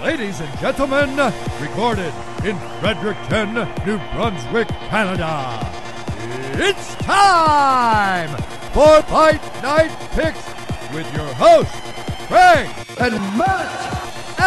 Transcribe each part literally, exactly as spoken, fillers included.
Ladies and gentlemen, recorded in Fredericton, New Brunswick, Canada. It's time for Fight Night Picks with your hosts, Craig and Matt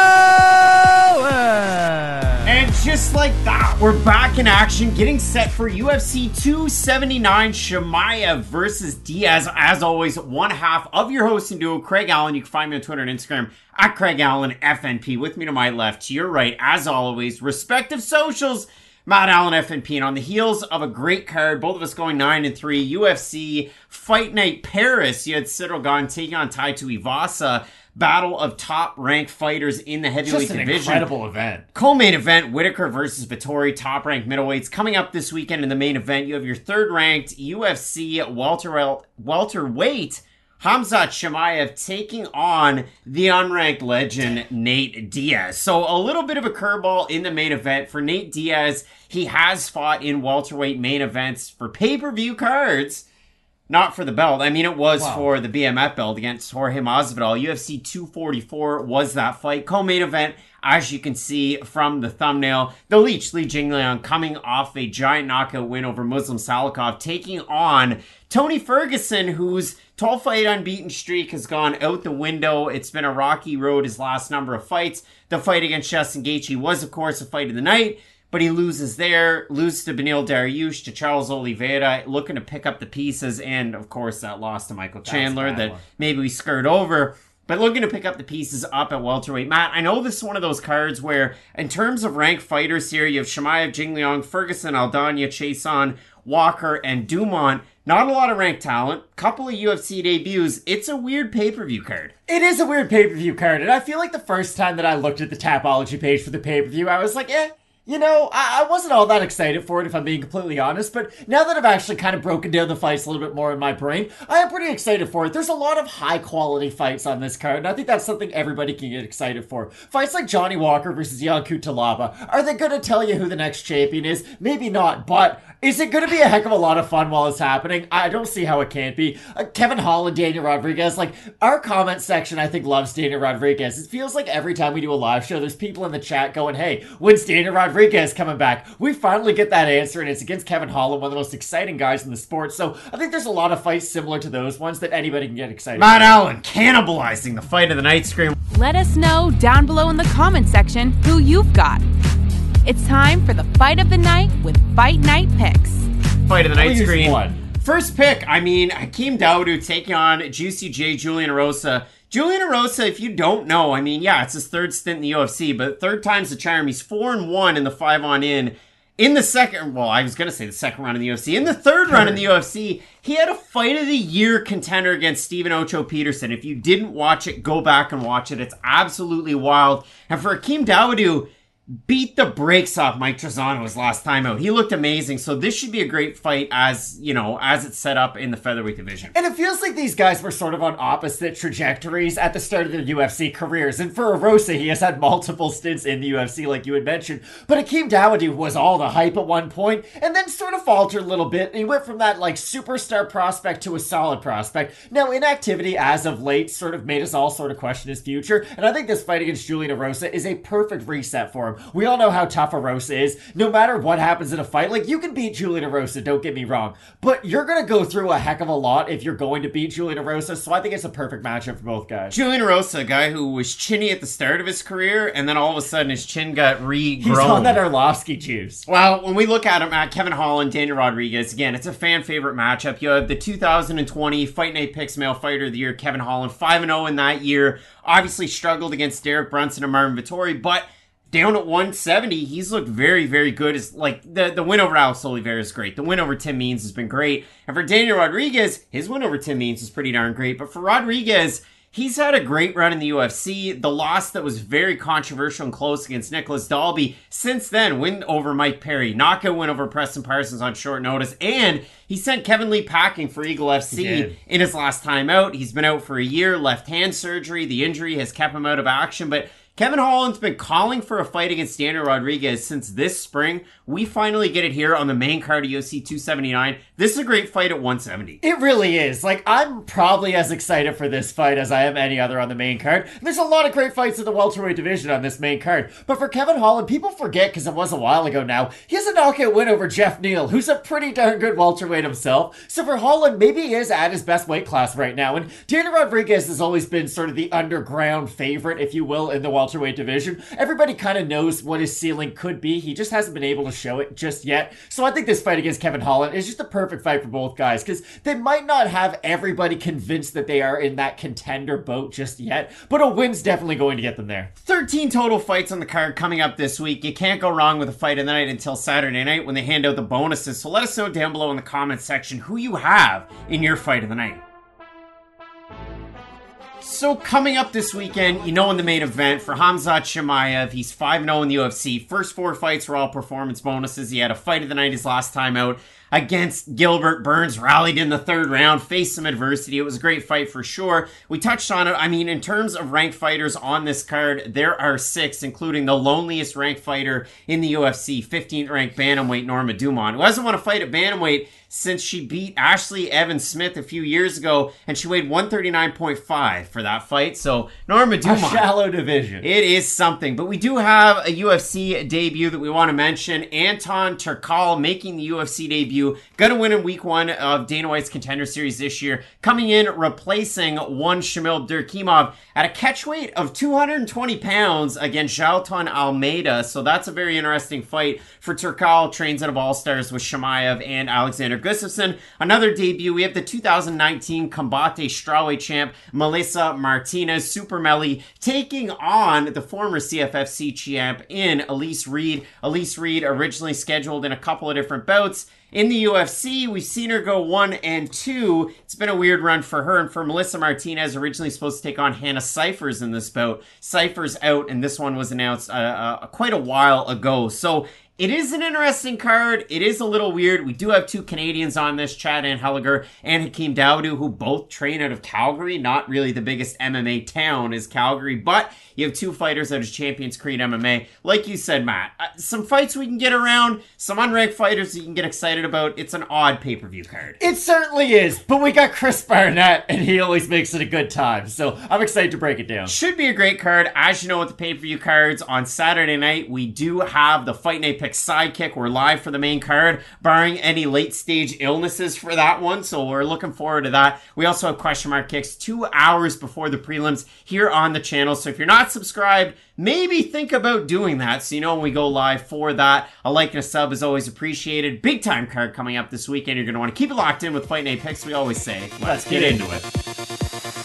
Allen. And just like that, we're back in action, getting set for U F C two seventy-nine, Chimaev versus Diaz. As always, one half of your hosting duo, Craig Allen. You can find me on Twitter and Instagram at Craig Allen F N P. With me to my left, to your right, as always, respective socials, Matt Allen F N P. And on the heels of a great card, both of us going nine and three, U F C Fight Night Paris. You had Cyril Gane taking on Tai Tuivasa. Battle of top-ranked fighters in the heavyweight Just an division. incredible event. Co-main event, Whitaker versus Vettori, top-ranked middleweights. Coming up this weekend in the main event, you have your third-ranked U F C welter, welterweight, Khamzat Chimaev, taking on the unranked legend, Nate Diaz. So a little bit of a curveball in the main event. For Nate Diaz, he has fought in welterweight main events for pay-per-view cards. Not for the belt. I mean, it was wow. for the B M F belt against Jorge Masvidal. U F C two forty-four was that fight. Co-main event, as you can see from the thumbnail. The Leech, Li Jingliang, coming off a giant knockout win over Muslim Salikov, taking on Tony Ferguson, whose twelve-fight unbeaten streak has gone out the window. It's been a rocky road his last number of fights. The fight against Justin Gaethje was, of course, a fight of the night. But he loses there, loses to Beneil Dariush, to Charles Oliveira, looking to pick up the pieces, and of course that loss to Michael Chandler that one. maybe we skirt over. But looking to pick up the pieces up at welterweight. Matt, I know this is one of those cards where, in terms of ranked fighters here, you have Chimaev, Jingliang, Ferguson, Aldana, Chason, Walker, and Dumont. Not a lot of ranked talent. Couple of U F C debuts. It's a weird pay-per-view card. It is a weird pay-per-view card, and I feel like the first time that I looked at the Tapology page for the pay-per-view, I was like, eh. You know, I, I wasn't all that excited for it, if I'm being completely honest, but now that I've actually kind of broken down the fights a little bit more in my brain, I am pretty excited for it. There's a lot of high-quality fights on this card, and I think that's something everybody can get excited for. Fights like Johnny Walker versus Jan Cutelaba. Are they going to tell you who the next champion is? Maybe not, but is it going to be a heck of a lot of fun while it's happening? I don't see how it can't be. Uh, Kevin Holland, Daniel Rodriguez, like, our comment section, I think, loves Daniel Rodriguez. It feels like every time we do a live show, there's people in the chat going, hey, when's Daniel Rodriguez coming back? We finally get that answer, and it's against Kevin Holland, one of the most exciting guys in the sport. So I think there's a lot of fights similar to those ones that anybody can get excited Matt about. Allen cannibalizing the fight of the night screen. Let us know down below in the comment section who you've got. It's time for the fight of the night with Fight Night Picks. Fight of the night Please screen. One. First pick, I mean, Hakeem Dawodu taking on Juicy J, Julian Erosa. Julian Erosa, if you don't know, I mean, yeah, it's his third stint in the U F C, but third time's the charm. He's four and one in the five on in. In the second, well, I was going to say the second round in the U F C. In the third round in the U F C, he had a fight of the year contender against Stephen Ocho Peterson. If you didn't watch it, go back and watch it. It's absolutely wild. And for Hakeem Dawodu, beat the brakes off Mike Trizano his last time out. He looked amazing. So this should be a great fight as, you know, as it's set up in the featherweight division. And it feels like these guys were sort of on opposite trajectories at the start of their U F C careers. And for Erosa, he has had multiple stints in the U F C, like you had mentioned. But Hakeem Dawodu was all the hype at one point, and then sort of faltered a little bit. He went from that, like, superstar prospect to a solid prospect. Now, inactivity as of late sort of made us all sort of question his future. And I think this fight against Julian Erosa is a perfect reset for him. We all know how tough Erosa is. No matter what happens in a fight, like, you can beat Julian Erosa, don't get me wrong, but you're going to go through a heck of a lot if you're going to beat Julian Erosa, so I think it's a perfect matchup for both guys. Julian Erosa, a guy who was chinny at the start of his career, and then all of a sudden his chin got regrown. He's on that Arlovsky juice. Well, when we look at him, at Kevin Holland, Daniel Rodriguez, again, it's a fan favorite matchup. You have the two thousand twenty Fight Night Picks Male Fighter of the Year, Kevin Holland, five and oh in that year. Obviously struggled against Derek Brunson and Marvin Vettori, but down at one seventy, he's looked very, very good. It's like the, the win over Alex Oliveira is great. The win over Tim Means has been great. And for Daniel Rodriguez, his win over Tim Means is pretty darn great. But for Rodriguez, he's had a great run in the U F C. The loss that was very controversial and close against Nicholas Dalby. Since then, win over Mike Perry. Knockout win over Preston Parsons on short notice. And he sent Kevin Lee packing for Eagle F C in his last time out. He's been out for a year. Left hand surgery. The injury has kept him out of action. But Kevin Holland's been calling for a fight against Daniel Rodriguez since this spring. We finally get it here on the main card of U F C two seventy-nine. This is a great fight at one seventy. It really is. Like, I'm probably as excited for this fight as I am any other on the main card. There's a lot of great fights in the welterweight division on this main card. But for Kevin Holland, people forget, because it was a while ago now, he has a knockout win over Jeff Neal, who's a pretty darn good welterweight himself. So for Holland, maybe he is at his best weight class right now. And Daniel Rodriguez has always been sort of the underground favorite, if you will, in the welterweight division. Everybody kind of knows what his ceiling could be. He just hasn't been able to show it just yet. So I think this fight against Kevin Holland is just the perfect fight for both guys, because they might not have everybody convinced that they are in that contender boat just yet, but a win's definitely going to get them there. thirteen total fights on the card coming up this week. You can't go wrong with a fight of the night until Saturday night when they hand out the bonuses. So let us know down below in the comments section who you have in your fight of the night. So coming up this weekend, you know, in the main event for Khamzat Chimaev, he's five and oh in the U F C. First four fights were all performance bonuses. He had a fight of the night his last time out against Gilbert Burns, rallied in the third round, faced some adversity. It was a great fight for sure. We touched on it. I mean, in terms of ranked fighters on this card, there are six, including the loneliest ranked fighter in the U F C, fifteenth ranked bantamweight Norma Dumont, who hasn't won a fight at bantamweight since she beat Ashley Evans Smith a few years ago, and she weighed one thirty-nine point five for that fight. So Norma Dumont, a shallow division. It is something. But we do have a U F C debut that we want to mention. Anton Turkal making the U F C debut. Gonna win in week one of Dana White's Contender Series this year. Coming in, replacing one Shamil Durkimov at a catchweight of two hundred twenty pounds against Jalton Almeida. So that's a very interesting fight for Turkal. Trains out of All Stars with Chimaev and Alexander Gustafsson. Another debut, we have the two thousand nineteen Combate strawweight champ Melissa Martinez, Super Melly, taking on the former C F F C champ in Elise Reed. Elise Reed originally scheduled in a couple of different bouts. In the U F C, we've seen her go one and two. It's been a weird run for her. And for Melissa Martinez, originally supposed to take on Hannah Cyphers in this bout. Cyphers out, and this one was announced uh, uh, quite a while ago. So it is an interesting card. It is a little weird. We do have two Canadians on this, Chad Anheliger and Hakeem Dawodu, who both train out of Calgary. Not really the biggest M M A town is Calgary, but you have two fighters out of Champions Creed M M A. Like you said, Matt, uh, some fights we can get around, some unranked fighters you can get excited about. It's an odd pay-per-view card. It certainly is, but we got Chris Barnett, and he always makes it a good time, so I'm excited to break it down. Should be a great card. As you know, with the pay-per-view cards on Saturday night, we do have the Fight Night Pick Sidekick. We're live for the main card, barring any late-stage illnesses for that one, so we're looking forward to that. We also have Question Mark Kicks two hours before the prelims here on the channel, so if you're not subscribed, maybe think about doing that so you know when we go live for that. A like and a sub is always appreciated. Big time card coming up this weekend. You're going to want to keep it locked in with Fight Night Picks. We always say, let's, let's get, get into it. it.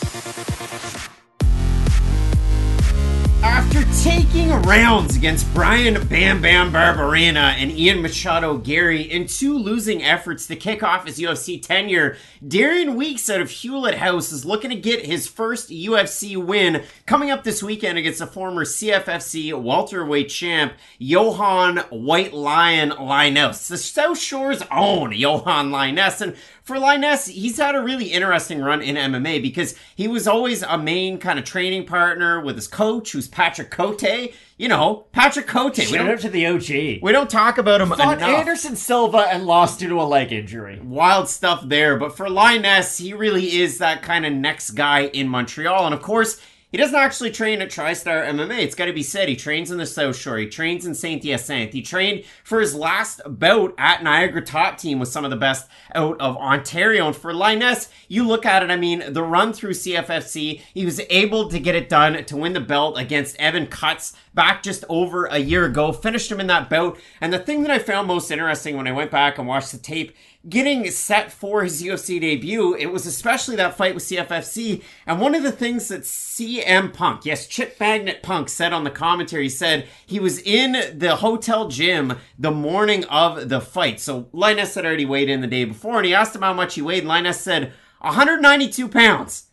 After taking rounds against Brian Bam Bam Barberena and Ian Machado Gary in two losing efforts to kick off his U F C tenure, Darian Weeks out of Hewlett House is looking to get his first U F C win coming up this weekend against the former C F F C welterweight champ, Johan White Lion Linus, the South Shore's own Johan Linus. And for Linus, he's had a really interesting run in M M A because he was always a main kind of training partner with his coach, who's Patrick Cote. You know, Patrick Cote. Shout we don't, out to the O G. We don't talk about him Fought enough. Anderson Silva and lost due to a leg injury. Wild stuff there. But for Linus, he really is that kind of next guy in Montreal. And of course, he doesn't actually train at TriStar M M A. It's got to be said. He trains in the South Shore. He trains in Saint-Hyacinthe. He trained for his last bout at Niagara Top Team with some of the best out of Ontario. And for Linus, you look at it, I mean, the run through C F F C, he was able to get it done to win the belt against Evan Cutts back just over a year ago. Finished him in that bout. And the thing that I found most interesting when I went back and watched the tape, getting set for his U F C debut, it was especially that fight with C F F C. And one of the things that C M Punk, yes, Chip Magnet Punk, said on the commentary, said he was in the hotel gym the morning of the fight. So Linus had already weighed in the day before, and he asked him how much he weighed. Linus said one hundred ninety-two pounds.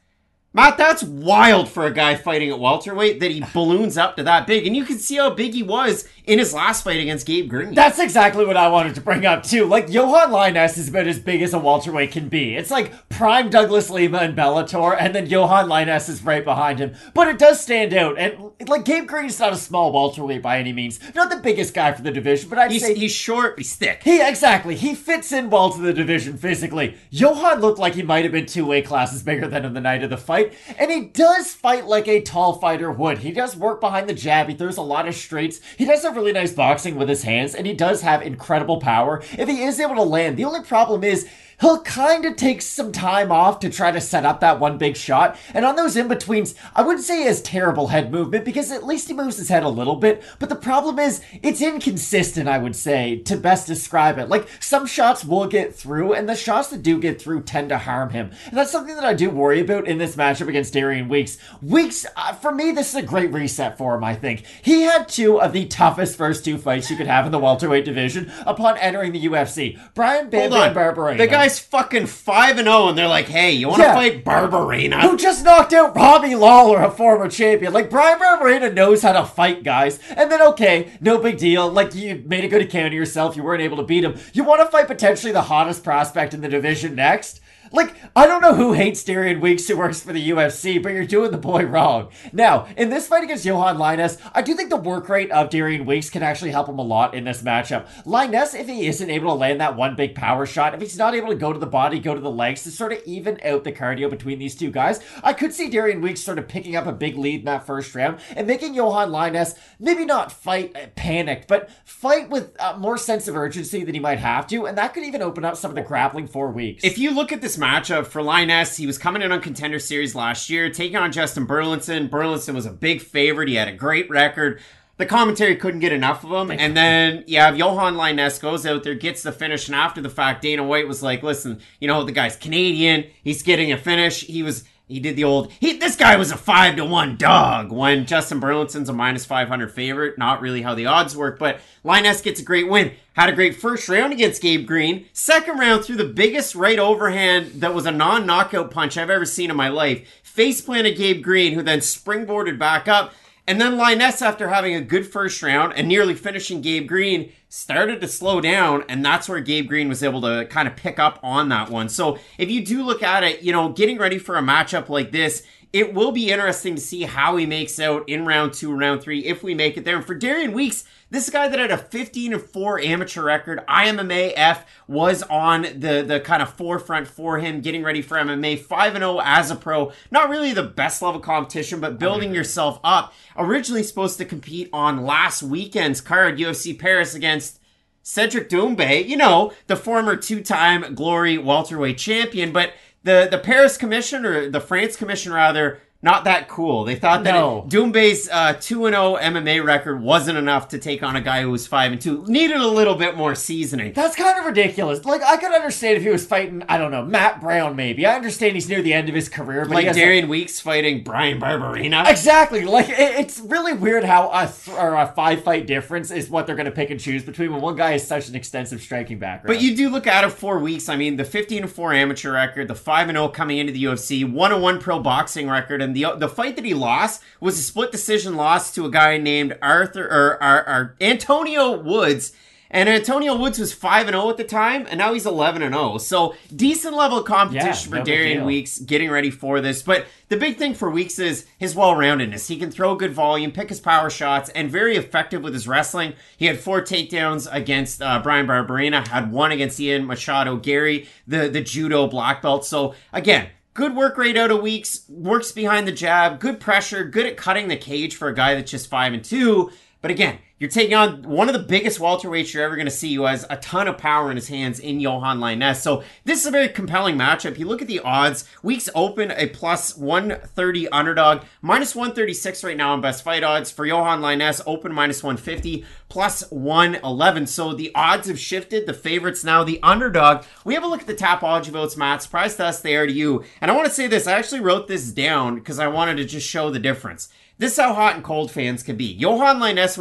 Matt, that's wild for a guy fighting at welterweight that he balloons up to that big. And you can see how big he was in his last fight against Gabe Green. That's exactly what I wanted to bring up, too. Like, Johan Lainez is about as big as a welterweight can be. It's like prime Douglas Lima and Bellator, and then Johan Lainez is right behind him. But it does stand out. And, like, Gabe Green is not a small welterweight by any means. Not the biggest guy for the division, but I'd he's, say... He's short, he's thick. He, exactly. He fits in well to the division physically. Johan looked like he might have been two weight classes bigger than him the night of the fight. And he does fight like a tall fighter would. He does work behind the jab. He throws a lot of straights. He does have really nice boxing with his hands, and he does have incredible power if he is able to land. The only problem is he'll kind of take some time off to try to set up that one big shot. And on those in-betweens, I wouldn't say he has terrible head movement because at least he moves his head a little bit. But the problem is it's inconsistent, I would say, to best describe it. Like, some shots will get through, and the shots that do get through tend to harm him. And that's something that I do worry about in this matchup against Darian Weeks. Weeks, uh, for me, this is a great reset for him, I think. He had two of the toughest first two fights you could have in the welterweight division upon entering the U F C. Brian Bam Bam Barberena. The guy's fucking five and oh, and they're like, hey, you want to Yeah. fight Barberena? Who just knocked out Robbie Lawler, a former champion. Like, Brian Barberena knows how to fight, guys. And then, okay, no big deal. Like, you made a good account of yourself. You weren't able to beat him. You want to fight potentially the hottest prospect in the division next? Like, I don't know who hates Darian Weeks who works for the U F C, but you're doing the boy wrong. Now, in this fight against Johan Lainez, I do think the work rate of Darian Weeks can actually help him a lot in this matchup. Lainez, if he isn't able to land that one big power shot, if he's not able to go to the body, go to the legs, to sort of even out the cardio between these two guys, I could see Darian Weeks sort of picking up a big lead in that first round and making Johan Lainez maybe not fight uh, panicked, but fight with uh, more sense of urgency than he might have to, and that could even open up some of the grappling for Weeks. If you look at this matchup for Lainez, he was coming in on Contender Series last year, taking on Justin Burlinson. Burlinson was a big favorite. He had a great record. The commentary couldn't get enough of him. And then, yeah, Johan Lainez goes out there, gets the finish, and after the fact, Dana White was like, listen, you know, the guy's Canadian. He's getting a finish. He was... He did the old, he, this guy was a five to one dog when Justin Burlinson's a minus five hundred favorite. Not really how the odds work, but Lainez gets a great win. Had a great first round against Gabe Green. Second round threw the biggest right overhand that was a non-knockout punch I've ever seen in my life. Face planted Gabe Green, who then springboarded back up. And then Lainez, after having a good first round and nearly finishing Gabe Green, started to slow down, and that's where Gabe Green was able to kind of pick up on that one. So if you do look at it, you know, getting ready for a matchup like this, it will be interesting to see how he makes out in round two, round three, if we make it there. And for Darian Weeks, this guy that had a fifteen and four amateur record, I M M A F was on the, the kind of forefront for him, getting ready for M M A, five and oh as a pro. Not really the best level competition, but building yourself up. Originally supposed to compete on last weekend's card, U F C Paris, against Cedric Doumbé, you know, the former two-time Glory welterweight champion, but the, the Paris Commission, or the France Commission rather, not that cool. They thought that No. it, Doumbé's uh, two and oh M M A record wasn't enough to take on a guy who was five and two. Needed a little bit more seasoning. That's kind of ridiculous. Like, I could understand if he was fighting, I don't know, Matt Brown maybe. I understand he's near the end of his career, but he Like has Darian Weeks fighting Brian Barberena. Exactly. Like, it, it's really weird how a, th- or a five-fight difference is what they're going to pick and choose between when one guy has such an extensive striking background. But you do look at it four weeks. I mean, the fifteen and four amateur record, the five and oh coming into the U F C, one and one pro boxing record, and the the fight that he lost was a split decision loss to a guy named Arthur or, or, or Antonio Woods. And Antonio Woods was five and oh at the time, and now he's eleven and oh. So, decent level of competition Yeah, no for big Darian deal. Weeks getting ready for this. But the big thing for Weeks is his well-roundedness. He can throw good volume, pick his power shots, and very effective with his wrestling. He had four takedowns against uh, Brian Barberena, had one against Ian Machado Gary, the, the judo black belt. So, again, good work rate out of Weeks, works behind the jab, good pressure, good at cutting the cage for a guy that's just five and two. But again, you're taking on one of the biggest welterweights you're ever going to see, who has a ton of power in his hands in Johan Lainez. So this is a very compelling matchup. You look at the odds, Weeks open a plus one thirty underdog, minus one thirty-six right now on best fight odds. For Johan Lainez, open minus one fifty, plus one eleven. So the odds have shifted. The favorites now the underdog. We have a look at the Tapology votes, Matt. Surprise to us, they are to you. And I want to say this. I actually wrote this down because I wanted to just show the difference. This is how hot and cold fans can be. Johan Lainez, when he took on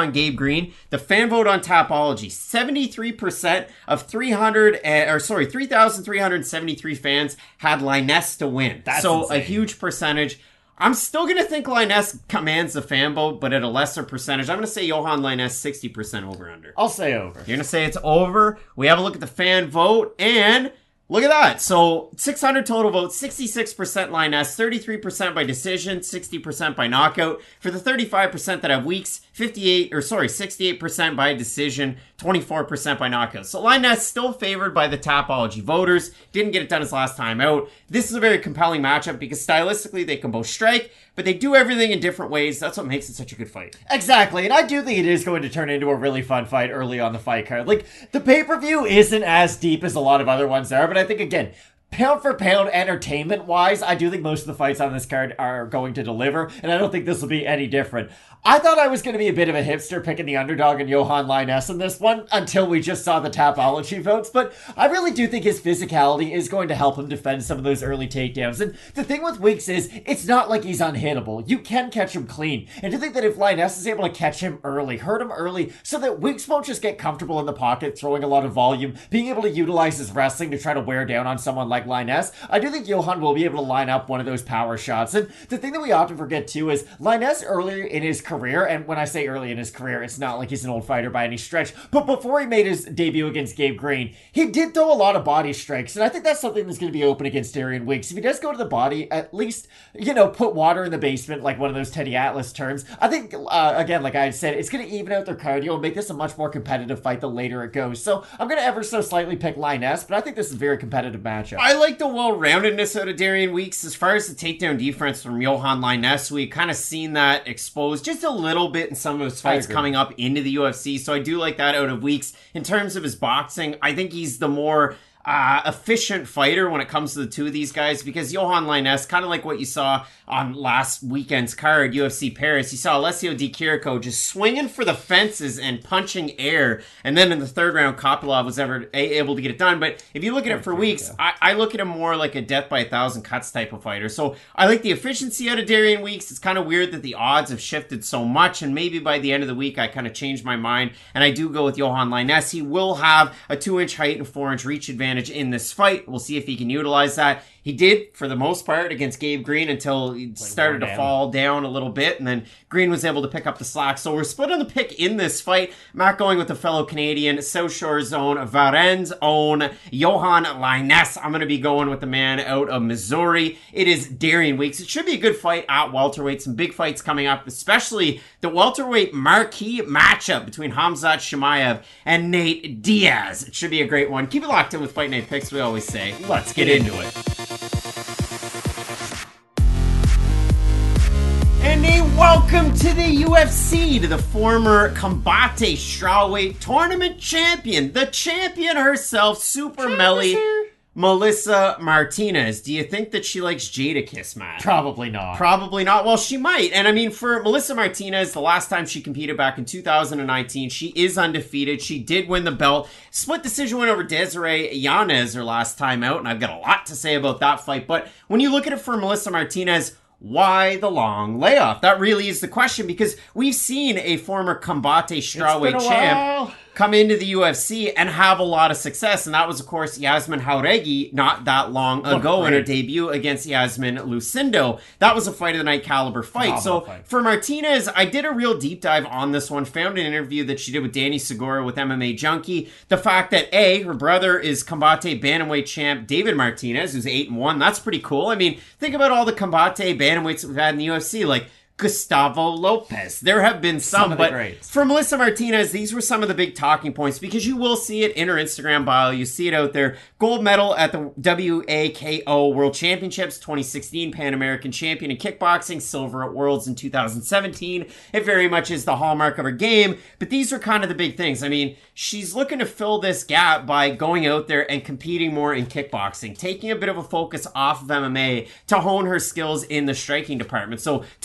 on Gabe Green. The fan vote on Tapology, seventy-three percent of three hundred, uh, or sorry, three thousand three hundred seventy-three fans had Linus to win. That's so insane. A huge percentage. I'm still going to think Linus commands the fan vote, but at a lesser percentage. I'm going to say Johan Linus, sixty percent over under. I'll say over. You're going to say it's over. We have a look at the fan vote, and look at that. So six hundred total votes, sixty-six percent Linus, thirty-three percent by decision, sixty percent by knockout. For the thirty-five percent that have weeks, fifty-eight, or sorry, sixty-eight percent by decision, twenty-four percent by knockout. So Linus still favored by the Tapology voters. Didn't get it done his last time out. This is a very compelling matchup because stylistically they can both strike, but they do everything in different ways. That's what makes it such a good fight. Exactly, and I do think it is going to turn into a really fun fight early on the fight card. Like, the pay-per-view isn't as deep as a lot of other ones are, but I think, again, pound for pound, entertainment-wise, I do think most of the fights on this card are going to deliver, and I don't think this will be any different. I thought I was going to be a bit of a hipster picking the underdog and Johan Linus in this one until we just saw the Tapology votes, but I really do think his physicality is going to help him defend some of those early takedowns. And the thing with Weeks is, it's not like he's unhittable. You can catch him clean. And to think that if Linus is able to catch him early, hurt him early, so that Weeks won't just get comfortable in the pocket, throwing a lot of volume, being able to utilize his wrestling to try to wear down on someone like Linus, I do think Johan will be able to line up one of those power shots. And the thing that we often forget too is Linus earlier in his career, and when I say early in his career, it's not like he's an old fighter by any stretch, but before he made his debut against Gabe Green, he did throw a lot of body strikes, and I think that's something that's going to be open against Darian Weeks. If he does go to the body, at least, you know, put water in the basement, like one of those Teddy Atlas terms. I think, uh, again, like I said, it's going to even out their cardio and make this a much more competitive fight the later it goes. So I'm going to ever so slightly pick Linus, but I think this is a very competitive matchup. I like the well-roundedness out of Darian Weeks. As far as the takedown defense from Johan Linus, we kind of seen that exposed just a little bit in some of his fights coming up into the U F C. So I do like that out of Weeks. In terms of his boxing, I think he's the more uh, efficient fighter when it comes to the two of these guys, because Johan Linus, kind of like what you saw on last weekend's card, U F C Paris, you saw Alessio Di Chirico just swinging for the fences and punching air, and then in the third round, Kopylov was ever a- able to get it done. But if you look at it for Weeks, I-, I look at him more like a death by a thousand cuts type of fighter. So I like the efficiency out of Darian Weeks. It's kind of weird that the odds have shifted so much, and maybe by the end of the week, I kind of changed my mind, and I do go with Johan Linus. He will have a two inch height and four inch reach advantage in this fight. We'll see if he can utilize that. He did, for the most part, against Gabe Green until he started to fall down a little bit, and then Green was able to pick up the slack. So we're split on the pick in this fight. Matt going with the fellow Canadian, South Shore Zone, Varennes own Johan Linus. I'm going to be going with the man out of Missouri. It is Darian Weeks. It should be a good fight at welterweight. Some big fights coming up, especially the welterweight marquee matchup between Khamzat Chimaev and Nate Diaz. It should be a great one. Keep it locked in with Fight Night Picks, we always say. Let's get into it. And a welcome to the U F C, to the former Combate strawweight tournament champion, the champion herself, Super Melly, Melissa Martinez. Do you think that she likes Jadakiss, Matt? Probably not. Probably not. Well, she might. And I mean, for Melissa Martinez, the last time she competed back in two thousand nineteen, she is undefeated. She did win the belt. Split decision win over Desiree Yanez her last time out, and I've got a lot to say about that fight. But when you look at it for Melissa Martinez, why the long layoff? That really is the question, because we've seen a former Combate strawweight champ come into the U F C and have a lot of success. And that was, of course, Yasmin Jauregui not that long ago in her debut against Yasmin Lucindo. That was a fight of the night caliber fight. So fight. For Martinez, I did a real deep dive on this one, found an interview that she did with Danny Segura with M M A Junkie. The fact that, A, her brother is Combate bantamweight champ David Martinez, who's eight and one. That's pretty cool. I mean, think about all the Combate bantamweights that we've had in the U F C, like Gustavo Lopez. There have been some, some but greats. For Melissa Martinez, these were some of the big talking points, because you will see it in her Instagram bio. You see it out there. Gold medal at the W A K O World Championships twenty sixteen, Pan American champion in kickboxing, silver at Worlds in two thousand seventeen. It very much is the hallmark of her game, but these are kind of the big things. I mean, she's looking to fill this gap by going out there and competing more in kickboxing, taking a bit of a focus off of M M A to hone her skills in the striking department. So took part in a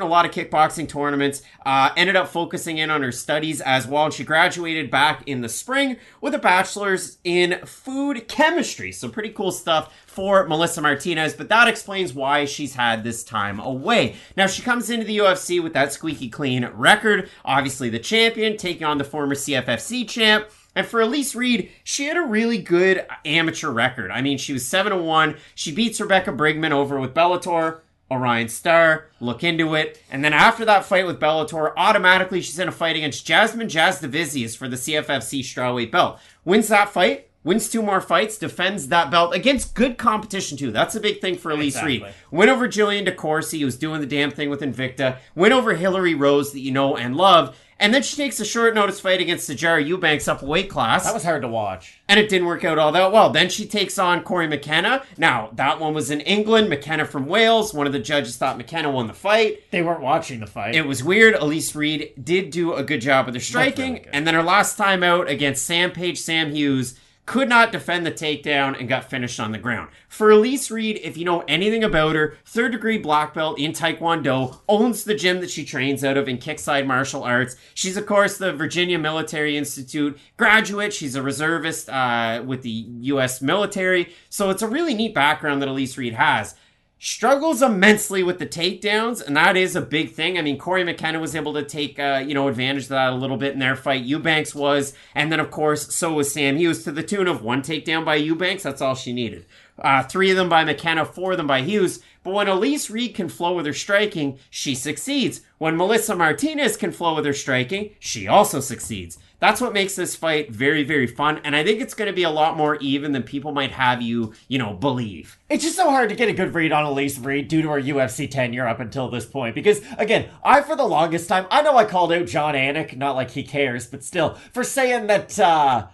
a lot of kickboxing tournaments, uh, ended up focusing in on her studies as well, and she graduated back in the spring with a bachelor's in food chemistry. So pretty cool stuff for Melissa Martinez, but that explains why she's had this time away. Now, she comes into the U F C with that squeaky clean record, obviously the champion, taking on the former C F F C champ. And for Elise Reed, she had a really good amateur record. I mean, she was seven and one. She beats Rebecca Brigman over with Bellator, Orion Star, look into it. And then after that fight with Bellator, automatically she's in a fight against Jasmine Jasudavicius for the C F F C strawweight belt. Wins that fight, wins two more fights, defends that belt against good competition too. That's a big thing for Elise exactly. Reed. Win over Jillian DeCourcy, who's doing the damn thing with Invicta. Win over Hillary Rose, that you know and love. And then she takes a short notice fight against Sijara Eubanks up a weight class. That was hard to watch. And it didn't work out all that well. Then she takes on Corey McKenna. Now, that one was in England. McKenna from Wales. One of the judges thought McKenna won the fight. They weren't watching the fight. It was weird. Elise Reed did do a good job with her striking. Really and then her last time out against Sam Page, Sam Hughes, could not defend the takedown and got finished on the ground. For Elise Reed, if you know anything about her, third degree black belt in Taekwondo, owns the gym that she trains out of in Kickside Martial Arts. She's, of course, the Virginia Military Institute graduate. She's a reservist uh, with the U S military. So it's a really neat background that Elise Reed has. Struggles immensely with the takedowns, and that is a big thing. I mean, Corey McKenna was able to take, uh, you know, advantage of that a little bit in their fight. Eubanks was, and then, of course, so was Sam Hughes, to the tune of one takedown by Eubanks. That's all she needed. Uh, three of them by McKenna, four of them by Hughes. But when Elise Reed can flow with her striking, she succeeds. When Melissa Martinez can flow with her striking, she also succeeds. That's what makes this fight very, very fun, and I think it's going to be a lot more even than people might have you, you know, believe. It's just so hard to get a good read on Elise Reed due to her U F C tenure up until this point, because, again, I, for the longest time, I know I called out John Anik, not like he cares, but still, for saying that, uh...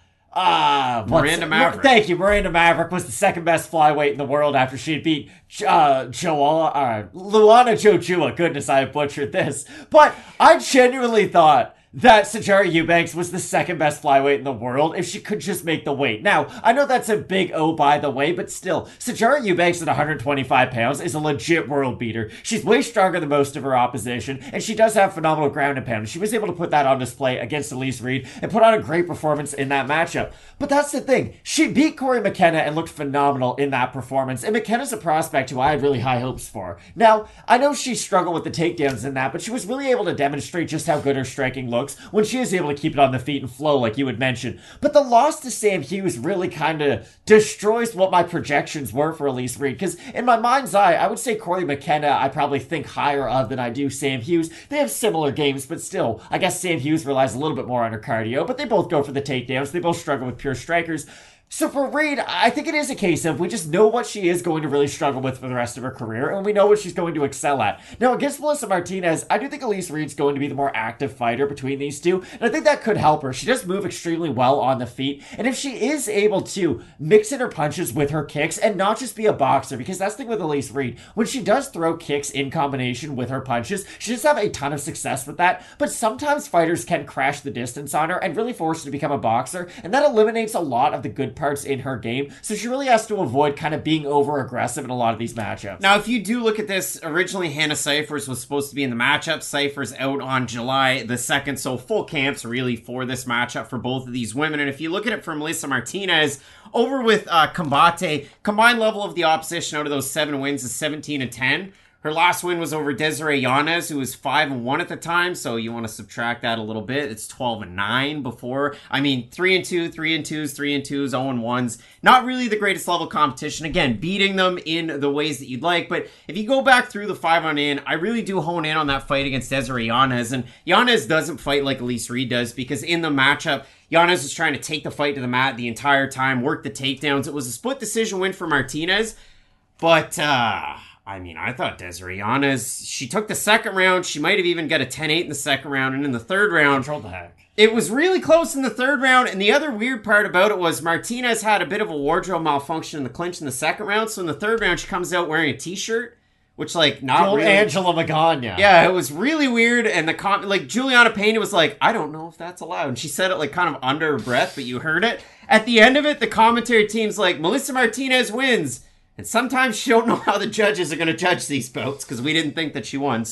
Uh, Miranda Maverick. Thank you. Miranda Maverick was the second best flyweight in the world after she had beat uh, Joala, uh, Luana Jojua. Goodness, I butchered this. But I genuinely thought that Sijara Eubanks was the second best flyweight in the world if she could just make the weight. Now, I know that's a big O by the way, but still, Sijara Eubanks at one hundred twenty-five pounds is a legit world beater. She's way stronger than most of her opposition, and she does have phenomenal ground and pound. She was able to put that on display against Elise Reed and put on a great performance in that matchup. But that's the thing. She beat Corey McKenna and looked phenomenal in that performance, and McKenna's a prospect who I had really high hopes for. Now, I know she struggled with the takedowns in that, but she was really able to demonstrate just how good her striking looks when she is able to keep it on the feet and flow like you had mentioned. But the loss to Sam Hughes really kind of destroys what my projections were for Elise Reed, because in my mind's eye, I would say Corey McKenna I probably think higher of than I do Sam Hughes. They have similar games, but still, I guess Sam Hughes relies a little bit more on her cardio, but they both go for the takedowns. They both struggle with pure strikers. So for Reed, I think it is a case of we just know what she is going to really struggle with for the rest of her career, and we know what she's going to excel at. Now, against Melissa Martinez, I do think Elise Reed's going to be the more active fighter between these two, and I think that could help her. She does move extremely well on the feet, and if she is able to mix in her punches with her kicks and not just be a boxer, because that's the thing with Elise Reed, when she does throw kicks in combination with her punches, she does have a ton of success with that, but sometimes fighters can crash the distance on her and really force her to become a boxer, and that eliminates a lot of the good parts in her game, so she really has to avoid kind of being over aggressive in a lot of these matchups. Now, if you do look at this, originally Hannah Cifers was supposed to be in the matchup. Cifers out on July the second, so full camps really for this matchup for both of these women. And if you look at it for Melissa Martinez, over with uh, Combate, combined level of the opposition out of those seven wins is seventeen and ten. Her last win was over Desiree Yanez, who was five and one at the time, so you want to subtract that a little bit. It's twelve and nine before. I mean, three and two, three and twos, three and twos, oh and ones. Not really the greatest level competition. Again, beating them in the ways that you'd like, but if you go back through the five on in, I really do hone in on that fight against Desiree Yanez, and Yanez doesn't fight like Elise Reed does, because in the matchup, Yanez was trying to take the fight to the mat the entire time, work the takedowns. It was a split decision win for Martinez, but, uh... I mean, I thought Desiree Yanez, she took the second round. She might have even got a ten eight in the second round. And in the third round, controlled the heck. It was really close in the third round. And the other weird part about it was Martinez had a bit of a wardrobe malfunction in the clinch in the second round. So in the third round, she comes out wearing a t-shirt, which, like, not Old really. Angela Magana. Yeah, it was really weird. And the com- like Juliana Pena was like, I don't know if that's allowed. And she said it like kind of under her breath, but you heard it. At the end of it, the commentary team's like, Melissa Martinez wins. And sometimes she don't know how the judges are going to judge these bouts because we didn't think that she won. So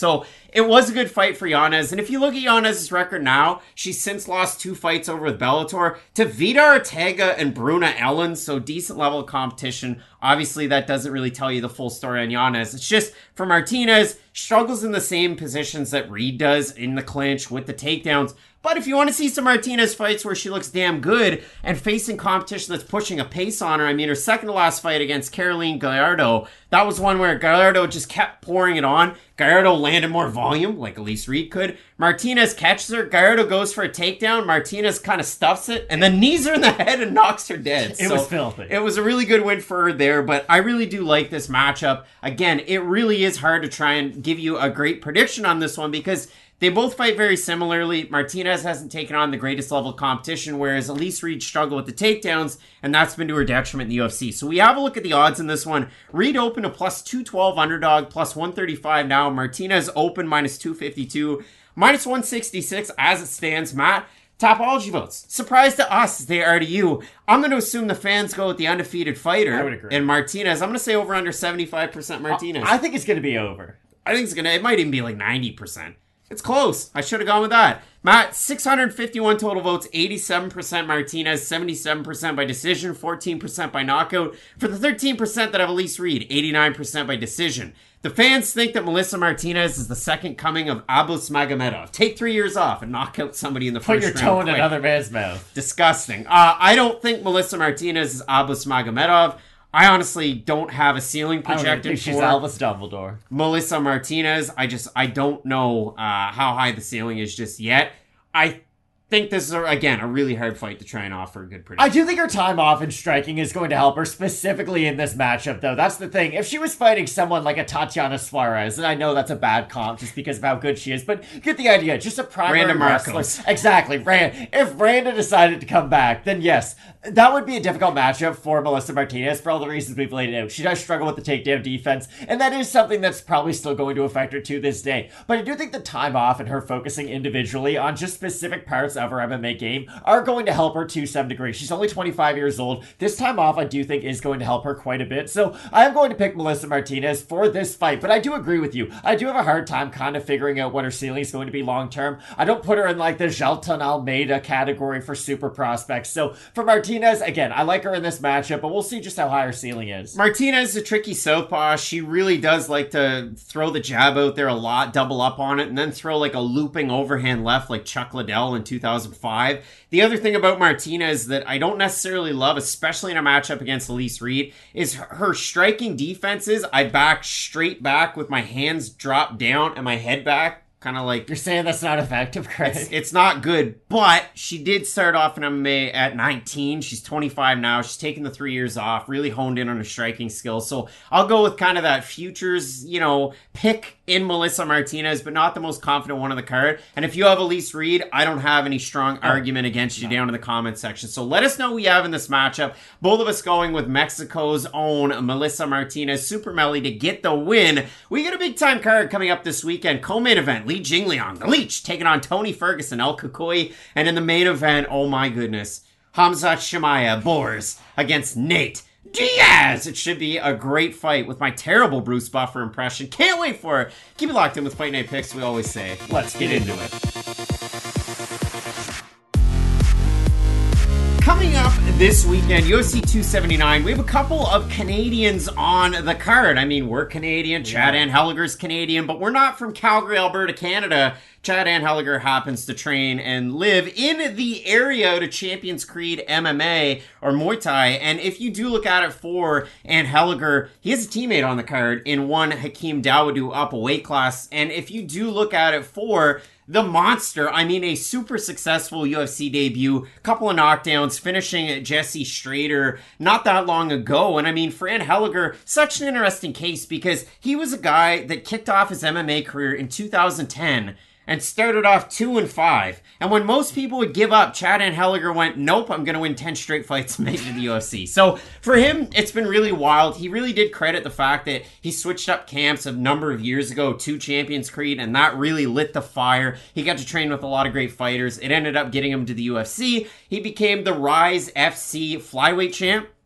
it was a good fight for Yanez. And if you look at Yanez's record now, she's since lost two fights over with Bellator to Vida Ortega and Bruna Ellen. So decent level of competition. Obviously, that doesn't really tell you the full story on Yanez. It's just for Martinez, struggles in the same positions that Reed does in the clinch with the takedowns. But if you want to see some Martinez fights where she looks damn good and facing competition that's pushing a pace on her, I mean, her second to last fight against Caroline Gallardo, that was one where Gallardo just kept pouring it on. Gallardo landed more volume, like Elise Reed could. Martinez catches her. Gallardo goes for a takedown. Martinez kind of stuffs it and then knees her in the head and knocks her dead. It so was filthy. It was a really good win for her there, but I really do like this matchup. Again, it really is hard to try and give you a great prediction on this one because they both fight very similarly. Martinez hasn't taken on the greatest level of competition, whereas Elise Reed struggled with the takedowns, and that's been to her detriment in the U F C. So we have a look at the odds in this one. Reed opened a plus two twelve underdog, plus one thirty-five now. Martinez open minus two fifty-two, minus one sixty-six as it stands. Matt, Tapology votes. Surprise to us, they are to you. I'm going to assume the fans go with the undefeated fighter. I would agree. And Martinez, I'm going to say over under seventy-five percent Martinez. I think it's going to be over. I think it's going to, it might even be like ninety percent. It's close. I should have gone with that. Matt, six hundred fifty-one total votes, eighty-seven percent Martinez, seventy-seven percent by decision, fourteen percent by knockout. For the thirteen percent that have Elise Reed, eighty-nine percent by decision. The fans think that Melissa Martinez is the second coming of Abus Magomedov. Take three years off and knock out somebody in the Put first your round. toe in quick. another man's mouth. Disgusting. Uh, I don't think Melissa Martinez is Abus Magomedov. I honestly don't have a ceiling I don't projected think she's for Albus Dumbledore. Melissa Martinez. I just, I don't know uh, how high the ceiling is just yet. I think this is, a, again, a really hard fight to try and offer a good prediction. I do think her time off in striking is going to help her, specifically in this matchup, though. That's the thing. If she was fighting someone like a Tatiana Suarez, and I know that's a bad comp just because of how good she is, but get the idea. Just a primary Randa wrestler. Marcos. Exactly. Rand. If Randa decided to come back, then yes, that would be a difficult matchup for Melissa Martinez for all the reasons we've laid out. She does struggle with the takedown defense, and that is something that's probably still going to affect her to this day. But I do think the time off and her focusing individually on just specific parts of her M M A game are going to help her to some degree. She's only twenty-five years old. This time off, I do think, is going to help her quite a bit. So I am going to pick Melissa Martinez for this fight, but I do agree with you. I do have a hard time kind of figuring out what her ceiling is going to be long term. I don't put her in like the Gelton Almeida category for super prospects. So for Martinez, again, I like her in this matchup, but we'll see just how high her ceiling is. Martinez is a tricky southpaw. She really does like to throw the jab out there a lot, double up on it, and then throw like a looping overhand left like Chuck Liddell in two thousand five. The other thing about Martinez that I don't necessarily love, especially in a matchup against Elise Reed, is her, her striking defenses. I back straight back with my hands dropped down and my head back. Kind of like... You're saying that's not effective, Craig? It's, it's not good, but she did start off in M M A at nineteen. She's twenty-five now. She's taken the three years off, really honed in on her striking skills. So I'll go with kind of that futures, you know, pick in Melissa Martinez, but not the most confident one on the card. And if you have Elise Reed, I don't have any strong oh, argument against you no. down in the comment section. So let us know who you have in this matchup. Both of us going with Mexico's own Melissa Martinez, Super Melly, to get the win. We got a big time card coming up this weekend. Co-main event. Li Jingliang, the Leech, taking on Tony Ferguson, El Kukui, and in the main event, oh my goodness, Khamzat Chimaev, Boers, against Nate Diaz. It should be a great fight with my terrible Bruce Buffer impression. Can't wait for it. Keep it locked in with Fight Night Picks, we always say. Let's get into it. Coming up this weekend, U F C two seventy-nine, we have a couple of Canadians on the card. I mean, we're Canadian, Chad yeah. Anheliger's Canadian, but we're not from Calgary, Alberta, Canada. Chad Anheliger happens to train and live in the area to Champions Creed M M A or Muay Thai. And if you do look at it for Anheliger, he has a teammate on the card in one Hakeem Dawodu up a weight class. And if you do look at it for the monster, I mean, a super successful U F C debut, couple of knockdowns, finishing Jesse Strader not that long ago. And I mean, for Anheliger, such an interesting case because he was a guy that kicked off his M M A career in two thousand ten and started off two and five. And when most people would give up, Chad Anheliger went, nope, I'm going to win ten straight fights and make it to the U F C. So for him, it's been really wild. He really did credit the fact that he switched up camps a number of years ago to Champions Creed, and that really lit the fire. He got to train with a lot of great fighters. It ended up getting him to the U F C. He became the Rise F C flyweight champ.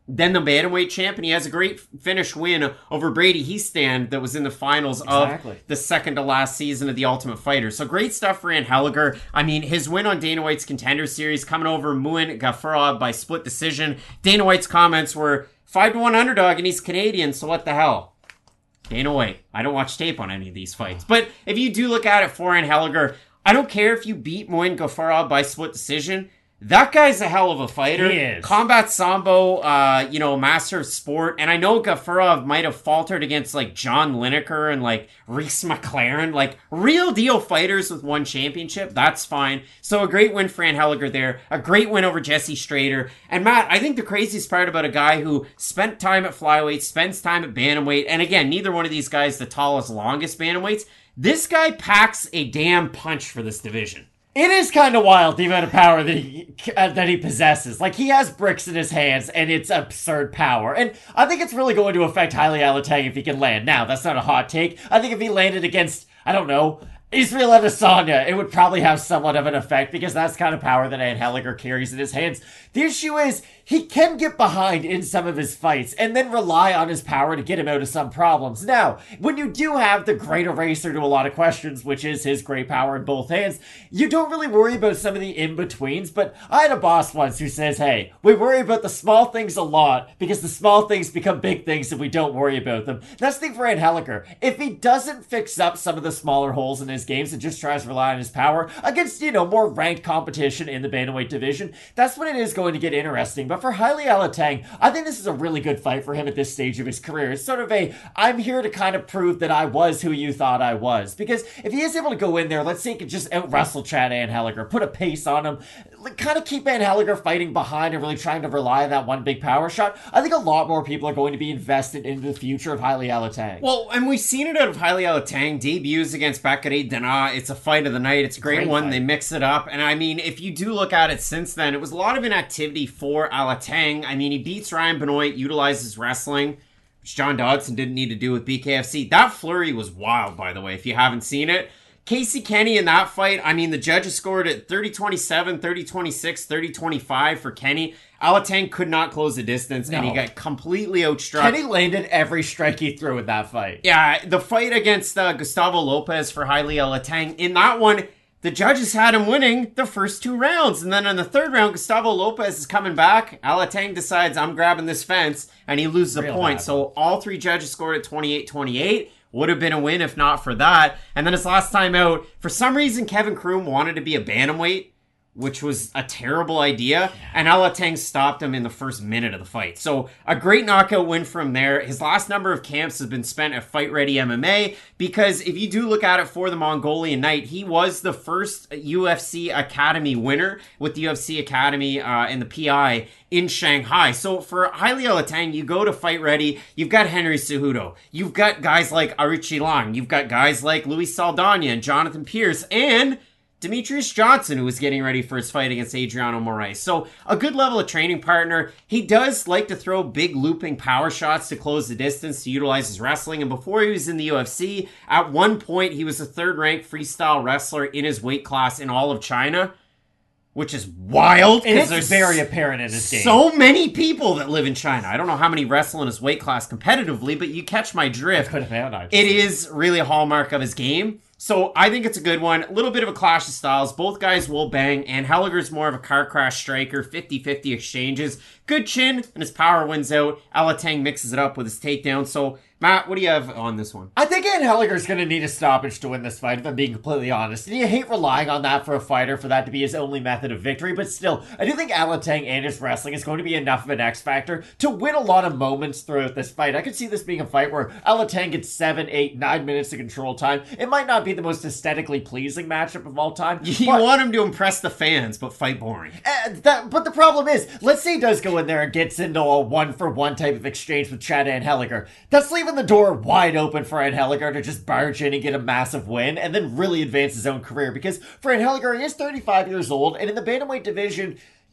then the bantamweight champ, and he has a great finish win over Brady Heastand that was in the finals exactly. of the second to last season of The Ultimate Fighter. So great stuff for Anheliger. I mean, his win on Dana White's Contender Series, coming over Muin Gafurov by split decision. Dana White's comments were, five to one underdog, and he's Canadian, so what the hell? Dana White. I don't watch tape on any of these fights. But if you do look at it for Anheliger, I don't care if you beat Muin Gafurov by split decision. That guy's a hell of a fighter. He is. Combat Sambo, uh, you know, master of sport. And I know Gafurov might have faltered against, like, John Lineker and, like, Reese McLaren. Like, real deal fighters with one championship. That's fine. So a great win for Anheliger there. A great win over Jesse Strader. And Matt, I think the craziest part about a guy who spent time at flyweight, spends time at bantamweight, and again, neither one of these guys the tallest, longest bantamweights. This guy packs a damn punch for this division. It is kind of wild, the amount of power that he uh, that he possesses. Like, he has bricks in his hands, and it's absurd power. And I think it's really going to affect Haile Alateng if he can land. Now, that's not a hot take. I think if he landed against, I don't know, Israel Adesanya, it would probably have somewhat of an effect, because that's kind of power that Anheliger carries in his hands. The issue is, he can get behind in some of his fights and then rely on his power to get him out of some problems. Now, when you do have the great eraser to a lot of questions, which is his great power in both hands, you don't really worry about some of the in-betweens. But I had a boss once who says, hey, we worry about the small things a lot because the small things become big things if we don't worry about them. That's the thing for Anheliger. If he doesn't fix up some of the smaller holes in his games and just tries to rely on his power against, you know, more ranked competition in the bantamweight division, that's when it is going to get interesting. But for Haile Alateng, I think this is a really good fight for him at this stage of his career. It's sort of a, I'm here to kind of prove that I was who you thought I was. Because if he is able to go in there, let's say he could just out-wrestle Chad Anheliger, put a pace on him, kind of keep Anheliger fighting behind and really trying to rely on that one big power shot, I think a lot more people are going to be invested into the future of Haile Alateng. Well, and we've seen it out of Haile Alateng. Debuts against Bacare Dana. It's a fight of the night. It's a great, great one. Fight. They mix it up. And I mean, if you do look at it since then, it was a lot of inactivity for Alateng. I mean, he beats Ryan Benoit, utilizes wrestling, which John Dodson didn't need to do with B K F C. That flurry was wild, by the way, if you haven't seen it. Casey Kenny in that fight, I mean, the judges scored at thirty twenty-seven, thirty twenty-six, thirty twenty-five for Kenny. Alateng could not close the distance, no. and he got completely outstruck. Kenny landed every strike he threw in that fight. Yeah, the fight against uh, Gustavo Lopez for Haile Alateng, in that one, the judges had him winning the first two rounds. And then in the third round, Gustavo Lopez is coming back. Alateng decides, I'm grabbing this fence, and he loses the point. Bad. So all three judges scored at twenty-eight twenty-eight. Would have been a win if not for that. And then his last time out, for some reason, Kevin Kroom wanted to be a bantamweight, which was a terrible idea. And Alateng stopped him in the first minute of the fight. So a great knockout win from there. His last number of camps has been spent at Fight Ready M M A, because if you do look at it for the Mongolian Knight, he was the first U F C Academy winner with the U F C Academy uh, and the P I in Shanghai. So for Haile Alateng, you go to Fight Ready, you've got Henry Cejudo, you've got guys like Aruchi Lang, you've got guys like Luis Saldana and Jonathan Pierce, and Demetrius Johnson, who was getting ready for his fight against Adriano Moraes. So a good level of training partner. He does like to throw big looping power shots to close the distance, to utilize his wrestling. And before he was in the U F C, at one point, he was a third-ranked freestyle wrestler in his weight class in all of China, which is wild. And it's very apparent in his game. So many people that live in China. I don't know how many wrestle in his weight class competitively, but you catch my drift. Could have found it is really a hallmark of his game. So I think it's a good one. A little bit of a clash of styles. Both guys will bang, and Helliger's more of a car crash striker, fifty-fifty exchanges. Good chin, and his power wins out. Alateng mixes it up with his takedown. So, Matt, what do you have on this one? I think Anheliger's going to need a stoppage to win this fight, if I'm being completely honest. And you hate relying on that for a fighter, for that to be his only method of victory. But still, I do think Alateng and his wrestling is going to be enough of an X factor to win a lot of moments throughout this fight. I could see this being a fight where Alateng gets seven, eight, nine minutes of control time. It might not be the most aesthetically pleasing matchup of all time. You but, want him to impress the fans, but fight boring. Uh, that, but the problem is, let's say he does go in there and gets into a one-for-one type of exchange with Chad Anheliger. That's leaving the door wide open for Anheliger to just barge in and get a massive win and then really advance his own career. Because for Anheliger, he is thirty-five years old, and in the bantamweight division,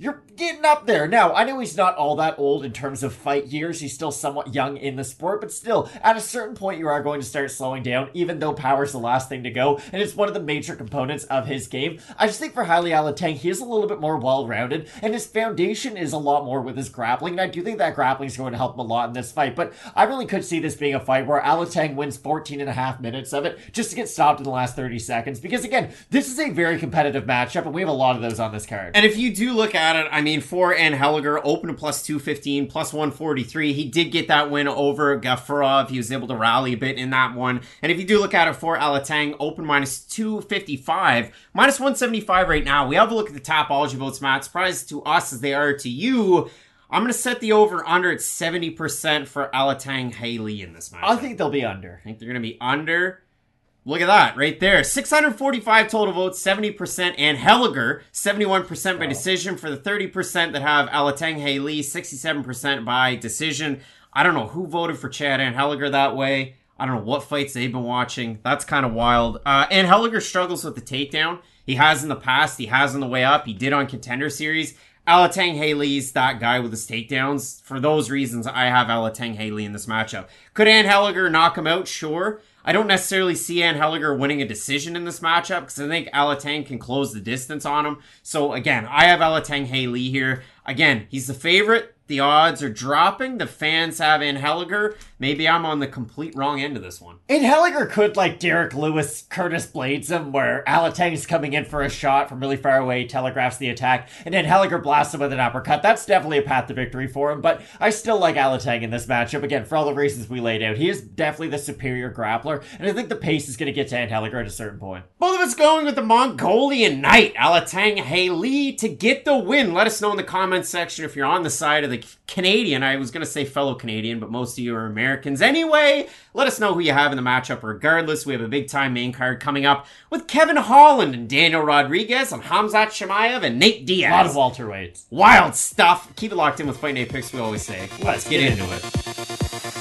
you're getting up there. Now, I know he's not all that old in terms of fight years. He's still somewhat young in the sport, but still, at a certain point, you are going to start slowing down, even though power's the last thing to go, and it's one of the major components of his game. I just think for Haile Alateng, he is a little bit more well-rounded, and his foundation is a lot more with his grappling, and I do think that grappling is going to help him a lot in this fight, but I really could see this being a fight where Alateng wins fourteen and a half minutes of it, just to get stopped in the last thirty seconds, because again, this is a very competitive matchup, and we have a lot of those on this card. And if you do look at it, I mean, for Anheliger, open to plus two fifteen, plus one forty-three. He did get that win over Gafurov. He was able to rally a bit in that one. And if you do look at it for Alateng, open minus two fifty-five, minus one seventy-five right now. We have a look at the Tapology votes, Matt. Surprised to us as they are to you. I'm going to set the over-under at seventy percent for Alateng Haile in this match. I think they'll be under. I think they're going to be under. Look at that right there. six hundred forty-five total votes, seventy percent. And Anheliger, seventy-one percent by decision. For the thirty percent that have Alateng Haile, sixty-seven percent by decision. I don't know who voted for Chad Anheliger that way. I don't know what fights they've been watching. That's kind of wild. Uh, Anheliger struggles with the takedown. He has in the past. He has on the way up. He did on Contender Series. Alateng Haile's that guy with his takedowns. For those reasons, I have Alateng Haile in this matchup. Could Anheliger knock him out? Sure. I don't necessarily see Anheliger winning a decision in this matchup because I think Alateng can close the distance on him. So again, I have Alateng Haile here. Again, he's the favorite. The odds are dropping. The fans have Anheliger. Maybe I'm on the complete wrong end of this one. Anheliger could, like Derek Lewis, Curtis Blades him, where Alateng's coming in for a shot from really far away, telegraphs the attack, and Anheliger blasts him with an uppercut. That's definitely a path to victory for him, but I still like Alateng in this matchup. Again, for all the reasons we laid out, he is definitely the superior grappler, and I think the pace is going to get to Anheliger at a certain point. Both of us going with the Mongolian Knight, Alateng Haile, to get the win. Let us know in the comments section if you're on the side of the Canadian. I was going to say fellow Canadian, but most of you are Americans. Anyway, let us know who you have in the matchup regardless. We have a big-time main card coming up with Kevin Holland and Daniel Rodriguez on Khamzat Chimaev and Nate Diaz. A lot of welterweights. Wild stuff. Keep it locked in with Fight Night Picks, we always say. Let's, Let's get, get into it. it.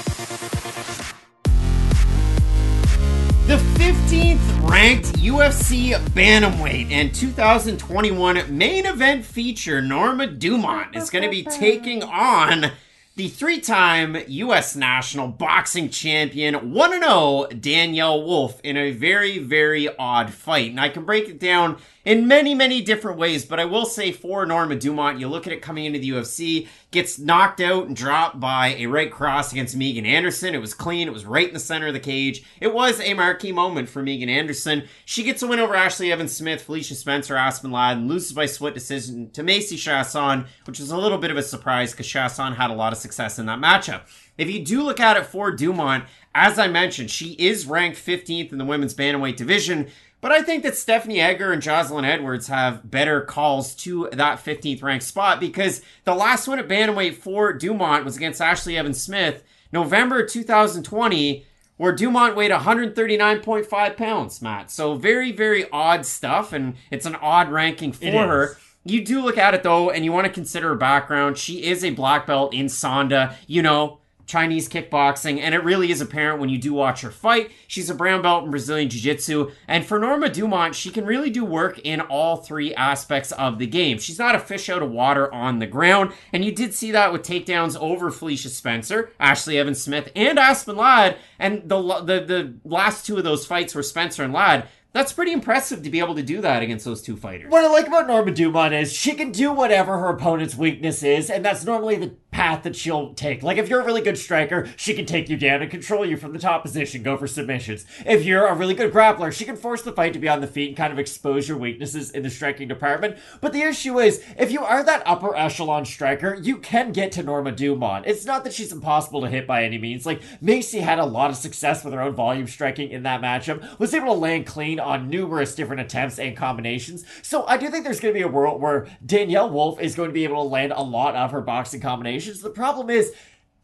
The fifteenth ranked U F C Bantamweight and two thousand twenty-one main event feature, Norma Dumont, is going to be taking on the three-time U S national boxing champion, one and oh, Danielle Wolf, in a very, very odd fight. And I can break it down in many, many different ways, but I will say for Norma Dumont, you look at it coming into the U F C, gets knocked out and dropped by a right cross against Megan Anderson. It was clean. It was right in the center of the cage. It was a marquee moment for Megan Anderson. She gets a win over Ashley Evans-Smith, Felicia Spencer, Aspen Ladd, and loses by split decision to Macy Chasson, which was a little bit of a surprise because Chasson had a lot of success in that matchup. If you do look at it for Dumont, as I mentioned, she is ranked fifteenth in the women's bantamweight division, but I think that Stephanie Egger and Jocelyn Edwards have better calls to that fifteenth ranked spot because the last win at bantamweight for Dumont was against Ashley Evans-Smith, November two thousand twenty, where Dumont weighed one thirty-nine point five pounds, Matt. So very, very odd stuff, and it's an odd ranking for her. You do look at it, though, and you want to consider her background. She is a black belt in Sanda, you know, Chinese kickboxing, and it really is apparent when you do watch her fight. She's a brown belt in Brazilian Jiu-Jitsu, and for Norma Dumont, she can really do work in all three aspects of the game. She's not a fish out of water on the ground, and you did see that with takedowns over Felicia Spencer, Ashley Evans-Smith, and Aspen Ladd, and the, the, the last two of those fights were Spencer and Ladd. That's pretty impressive to be able to do that against those two fighters. What I like about Norma Dumont is she can do whatever her opponent's weakness is, and that's normally the path that she'll take. Like, if you're a really good striker, she can take you down and control you from the top position, go for submissions. If you're a really good grappler, she can force the fight to be on the feet and kind of expose your weaknesses in the striking department. But the issue is, if you are that upper echelon striker, you can get to Norma Dumont. It's not that she's impossible to hit by any means. Like, Macy had a lot of success with her own volume striking in that matchup, was able to land clean on numerous different attempts and combinations. So I do think there's going to be a world where Danielle Wolf is going to be able to land a lot of her boxing combinations. The problem is,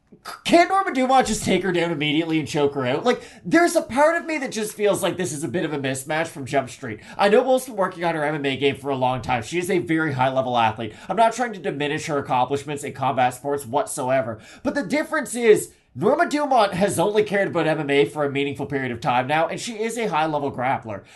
can Norma Dumont just take her down immediately and choke her out? Like, there's a part of me that just feels like this is a bit of a mismatch from Jump Street. I know Wolf's been working on her M M A game for a long time. She is a very high-level athlete. I'm not trying to diminish her accomplishments in combat sports whatsoever. But the difference is, Norma Dumont has only cared about M M A for a meaningful period of time now, and she is a high-level grappler.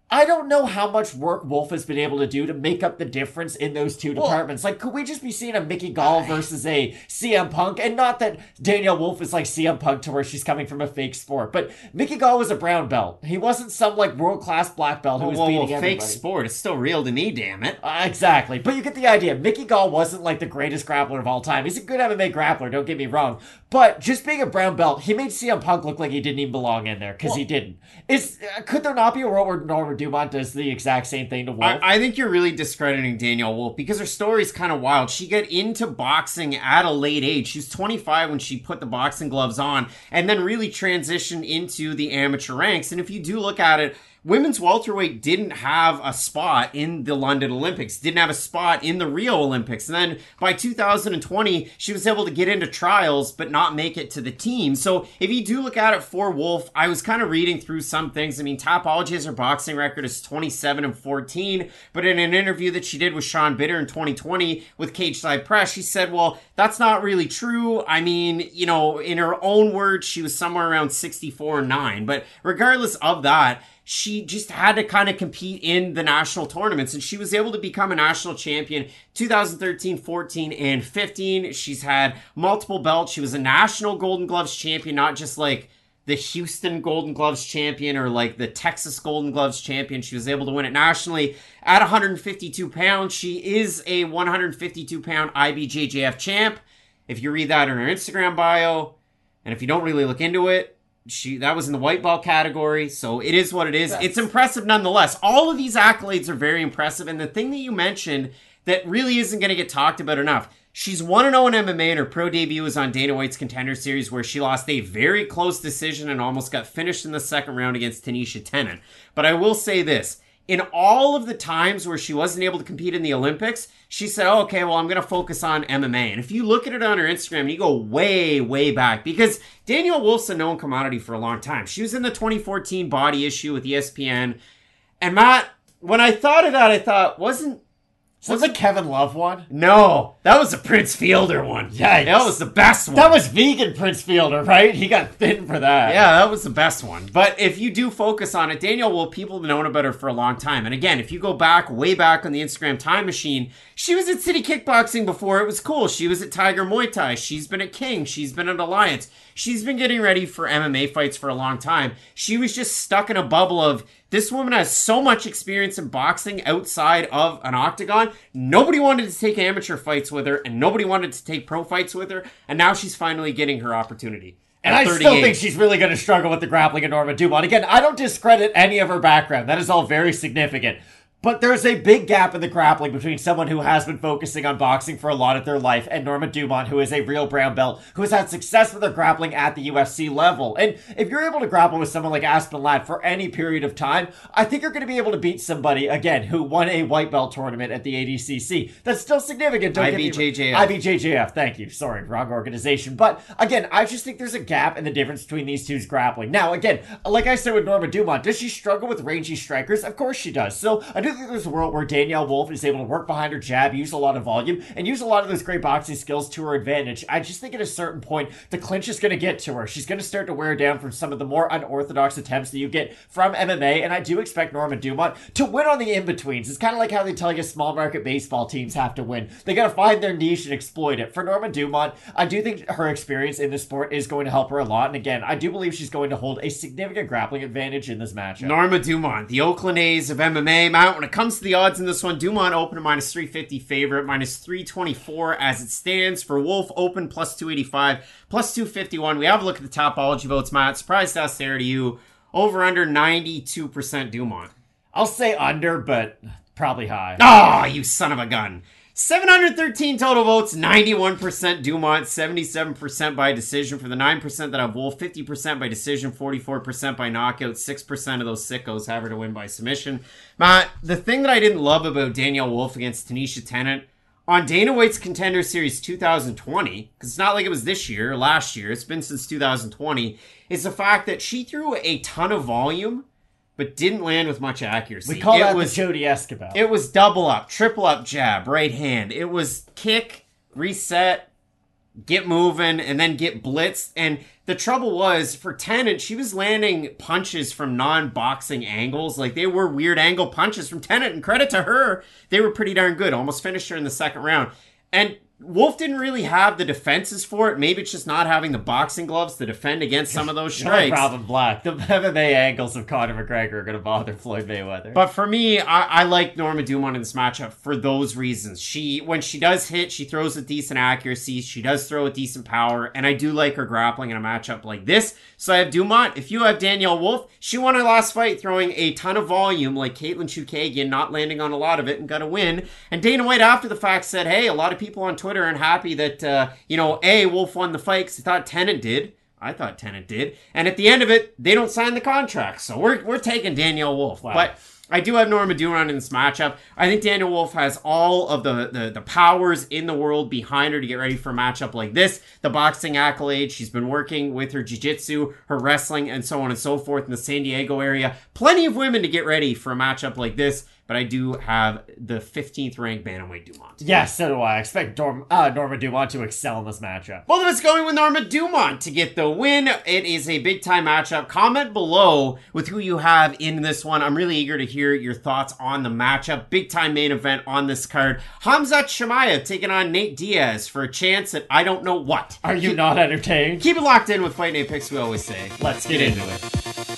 I don't know how much work Wolf has been able to do to make up the difference in those two Well, departments. Like, could we just be seeing a Mickey Gall versus a C M Punk? And not that Danielle Wolf is like C M Punk to where she's coming from a fake sport, but Mickey Gall was a brown belt. He wasn't some like world-class black belt who whoa, was whoa, beating whoa, everybody. fake sport. It's still real to me, damn it. Uh, exactly. But you get the idea. Mickey Gall wasn't like the greatest grappler of all time. He's a good M M A grappler, don't get me wrong. But just being a brown belt, he made C M Punk look like he didn't even belong in there, because Well, he didn't. Is uh, Could there not be a world where Norma Dumont does the exact same thing to Wolf? I, I think you're really discrediting Danielle Wolf because her story's kind of wild. She got into boxing at a late age. She was twenty-five when she put the boxing gloves on and then really transitioned into the amateur ranks. And if you do look at it, women's welterweight didn't have a spot in the London Olympics, didn't have a spot in the Rio Olympics. And then by two thousand twenty, she was able to get into trials, but not make it to the team. So if you do look at it for Wolf, I was kind of reading through some things. I mean, Tapology has her boxing record is twenty-seven and fourteen, but in an interview that she did with Sean Bitter in twenty twenty with Cage Side Press, she said, well, that's not really true. I mean, you know, in her own words, she was somewhere around sixty-four and nine. But regardless of that, she just had to kind of compete in the national tournaments, and she was able to become a national champion two thousand thirteen, fourteen, and fifteen. She's had multiple belts. She was a national Golden Gloves champion, not just like the Houston Golden Gloves champion or like the Texas Golden Gloves champion. She was able to win it nationally at one hundred fifty-two pounds. She is a one hundred fifty-two pound I B J J F champ. If you read that in her Instagram bio, and if you don't really look into it, She that was in the white belt category, so it is what it is. Yes. It's impressive nonetheless. All of these accolades are very impressive, and the thing that you mentioned that really isn't going to get talked about enough, she's one and oh in M M A, and her pro debut was on Dana White's Contender Series, where she lost a very close decision and almost got finished in the second round against Tanisha Tennant. But I will say this. In all of the times where she wasn't able to compete in the Olympics, she said, oh, okay, well, I'm going to focus on M M A. And if you look at it on her Instagram, and you go way, way back, because Danielle Wolf's a known commodity for a long time. She was in the twenty fourteen Body issue with E S P N. And Matt, when I thought of that, I thought, wasn't... Was the Kevin Love one? No, that was a Prince Fielder one. Yikes. That was the best one. That was vegan Prince Fielder, right? He got thin for that. Yeah, that was the best one. But if you do focus on it, Danielle Wolf, people have known about her for a long time. And again, if you go back, way back on the Instagram time machine, she was at City Kickboxing before it was cool. She was at Tiger Muay Thai. She's been at King. She's been at Alliance. She's been getting ready for M M A fights for a long time. She was just stuck in a bubble of, this woman has so much experience in boxing outside of an octagon. Nobody wanted to take amateur fights with her, and nobody wanted to take pro fights with her, and now she's finally getting her opportunity. And I still think she's really going to struggle with the grappling of Norma Dumont. Again, I don't discredit any of her background. That is all very significant. But there's a big gap in the grappling between someone who has been focusing on boxing for a lot of their life and Norma Dumont, who is a real brown belt, who has had success with her grappling at the U F C level. And if you're able to grapple with someone like Aspen Ladd for any period of time, I think you're going to be able to beat somebody, again, who won a white belt tournament at the A D C C. That's still significant. Don't I B J J F. I B J J F, thank you. Sorry, wrong organization. But again, I just think there's a gap in the difference between these two's grappling. Now, again, like I said with Norma Dumont, does she struggle with rangy strikers? Of course she does. So I do think there's a world where Danielle Wolf is able to work behind her jab, use a lot of volume, and use a lot of those great boxing skills to her advantage. I just think at a certain point, the clinch is going to get to her. She's going to start to wear down from some of the more unorthodox attempts that you get from M M A, and I do expect Norma Dumont to win on the in-betweens. It's kind of like how they tell you small market baseball teams have to win. They got to find their niche and exploit it. For Norma Dumont, I do think her experience in the sport is going to help her a lot, and again, I do believe she's going to hold a significant grappling advantage in this matchup. Norma Dumont, the Oakland A's of M M A. Matt, when it comes to the odds in this one, Dumont open to minus three fifty favorite, minus three twenty-four as it stands. For Wolf, open plus two eighty-five, plus two fifty-one. We have a look at the Tapology votes, Matt. Surprise to us there to you. Over under ninety-two percent Dumont. I'll say under, but probably high. Ah, oh, you son of a gun. seven hundred thirteen total votes, ninety-one percent Dumont, seventy-seven percent by decision. For the nine percent that have Wolf, fifty percent by decision, forty-four percent by knockout, six percent of those sickos have her to win by submission. Matt, the thing that I didn't love about Danielle Wolf against Tanisha Tennant, on Dana White's Contender Series two thousand twenty, because it's not like it was this year or last year, it's been since two thousand twenty, is the fact that she threw a ton of volume, but didn't land with much accuracy. We call it that was, the Jody Escobar. It was double up, triple up jab, right hand. It was kick, reset, get moving, and then get blitzed. And the trouble was, for Tennant, she was landing punches from non-boxing angles. Like, they were weird angle punches from Tennant, and credit to her, they were pretty darn good. Almost finished her in the second round. And Wolf didn't really have the defenses for it. Maybe it's just not having the boxing gloves to defend against some of those strikes. No problem, Black. The M M A angles of Conor McGregor are going to bother Floyd Mayweather. But for me, I, I like Norma Dumont in this matchup for those reasons. She, when she does hit, she throws with decent accuracy. She does throw with decent power. And I do like her grappling in a matchup like this. So I have Dumont. If you have Danielle Wolf, she won her last fight throwing a ton of volume like Caitlin Chukagian, not landing on a lot of it and got a win. And Dana White after the fact said, hey, a lot of people on Twitter aren't happy that, uh, you know, A, Wolf won the fight because they thought Tennant did. I thought Tennant did. And at the end of it, they don't sign the contract. So we're we're taking Danielle Wolf. Wow. But I do have Norma Dumont in this matchup. I think Danielle Wolf has all of the, the, the powers in the world behind her to get ready for a matchup like this. The boxing accolades. She's been working with her jiu-jitsu, her wrestling, and so on and so forth in the San Diego area. Plenty of women to get ready for a matchup like this. But I do have the fifteenth ranked Bantamweight Dumont. Yeah, so do I. I expect Dorm, uh, Norma Dumont to excel in this matchup. Both of us going with Norma Dumont to get the win. It is a big-time matchup. Comment below with who you have in this one. I'm really eager to hear your thoughts on the matchup. Big-time main event on this card. Hamzat Chimaev taking on Nate Diaz for a chance at I don't know what. Are you keep, not entertained? Keep it locked in with Fight Night Picks, we always say. Let's get, get into it. it.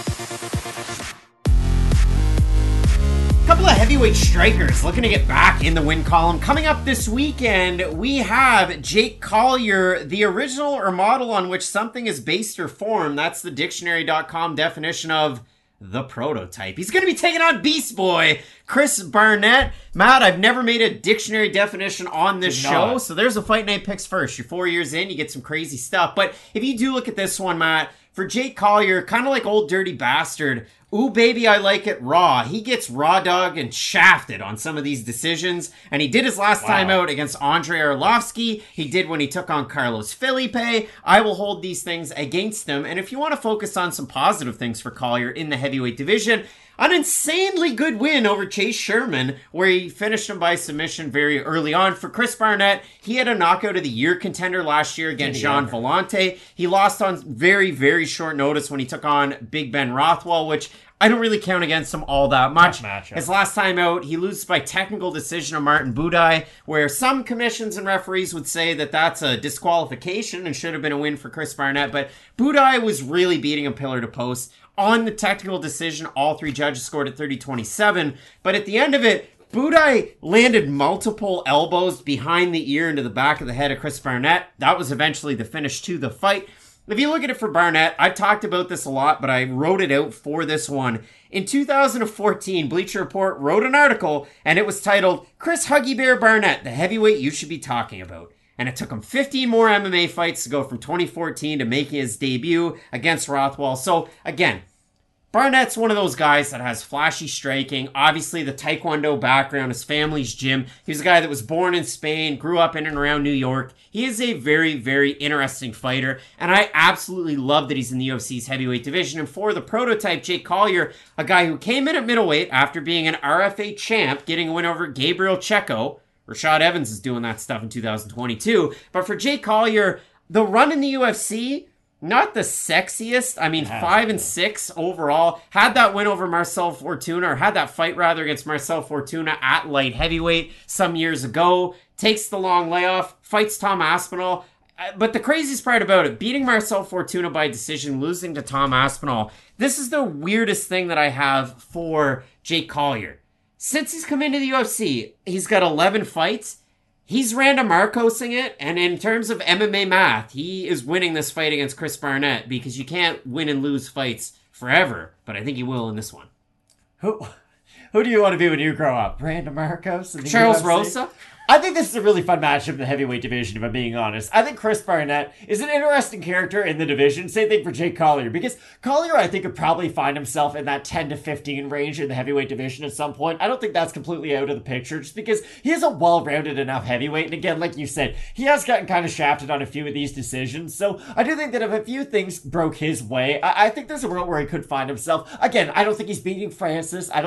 Couple of heavyweight strikers looking to get back in the win column. Coming up this weekend, we have Jake Collier, the original or model on which something is based or formed. That's the dictionary dot com definition of the prototype. He's going to be taking on Beast Boy, Chris Barnett. Matt, I've never made a dictionary definition on this show, so there's a Fight Night Picks first. You're four years in, you get some crazy stuff. But if you do look at this one, Matt, for Jake Collier, kind of like Old Dirty Bastard, ooh, baby, I like it raw. He gets raw dog and shafted on some of these decisions. And he did his last wow. time out against Andrei Arlovsky. He did when he took on Carlos Felipe. I will hold these things against him. And if you want to focus on some positive things for Collier in the heavyweight division, an insanely good win over Chase Sherman, where he finished him by submission very early on. For Chris Barnett, he had a knockout of the year contender last year against Jean Vellante. He lost on very, very short notice when he took on Big Ben Rothwell, which I don't really count against him all that much. His last time out, he loses by technical decision to Martin Budaj, where some commissions and referees would say that that's a disqualification and should have been a win for Chris Barnett. But Budaj was really beating him pillar to post. On the technical decision, all three judges scored at thirty twenty-seven. But at the end of it, Budaj landed multiple elbows behind the ear into the back of the head of Chris Barnett. That was eventually the finish to the fight. If you look at it for Barnett, I've talked about this a lot, but I wrote it out for this one. In two thousand fourteen, Bleacher Report wrote an article, and it was titled, Chris Huggy Bear Barnett, the heavyweight you should be talking about. And it took him fifteen more M M A fights to go from twenty fourteen to making his debut against Rothwell. So, again, Barnett's one of those guys that has flashy striking, obviously the Taekwondo background, his family's gym. He was a guy that was born in Spain, grew up in and around New York. He is a very, very interesting fighter, and I absolutely love that he's in the U F C's heavyweight division. And for the prototype, Jake Collier, a guy who came in at middleweight after being an R F A champ, getting a win over Gabriel Checo. Rashad Evans is doing that stuff in two thousand twenty-two. But for Jake Collier, the run in the U F C, not the sexiest. I mean, five and six overall. Had that win over Marcel Fortuna, or had that fight rather against Marcel Fortuna at light heavyweight some years ago. Takes the long layoff, fights Tom Aspinall. But the craziest part about it, beating Marcel Fortuna by decision, losing to Tom Aspinall, this is the weirdest thing that I have for Jake Collier. Since he's come into the U F C, he's got eleven fights. He's Randa Marcosing it, and in terms of M M A math, he is winning this fight against Chris Barnett because you can't win and lose fights forever, but I think he will in this one. Who who do you want to be when you grow up? Randa Marcos? Charles Rosa? I think this is a really fun matchup in the heavyweight division, if I'm being honest. I think Chris Barnett is an interesting character in the division. Same thing for Jake Collier, because Collier, I think, could probably find himself in that ten to fifteen range in the heavyweight division at some point. I don't think that's completely out of the picture, just because he is a well-rounded enough heavyweight. And again, like you said, he has gotten kind of shafted on a few of these decisions. So I do think that if a few things broke his way, I, I think there's a world where he could find himself. Again, I don't think he's beating Francis. I don't think he's beating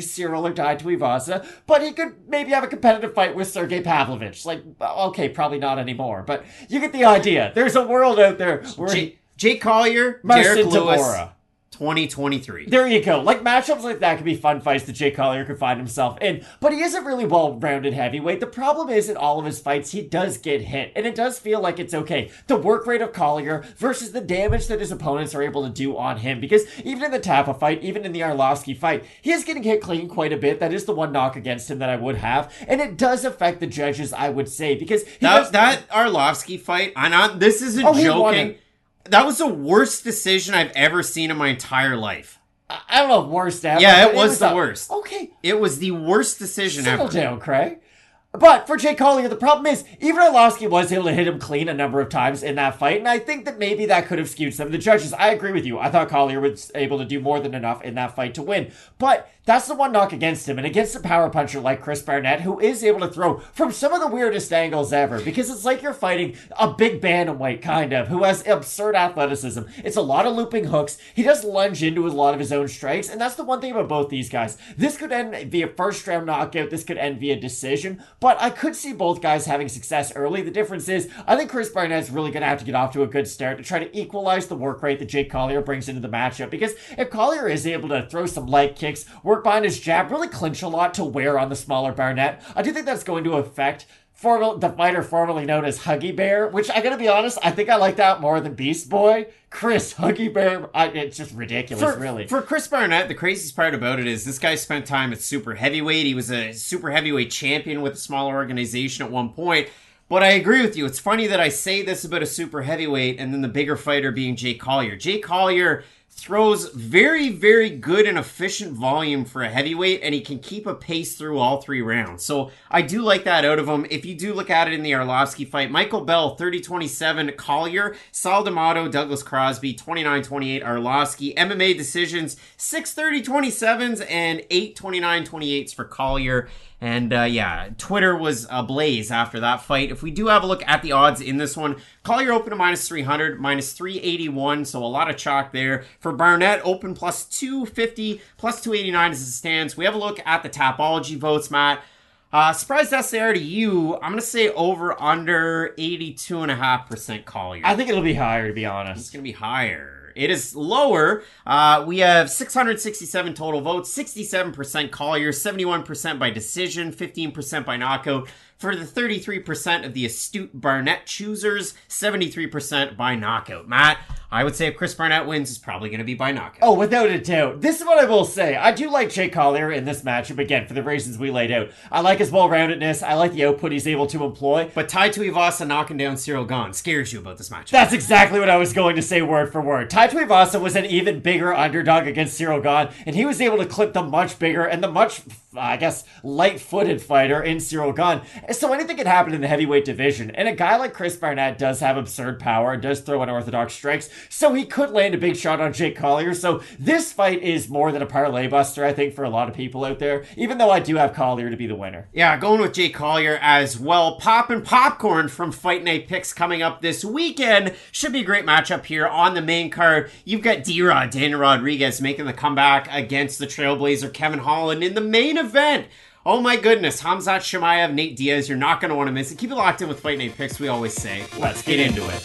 Cyril or Tai Tuivasa, but he could maybe have a competitive fight with Sergey Pavlovich. Like, okay, probably not anymore, but you get the idea. There's a world out there where J- Jake Collier, Marcin Derek Lewis, Tybura. twenty twenty-three. There you go. Like, matchups like that could be fun fights that Jake Collier could find himself in. But he isn't really well-rounded heavyweight. The problem is, in all of his fights, he does get hit. And it does feel like it's okay. The work rate of Collier versus the damage that his opponents are able to do on him. Because even in the Tapa fight, even in the Arlovsky fight, he is getting hit clean quite a bit. That is the one knock against him that I would have. And it does affect the judges, I would say. Because he That, does... that Arlovsky fight, I'm not, this isn't Oh, he won joking. it. That was the worst decision I've ever seen in my entire life. I don't know, worst ever. Yeah, but it was the a- worst. Okay. It was the worst decision Settle ever. down, Craig. But for Jake Collier, the problem is, even Arlovsky was able to hit him clean a number of times in that fight, and I think that maybe that could have skewed some of the judges. I agree with you. I thought Collier was able to do more than enough in that fight to win. But that's the one knock against him, and against a power puncher like Chris Barnett, who is able to throw from some of the weirdest angles ever, because it's like you're fighting a big bantamweight, kind of, who has absurd athleticism. It's a lot of looping hooks. He does lunge into a lot of his own strikes, and that's the one thing about both these guys. This could end via first-round knockout. This could end via decision, but I could see both guys having success early. The difference is, I think Chris Barnett's really going to have to get off to a good start to try to equalize the work rate that Jake Collier brings into the matchup, because if Collier is able to throw some leg kicks, work behind his jab, really clinch a lot to wear on the smaller Barnett, I do think that's going to affect formal, the fighter formerly known as Huggy Bear, which I gotta be honest, I think I like that more than Beast Boy. Chris Huggy Bear, I, it's just ridiculous, For, really. for Chris Barnett, the craziest part about it is this guy spent time at super heavyweight. He was a super heavyweight champion with a smaller organization at one point. But I agree with you. It's funny that I say this about a super heavyweight and then the bigger fighter being Jake Collier. Jake Collier throws very, very good and efficient volume for a heavyweight, and he can keep a pace through all three rounds. So I do like that out of him. If you do look at it in the Arlovsky fight, Michael Bell, thirty twenty-seven, Collier, Sal D'Amato, Douglas Crosby, twenty-nine twenty-eight, Arlovsky, M M A decisions, six thirty twenty-sevens and eight twenty-nine twenty-eights for Collier. And, uh, yeah, Twitter was ablaze after that fight. If we do have a look at the odds in this one, Collier open to minus three hundred, minus three eighty-one, so a lot of chalk there. For Barnett, open plus two fifty, plus two eighty-nine as it stands. We have a look at the Tapology votes, Matt. Uh, surprised as they are to you, I'm going to say over under eighty-two point five percent Collier. I think it'll be higher, to be It's honest. going to be higher. It is lower. Uh, we have six hundred sixty-seven total votes, sixty-seven percent Collier, seventy-one percent by decision, fifteen percent by knockout. For the thirty-three percent of the astute Barnett choosers, seventy-three percent by knockout. Matt, I would say if Chris Barnett wins, it's probably going to be by knockout. Oh, without a doubt. This is what I will say. I do like Jake Collier in this matchup, again, for the reasons we laid out. I like his well-roundedness. I like the output he's able to employ. But Tai Tuivasa knocking down Cyril Gahn scares you about this matchup. That's exactly what I was going to say word for word. Tai Tuivasa was an even bigger underdog against Cyril Gahn, and he was able to clip the much bigger and the much, I guess, light-footed fighter in Cyril Gahn. So anything can happen in the heavyweight division, and a guy like Chris Barnett does have absurd power and does throw unorthodox strikes, so he could land a big shot on Jake Collier. So this fight is more than a parlay buster, I think, for a lot of people out there, even though I do have Collier to be the winner. Yeah, going with Jake Collier as well. Poppin' popcorn from Fight Night Picks coming up this weekend. Should be a great matchup here on the main card. You've got D-Rod, Daniel Rodriguez, making the comeback against the Trailblazer, Kevin Holland, in the main event. Oh my goodness, Khamzat Chimaev, Nate Diaz, you're not going to want to miss it. Keep it locked in with Fight Night Picks, we always say. Let's get into it.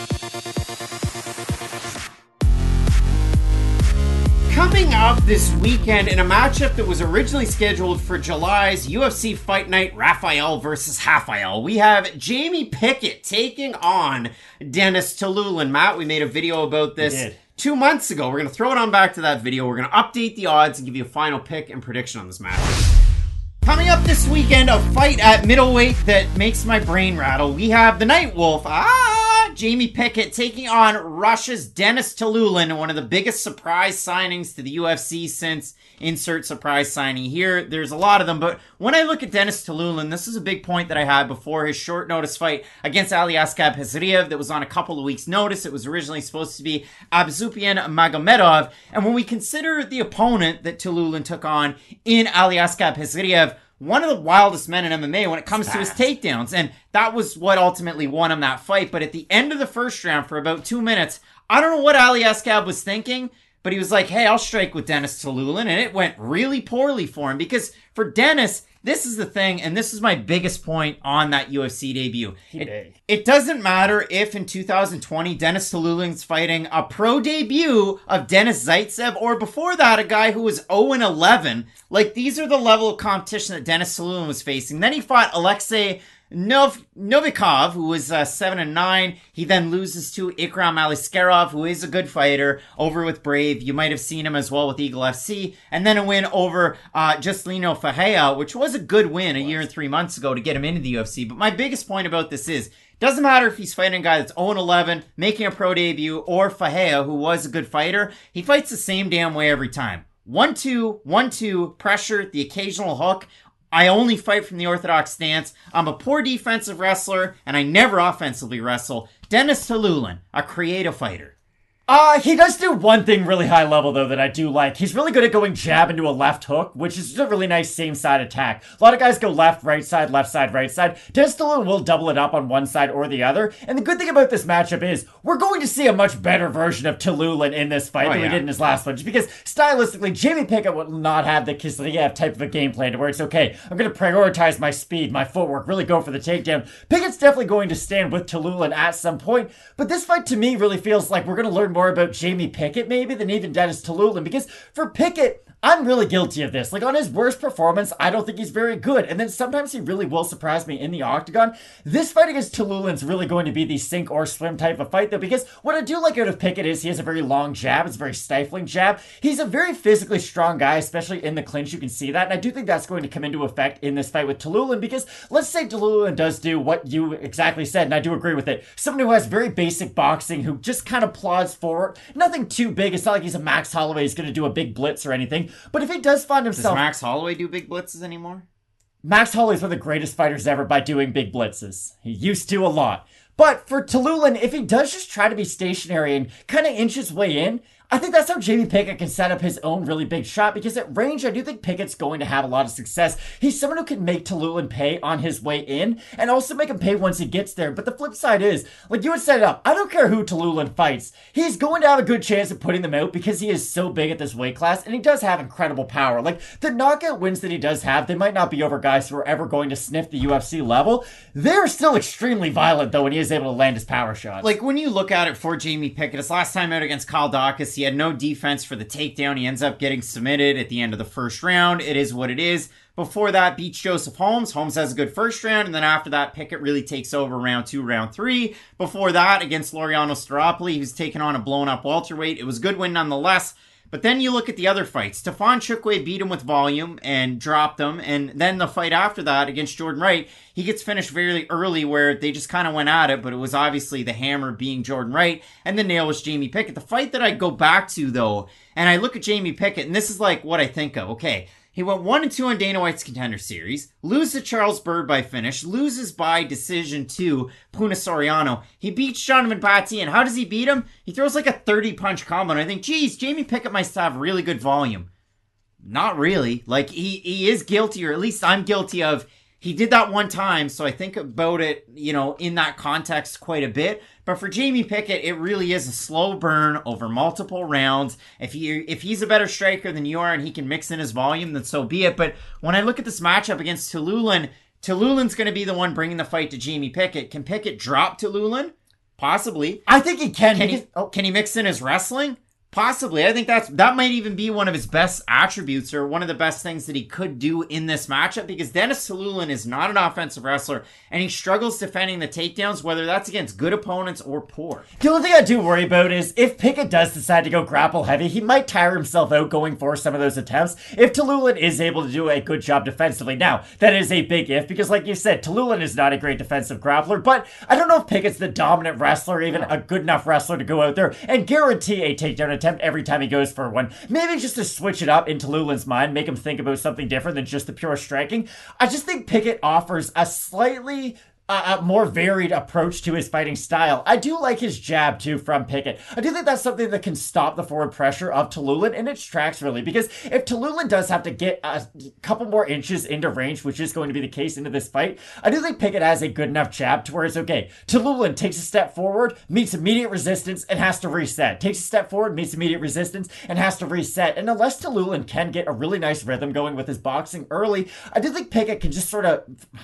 Coming up this weekend in a matchup that was originally scheduled for July's U F C Fight Night, Rafael versus Rafael, we have Jamie Pickett taking on Dennis Tululin. Matt, we made a video about this We did. two months ago. We're going to throw it on back to that video. We're going to update the odds and give you a final pick and prediction on this match. Coming up this weekend, a fight at middleweight that makes my brain rattle. We have the Night Wolf, ah, Jamie Pickett, taking on Russia's Dennis Tululin, one of the biggest surprise signings to the U F C since insert surprise signing here. There's a lot of them, but when I look at Dennis Tululin, this is a big point that I had before his short notice fight against Aliaskhab Hezriev that was on a couple of weeks' notice. It was originally supposed to be Abzupian Magomedov, and when we consider the opponent that Tululin took on in Aliaskhab Hezriev, one of the wildest men in M M A when it comes to his takedowns. And that was what ultimately won him that fight. But at the end of the first round, for about two minutes, I don't know what Aliaskhab was thinking, but he was like, hey, I'll strike with Dennis Tallulah, and it went really poorly for him because for Dennis, this is the thing, and this is my biggest point on that U F C debut. It, it doesn't matter if in two thousand twenty Dennis Tallulah is fighting a pro debut of Denis Zaitsev, or before that a guy who was oh and eleven. Like, these are the level of competition that Dennis Tallulah was facing. Then he fought Alexei Nov- Novikov, who was uh, seven and nine. He then loses to Ikram Aliskerov, who is a good fighter, over with Brave. You might have seen him as well with Eagle F C. And then a win over uh, Juscelino Ferreira, which was a good win a year and three months ago to get him into the U F C. But my biggest point about this is, doesn't matter if he's fighting a guy that's oh and eleven, making a pro debut, or Ferreira, who was a good fighter. He fights the same damn way every time. one two, one two, pressure, the occasional hook. I only fight from the orthodox stance. I'm a poor defensive wrestler, and I never offensively wrestle. Dennis Tallulah, a creative fighter. Uh, he does do one thing really high level, though, that I do like. He's really good at going jab into a left hook, which is a really nice same-side attack. A lot of guys go left, right side, left side, right side. Dennis Tallulah will double it up on one side or the other. And the good thing about this matchup is we're going to see a much better version of Tallulah in this fight oh, than yeah. we did in his last one. Just because, stylistically, Jamie Pickett will not have the Kislyev type of a game plan to where it's, okay, I'm going to prioritize my speed, my footwork, really go for the takedown. Pickett's definitely going to stand with Tallulah at some point. But this fight, to me, really feels like we're going to learn more about Jamie Pickett maybe than even Dennis Tallulah, because for Pickett, I'm really guilty of this. Like, on his worst performance, I don't think he's very good. And then sometimes he really will surprise me in the octagon. This fight against Tallulah is really going to be the sink or swim type of fight, though, because what I do like out of Pickett is he has a very long jab. It's a very stifling jab. He's a very physically strong guy, especially in the clinch. You can see that. And I do think that's going to come into effect in this fight with Tallulah, because let's say Tallulah does do what you exactly said, and I do agree with it. Someone who has very basic boxing, who just kind of plods forward. Nothing too big. It's not like he's a Max Holloway. He's going to do a big blitz or anything. But if he does find himself... Does Max Holloway do big blitzes anymore? Max Holloway is one of the greatest fighters ever by doing big blitzes. He used to a lot. But for Tallulah, if he does just try to be stationary and kind of inch his way in, I think that's how Jamie Pickett can set up his own really big shot, because at range, I do think Pickett's going to have a lot of success. He's someone who can make Tallulah pay on his way in, and also make him pay once he gets there. But the flip side is, like you would set it up, I don't care who Tallulah fights. He's going to have a good chance of putting them out because he is so big at this weight class, and he does have incredible power. Like, the knockout wins that he does have, they might not be over guys who are ever going to sniff the U F C level. They're still extremely violent, though, when he is able to land his power shots. Like, when you look at it for Jamie Pickett, his last time out against Kyle Daukaus, he had no defense for the takedown. He ends up getting submitted at the end of the first round. It is what it is. Before that, beats Joseph Holmes. Holmes has a good first round, and then after that, Pickett really takes over round two, round three. Before that, against Laureano Staropoli, who's taken on a blown-up welterweight. It was a good win nonetheless. But then you look at the other fights. Stephon Chukwu beat him with volume and dropped him. And then the fight after that against Jordan Wright, he gets finished very early where they just kind of went at it. But it was obviously the hammer being Jordan Wright. And the nail was Jamie Pickett. The fight that I go back to, though, and I look at Jamie Pickett, and this is like what I think of. Okay, he went one and two on Dana White's Contender Series, loses to Charles Byrd by finish, loses by decision to Puna Soriano. He beats Jonathan Patti, and how does he beat him? He throws like a thirty-punch combo, and I think, geez, Jamie Pickett must have really good volume. Not really. Like, he, he is guilty, or at least I'm guilty of, he did that one time, so I think about it, you know, in that context quite a bit. But for Jamie Pickett, it really is a slow burn over multiple rounds. If he if he's a better striker than you are and he can mix in his volume, then so be it. But when I look at this matchup against Tallulah, Tallulah's going to be the one bringing the fight to Jamie Pickett. Can Pickett drop Tallulah? Possibly. I think he can. Can because, he, oh. can he mix in his wrestling? Possibly. I think that's that might even be one of his best attributes, or one of the best things that he could do in this matchup, because Dennis Tallulah is not an offensive wrestler, and he struggles defending the takedowns, whether that's against good opponents or poor. The only thing I do worry about is if Pickett does decide to go grapple heavy, he might tire himself out going for some of those attempts if Tallulah is able to do a good job defensively. Now, that is a big if, because like you said, Tallulah is not a great defensive grappler, but I don't know if Pickett's the dominant wrestler, even a good enough wrestler to go out there and guarantee a takedown attempt every time he goes for one. Maybe just to switch it up in Tallulah's mind, make him think about something different than just the pure striking. I just think Pickett offers a slightly a more varied approach to his fighting style. I do like his jab, too, from Pickett. I do think that's something that can stop the forward pressure of Tallulah in its tracks, really, because if Tallulah does have to get a couple more inches into range, which is going to be the case into this fight, I do think Pickett has a good enough jab to where it's okay. Tallulah takes a step forward, meets immediate resistance, and has to reset. Takes a step forward, meets immediate resistance, and has to reset. And unless Tallulah can get a really nice rhythm going with his boxing early, I do think Pickett can just sort of...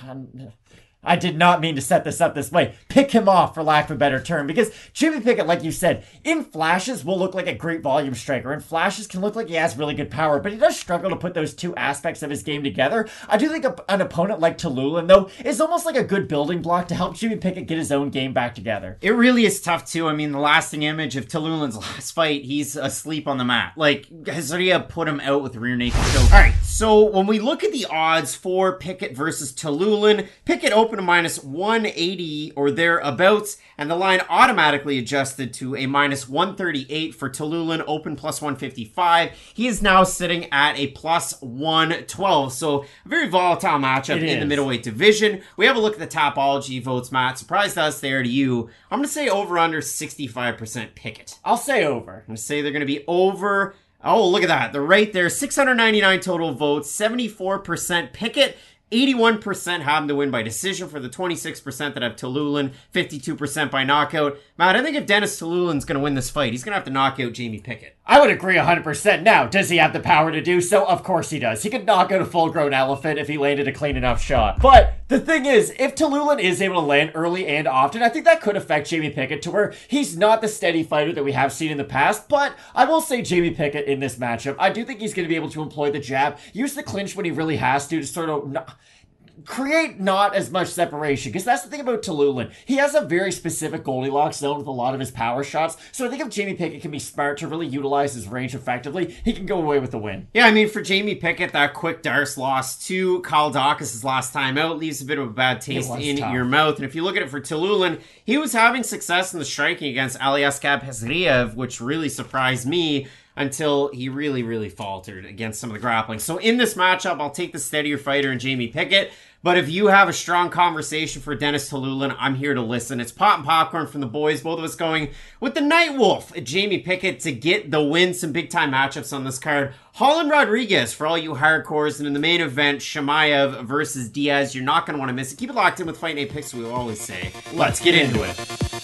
I did not mean to set this up this way. Pick him off, for lack of a better term, because Jimmy Pickett, like you said, in flashes will look like a great volume striker, and flashes can look like he has really good power, but he does struggle to put those two aspects of his game together. I do think a, an opponent like Tallulah, though, is almost like a good building block to help Jimmy Pickett get his own game back together. It really is tough, too. I mean, the lasting image of Tallulah's last fight, he's asleep on the mat. Like, Hazaria put him out with a rear naked choke. All right, so when we look at the odds for Pickett versus Tallulah, Pickett opened a minus one eighty or thereabouts, and the line automatically adjusted to a minus one thirty-eight for Tallulah, open plus one fifty-five. He is now sitting at a plus one twelve, so a very volatile matchup in the middleweight division. We have a look at the Tapology votes, Matt. Surprised us there to you. I'm going to say over under sixty-five percent Pickett. I'll say over. I'm going to say they're going to be over. Oh, look at that. They're right there. six hundred ninety-nine total votes, seventy-four percent Pickett. eighty-one percent have him to win by decision for the twenty-six percent that have Tallulah, fifty-two percent by knockout. Matt, I think if Dennis Tallulah's going to win this fight, he's going to have to knock out Jamie Pickett. I would agree one hundred percent. Now, does he have the power to do so? Of course he does. He could knock out a full-grown elephant if he landed a clean enough shot. But the thing is, if Tallulah is able to land early and often, I think that could affect Jamie Pickett to where he's not the steady fighter that we have seen in the past. But I will say Jamie Pickett in this matchup, I do think he's going to be able to employ the jab, use the clinch when he really has to, to sort of... Not, create not as much separation, because that's the thing about Tallulah. He has a very specific Goldilocks zone with a lot of his power shots, so I think if Jamie Pickett can be smart to really utilize his range effectively, he can go away with the win. Yeah, I mean, for Jamie Pickett, that quick Darce loss to Kyle Dawkins' last time out leaves a bit of a bad taste in tough. your mouth, and if you look at it for Tallulah, he was having success in the striking against Aliaskhab Hazariev, which really surprised me, until he really, really faltered against some of the grappling. So in this matchup, I'll take the steadier fighter in Jamie Pickett. But if you have a strong conversation for Dennis Tallulah, I'm here to listen. It's Pot and Popcorn from the boys. Both of us going with the Night Wolf, Jamie Pickett, to get the win. Some big-time matchups on this card. Holland Rodriguez for all you hardcores. And in the main event, Chimaev versus Diaz. You're not going to want to miss it. Keep it locked in with Fight Night Picks, we will always say. Let's get into it.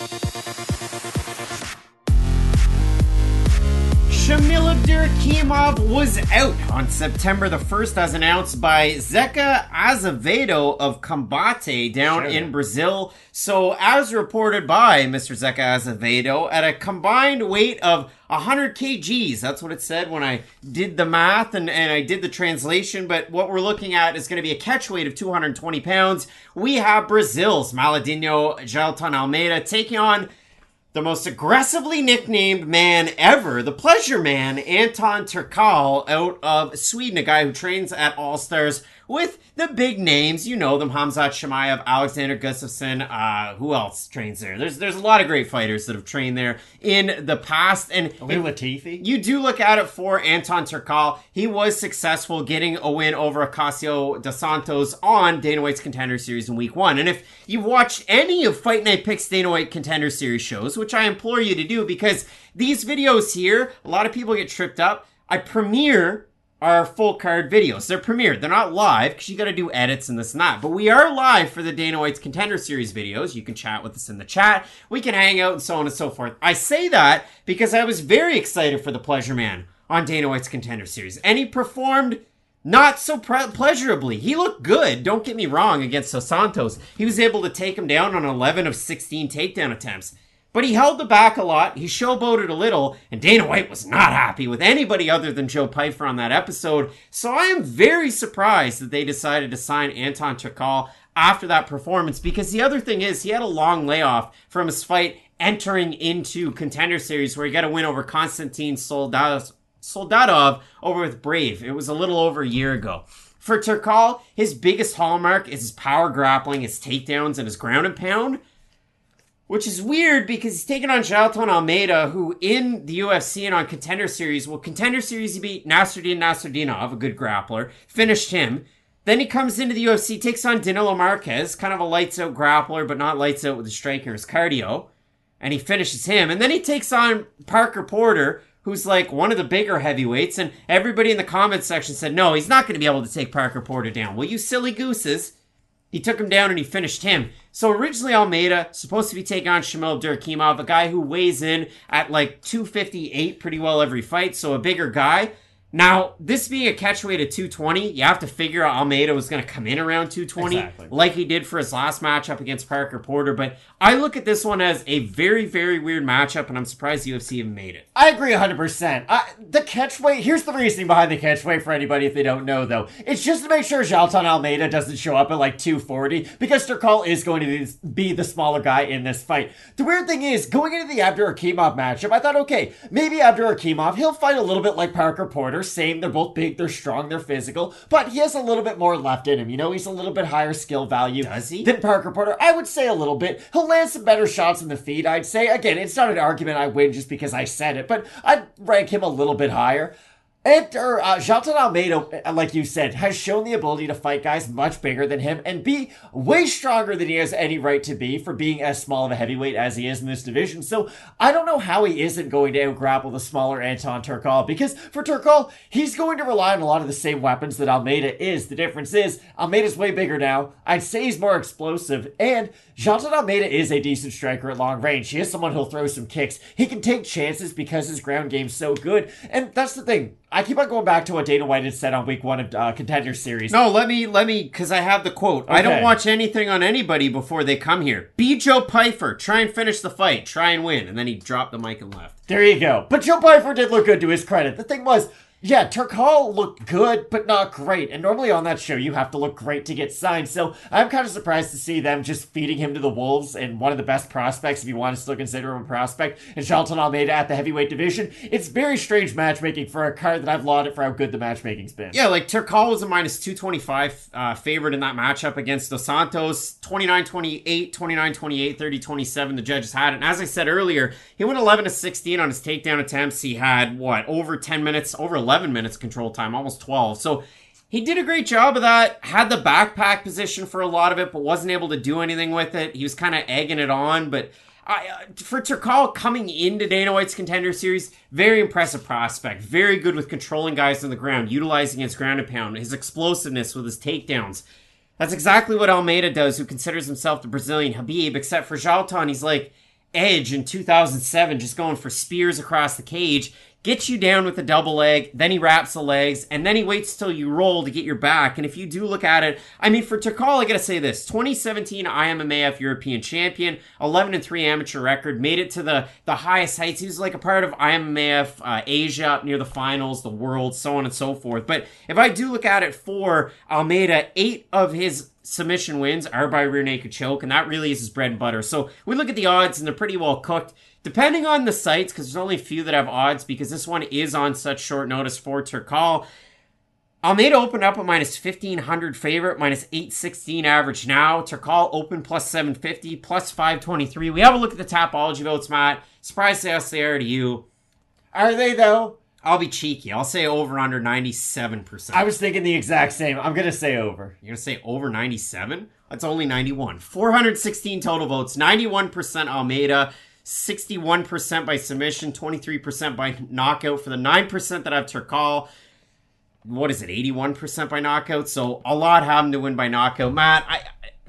Shamil Abdurakhimov was out on September the first, as announced by Zeca Azevedo of Combate down sure. in Brazil. So, as reported by Mister Zeca Azevedo, at a combined weight of one hundred kilograms, that's what it said when I did the math and, and I did the translation, but what we're looking at is going to be a catch weight of two hundred twenty pounds. We have Brazil's Maladinho Gelton Almeida taking on the most aggressively nicknamed man ever, the Pleasure Man, Anton Turkal, out of Sweden, a guy who trains at All Stars with the big names. You know them, Khamzat Chimaev, Alexander Gustafsson, uh, who else trains there? There's there's a lot of great fighters that have trained there in the past. And Ali Latifi. You do look at it for Anton Turkal. He was successful getting a win over Acacio dos Santos on Dana White's Contender Series in week one. And if you've watched any of Fight Night Picks Dana White Contender Series shows, which I implore you to do, because these videos here, a lot of people get tripped up. I premiere our full card videos. They're premiered. They're not live because you got to do edits and this and that. But we are live for the Dana White's Contender Series videos. You can chat with us in the chat. We can hang out and so on and so forth. I say that because I was very excited for the Pleasure Man on Dana White's Contender Series. And he performed not so pre- pleasurably. He looked good, don't get me wrong, against Dos Santos. He was able to take him down on eleven of sixteen takedown attempts. But he held the back a lot, he showboated a little, and Dana White was not happy with anybody other than Joe Pyfer on that episode. So I am very surprised that they decided to sign Anton Turkal after that performance, because the other thing is he had a long layoff from his fight entering into Contender Series where he got a win over Konstantin Soldados, Soldadov over with Brave. It was a little over a year ago. For Turkal, his biggest hallmark is his power grappling, his takedowns, and his ground and pound. Which is weird because he's taking on Gelton Almeida, who in the U F C and on Contender Series, well, Contender Series he beat Nasruddin Nasruddinov, a good grappler, finished him. Then he comes into the U F C, takes on Danilo Marquez, kind of a lights-out grappler, but not lights out with his striking or his cardio. And he finishes him. And then he takes on Parker Porter, who's like one of the bigger heavyweights. And everybody in the comments section said, no, he's not going to be able to take Parker Porter down. Well, you silly gooses. He took him down and he finished him. So originally Almeida, supposed to be taking on Shamil Abdurakhimov, a guy who weighs in at like two fifty-eight pretty well every fight, so a bigger guy. Now, this being a catchweight at two twenty, you have to figure Almeida was going to come in around two twenty, exactly, like he did for his last matchup against Parker Porter. But I look at this one as a very, very weird matchup, and I'm surprised the U F C even made it. I agree one hundred percent. Uh, the catchweight, here's the reasoning behind the catchweight for anybody if they don't know, though. It's just to make sure Jailton Almeida doesn't show up at like two forty, because Turkal is going to be the smaller guy in this fight. The weird thing is, going into the Abdurakhimov matchup, I thought, okay, maybe Abdurakhimov, he'll fight a little bit like Parker Porter. Same, they're both big, they're strong, they're physical, but he has a little bit more left in him. You know, he's a little bit higher skill value. Does he? Than Parker Porter. I would say a little bit. He'll land some better shots in the feet, I'd say. Again, it's not an argument I win just because I said it, but I'd rank him a little bit higher. And or, uh, Jailton Almeida, like you said, has shown the ability to fight guys much bigger than him and be way stronger than he has any right to be for being as small of a heavyweight as he is in this division. So I don't know how he isn't going to out-grapple the smaller Anton Turkal, because for Turkal, he's going to rely on a lot of the same weapons that Almeida is. The difference is Almeida's way bigger now. I'd say he's more explosive, and Jailton Almeida is a decent striker at long range. He is someone who'll throw some kicks. He can take chances because his ground game's so good, and that's the thing. I keep on going back to what Dana White had said on week one of uh, Contender Series. No, let me, let me, because I have the quote. Okay. I don't watch anything on anybody before they come here. Be Joe Pyfer. Try and finish the fight. Try and win. And then he dropped the mic and left. There you go. But Joe Pyfer did look good to his credit. The thing was, yeah, Turkal looked good, but not great. And normally on that show, you have to look great to get signed. So I'm kind of surprised to see them just feeding him to the wolves and one of the best prospects, if you want to still consider him a prospect, and Jailton Almeida at the heavyweight division. It's very strange matchmaking for a card that I've lauded for how good the matchmaking's been. Yeah, like Turkal was a minus two twenty-five uh, favorite in that matchup against Dos Santos. twenty-nine twenty-eight, twenty-nine twenty-eight, thirty twenty-seven. The judges had it. And as I said earlier, he went eleven to sixteen on his takedown attempts. He had, what, over ten minutes, over eleven minutes control time, almost twelve. So he did a great job of that. Had the backpack position for a lot of it, but wasn't able to do anything with it. He was kind of egging it on. But I, uh, for Turkal coming into Dana White's Contender Series, very impressive prospect. Very good with controlling guys on the ground, utilizing his ground and pound, his explosiveness with his takedowns. That's exactly what Almeida does, who considers himself the Brazilian Khabib, except for Jailton, he's like Edge in two thousand seven, just going for spears across the cage. Gets you down with a double leg, then he wraps the legs, and then he waits till you roll to get your back. And if you do look at it, I mean, for Turkal, I gotta say this. twenty seventeen I M M A F European champion, eleven and three amateur record, made it to the, the highest heights. He was like a part of I M M A F uh, Asia up near the finals, the world, so on and so forth. But if I do look at it for Almeida, eight of his submission wins are by rear naked choke, and that really is his bread and butter. So we look at the odds, and they're pretty well cooked. Depending on the sites, because there's only a few that have odds, because this one is on such short notice for Turkal. Almeida opened up a minus fifteen hundred favorite, minus eight sixteen average now. Turkal open plus seven fifty, plus five twenty-three. We have a look at the Tapology votes, Matt. Surprised they say are to you. Are they, though? I'll be cheeky. I'll say over under ninety-seven percent. I was thinking the exact same. I'm going to say over. You're going to say over ninety-seven? That's only ninety-one. four hundred sixteen total votes. ninety-one percent Almeida. sixty-one percent by submission, twenty-three percent by knockout. For the nine percent that have Turkal, what is it, eighty-one percent by knockout? So a lot have him to win by knockout. Matt, I,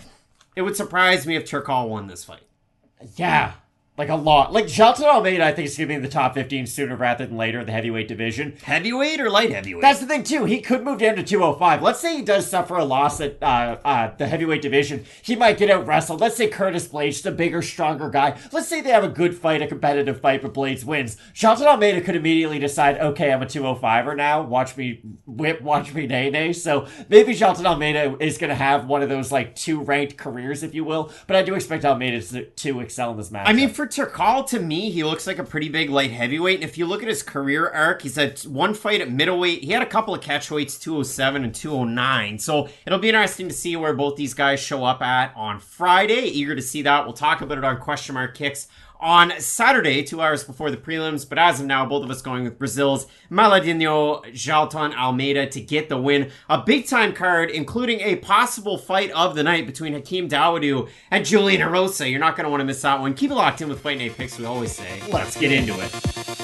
it would surprise me if Turkal won this fight. Yeah. Like a lot. Like Jailton Almeida, I think, is going to be in the top fifteen sooner rather than later in the heavyweight division. Heavyweight or light heavyweight? That's the thing, too. He could move down to two oh five. Let's say he does suffer a loss at uh, uh, the heavyweight division. He might get out wrestled. Let's say Curtis Blades, just a bigger, stronger guy. Let's say they have a good fight, a competitive fight, but Blades wins. Jailton Almeida could immediately decide, okay, I'm a two oh five-er now. Watch me whip, watch me nay-nay. So maybe Jailton Almeida is going to have one of those, like, two-ranked careers, if you will. But I do expect Almeida to, to excel in this match. I mean, for Turkal, to me, he looks like a pretty big light heavyweight. And if you look at his career arc, he's had one fight at middleweight. He had a couple of catchweights, two oh seven and two oh nine. So it'll be interesting to see where both these guys show up at on Friday. Eager to see that. We'll talk about it on Question Mark Kicks on Saturday, two hours before the prelims. But as of now, both of us going with Brazil's Maladinho Jalton Almeida to get the win. A big-time card, including a possible fight of the night between Hakeem Dawodu and Julian Erosa. You're not going to want to miss that one. Keep it locked in with Fight Night Picks, we always say. Let's get into it.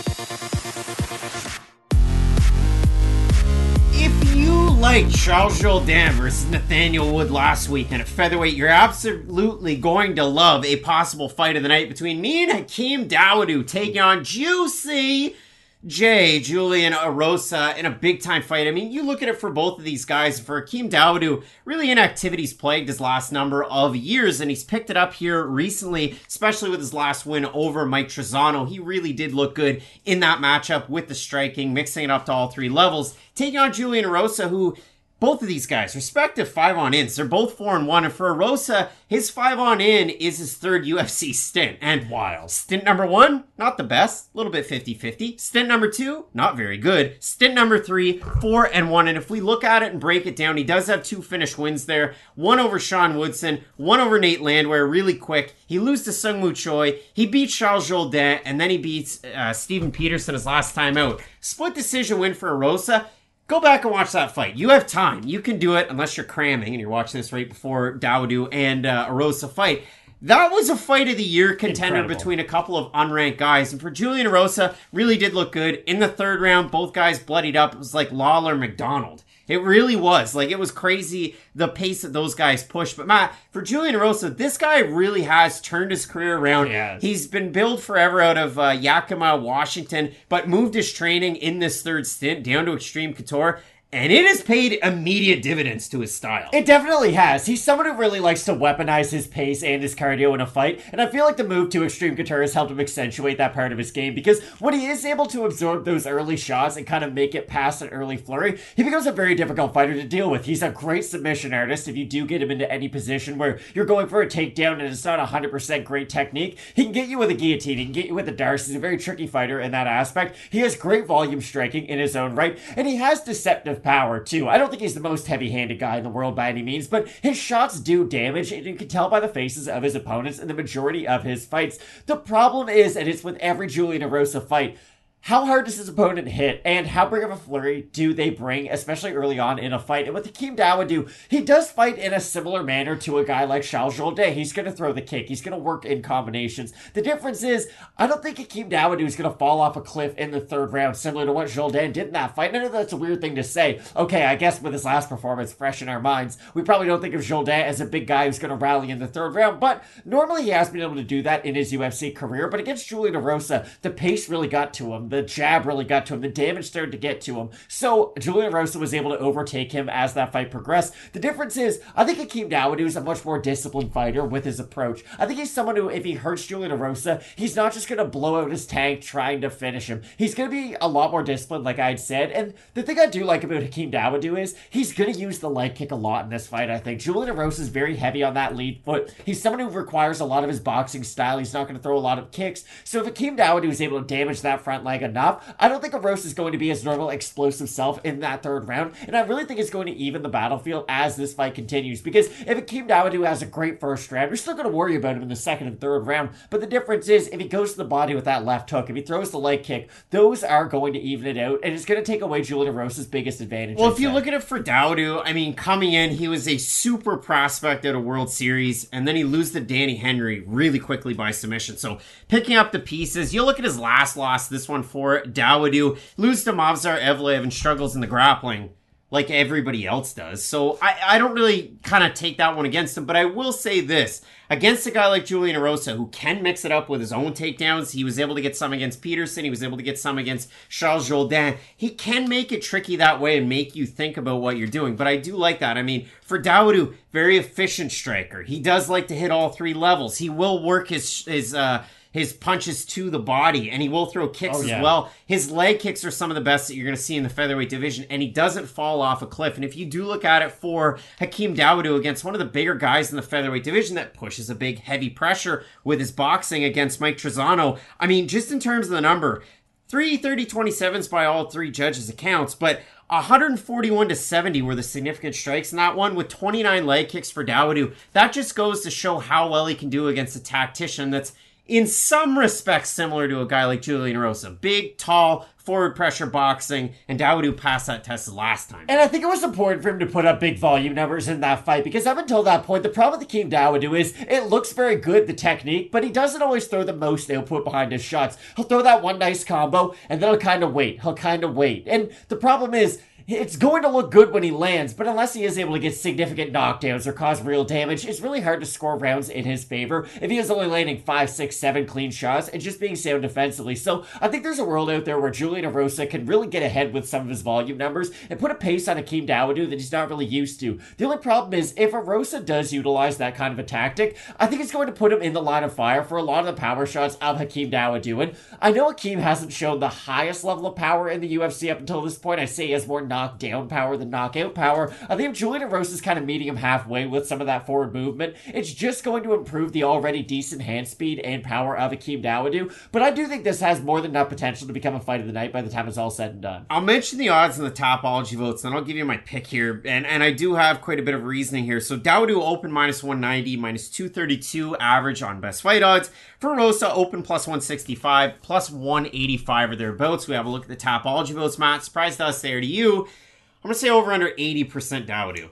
If you liked Charles Jourdain versus Nathaniel Wood last week and at featherweight, you're absolutely going to love a possible fight of the night between me and Hakeem Dawodu taking on Juicy J, Julian Erosa, in a big-time fight. I mean, you look at it for both of these guys. For Hakeem Dawodu, really inactivity's plagued his last number of years, and he's picked it up here recently, especially with his last win over Mike Trizano. He really did look good in that matchup with the striking, mixing it up to all three levels. Taking on Julian Erosa, who... both of these guys, respective five-on-ins, they're both four and one, and for Erosa, his five-on-in is his third U F C stint. And wild. Stint number one, not the best, a little bit fifty-fifty. Stint number two, not very good. Stint number three, four and one. And if we look at it and break it down, he does have two finished wins there. One over Sean Woodson, one over Nate Landwehr, really quick. He loses to Sung Woo Choi. He beats Charles Jourdain, and then he beats uh, Steven Peterson his last time out. Split decision win for Erosa. Go back and watch that fight. You have time. You can do it unless you're cramming and you're watching this right before Dawodu and uh, Erosa fight. That was a fight of the year contender Incredible. Between a couple of unranked guys. And for Julian Erosa, really did look good. In the third round, both guys bloodied up. It was like Lawler-McDonald. It really was. Like, it was crazy the pace that those guys pushed. But Matt, for Julian Erosa, this guy really has turned his career around. Yes. He's been billed forever out of uh, Yakima, Washington, but moved his training in this third stint down to Extreme Couture. And it has paid immediate dividends to his style. It definitely has. He's someone who really likes to weaponize his pace and his cardio in a fight, and I feel like the move to Extreme Couture has helped him accentuate that part of his game, because when he is able to absorb those early shots and kind of make it past an early flurry, he becomes a very difficult fighter to deal with. He's a great submission artist. If you do get him into any position where you're going for a takedown and it's not one hundred percent great technique, he can get you with a guillotine, he can get you with a Darce. He's a very tricky fighter in that aspect. He has great volume striking in his own right, and he has deceptive power too. I don't think he's the most heavy-handed guy in the world by any means, but his shots do damage, and you can tell by the faces of his opponents in the majority of his fights. The problem is, and it's with every Julian Erosa fight, how hard does his opponent hit, and how big of a flurry do they bring, especially early on in a fight? And with Hakeem Dawodu, he does fight in a similar manner to a guy like Charles Jourdain. He's going to throw the kick. He's going to work in combinations. The difference is, I don't think Hakeem Dawodu is going to fall off a cliff in the third round, similar to what Jourdain did in that fight. I know that's a weird thing to say. Okay, I guess with his last performance fresh in our minds, we probably don't think of Jourdain as a big guy who's going to rally in the third round, but normally he has been able to do that in his U F C career. But against Julian Erosa, the pace really got to him. The jab really got to him. The damage started to get to him. So Julian Erosa was able to overtake him as that fight progressed. The difference is, I think Hakeem Dawodu is a much more disciplined fighter with his approach. I think he's someone who, if he hurts Julian Erosa, he's not just going to blow out his tank trying to finish him. He's going to be a lot more disciplined, like I'd said. And the thing I do like about Hakeem Dawodu is he's going to use the leg kick a lot in this fight, I think. Julian Erosa is very heavy on that lead foot. He's someone who requires a lot of his boxing style. He's not going to throw a lot of kicks. So if Hakeem Dawodu is able to damage that front leg enough, I don't think Erosa is going to be his normal explosive self in that third round, and I really think it's going to even the battlefield as this fight continues, because if Hakeem Dawodu has a great first round, you're still going to worry about him in the second and third round, but the difference is, if he goes to the body with that left hook, if he throws the leg kick, those are going to even it out, and it's going to take away Julian Erosa's biggest advantage. Well, if you look at it for Dawodu, I mean, coming in, he was a super prospect at a World Series, and then he loses to Danny Henry really quickly by submission, so picking up the pieces, you look at his last loss, this one for Dawodu, lose to Movsar Evlev and struggles in the grappling like everybody else does. So I, I don't really kind of take that one against him, but I will say this. Against a guy like Julian Erosa, who can mix it up with his own takedowns, he was able to get some against Peterson, he was able to get some against Charles Jourdain. He can make it tricky that way and make you think about what you're doing, but I do like that. I mean, for Dawodu, very efficient striker. He does like to hit all three levels. He will work his, his, uh, his punches to the body, and he will throw kicks oh, yeah. as well. His leg kicks are some of the best that you're going to see in the featherweight division, and he doesn't fall off a cliff. And if you do look at it for Hakeem Dawodu against one of the bigger guys in the featherweight division that pushes a big, heavy pressure with his boxing against Mike Trizano, I mean, just in terms of the number, three thirty twenty-sevens by all three judges' accounts, but one forty-one to seventy were the significant strikes in that one, with twenty-nine leg kicks for Dawodu. That just goes to show how well he can do against a tactician that's in some respects similar to a guy like Julian Rosa. Big, tall, forward pressure boxing, and Dawodu passed that test last time. And I think it was important for him to put up big volume numbers in that fight, because up until that point, the problem with Hakeem Dawodu is it looks very good, the technique, but he doesn't always throw the most output behind his shots. He'll throw that one nice combo, and then he'll kind of wait. He'll kind of wait. And the problem is, it's going to look good when he lands, but unless he is able to get significant knockdowns or cause real damage, it's really hard to score rounds in his favor if he is only landing five, six, seven clean shots and just being sound defensively. So I think there's a world out there where Julian Erosa can really get ahead with some of his volume numbers and put a pace on Hakeem Dawodu that he's not really used to. The only problem is, if Erosa does utilize that kind of a tactic, I think it's going to put him in the line of fire for a lot of the power shots of Hakeem Dawodu. And I know Hakeem hasn't shown the highest level of power in the U F C up until this point. I say he has more knockdown power than knockout power. I think if Julian Erosa is kind of meeting him halfway with some of that forward movement, it's just going to improve the already decent hand speed and power of Hakeem Dawodu. But I do think this has more than enough potential to become a fight of the night by the time it's all said and done. I'll mention the odds in the Tapology votes, and I'll give you my pick here. And, and I do have quite a bit of reasoning here. So Dawodu open minus one ninety, minus two thirty-two average on best fight odds. For Erosa, open plus one sixty-five, plus one eighty-five or thereabouts. We have a look at the Tapology votes. Matt, surprised us there to you. I'm going to say over under eighty percent Dawodu.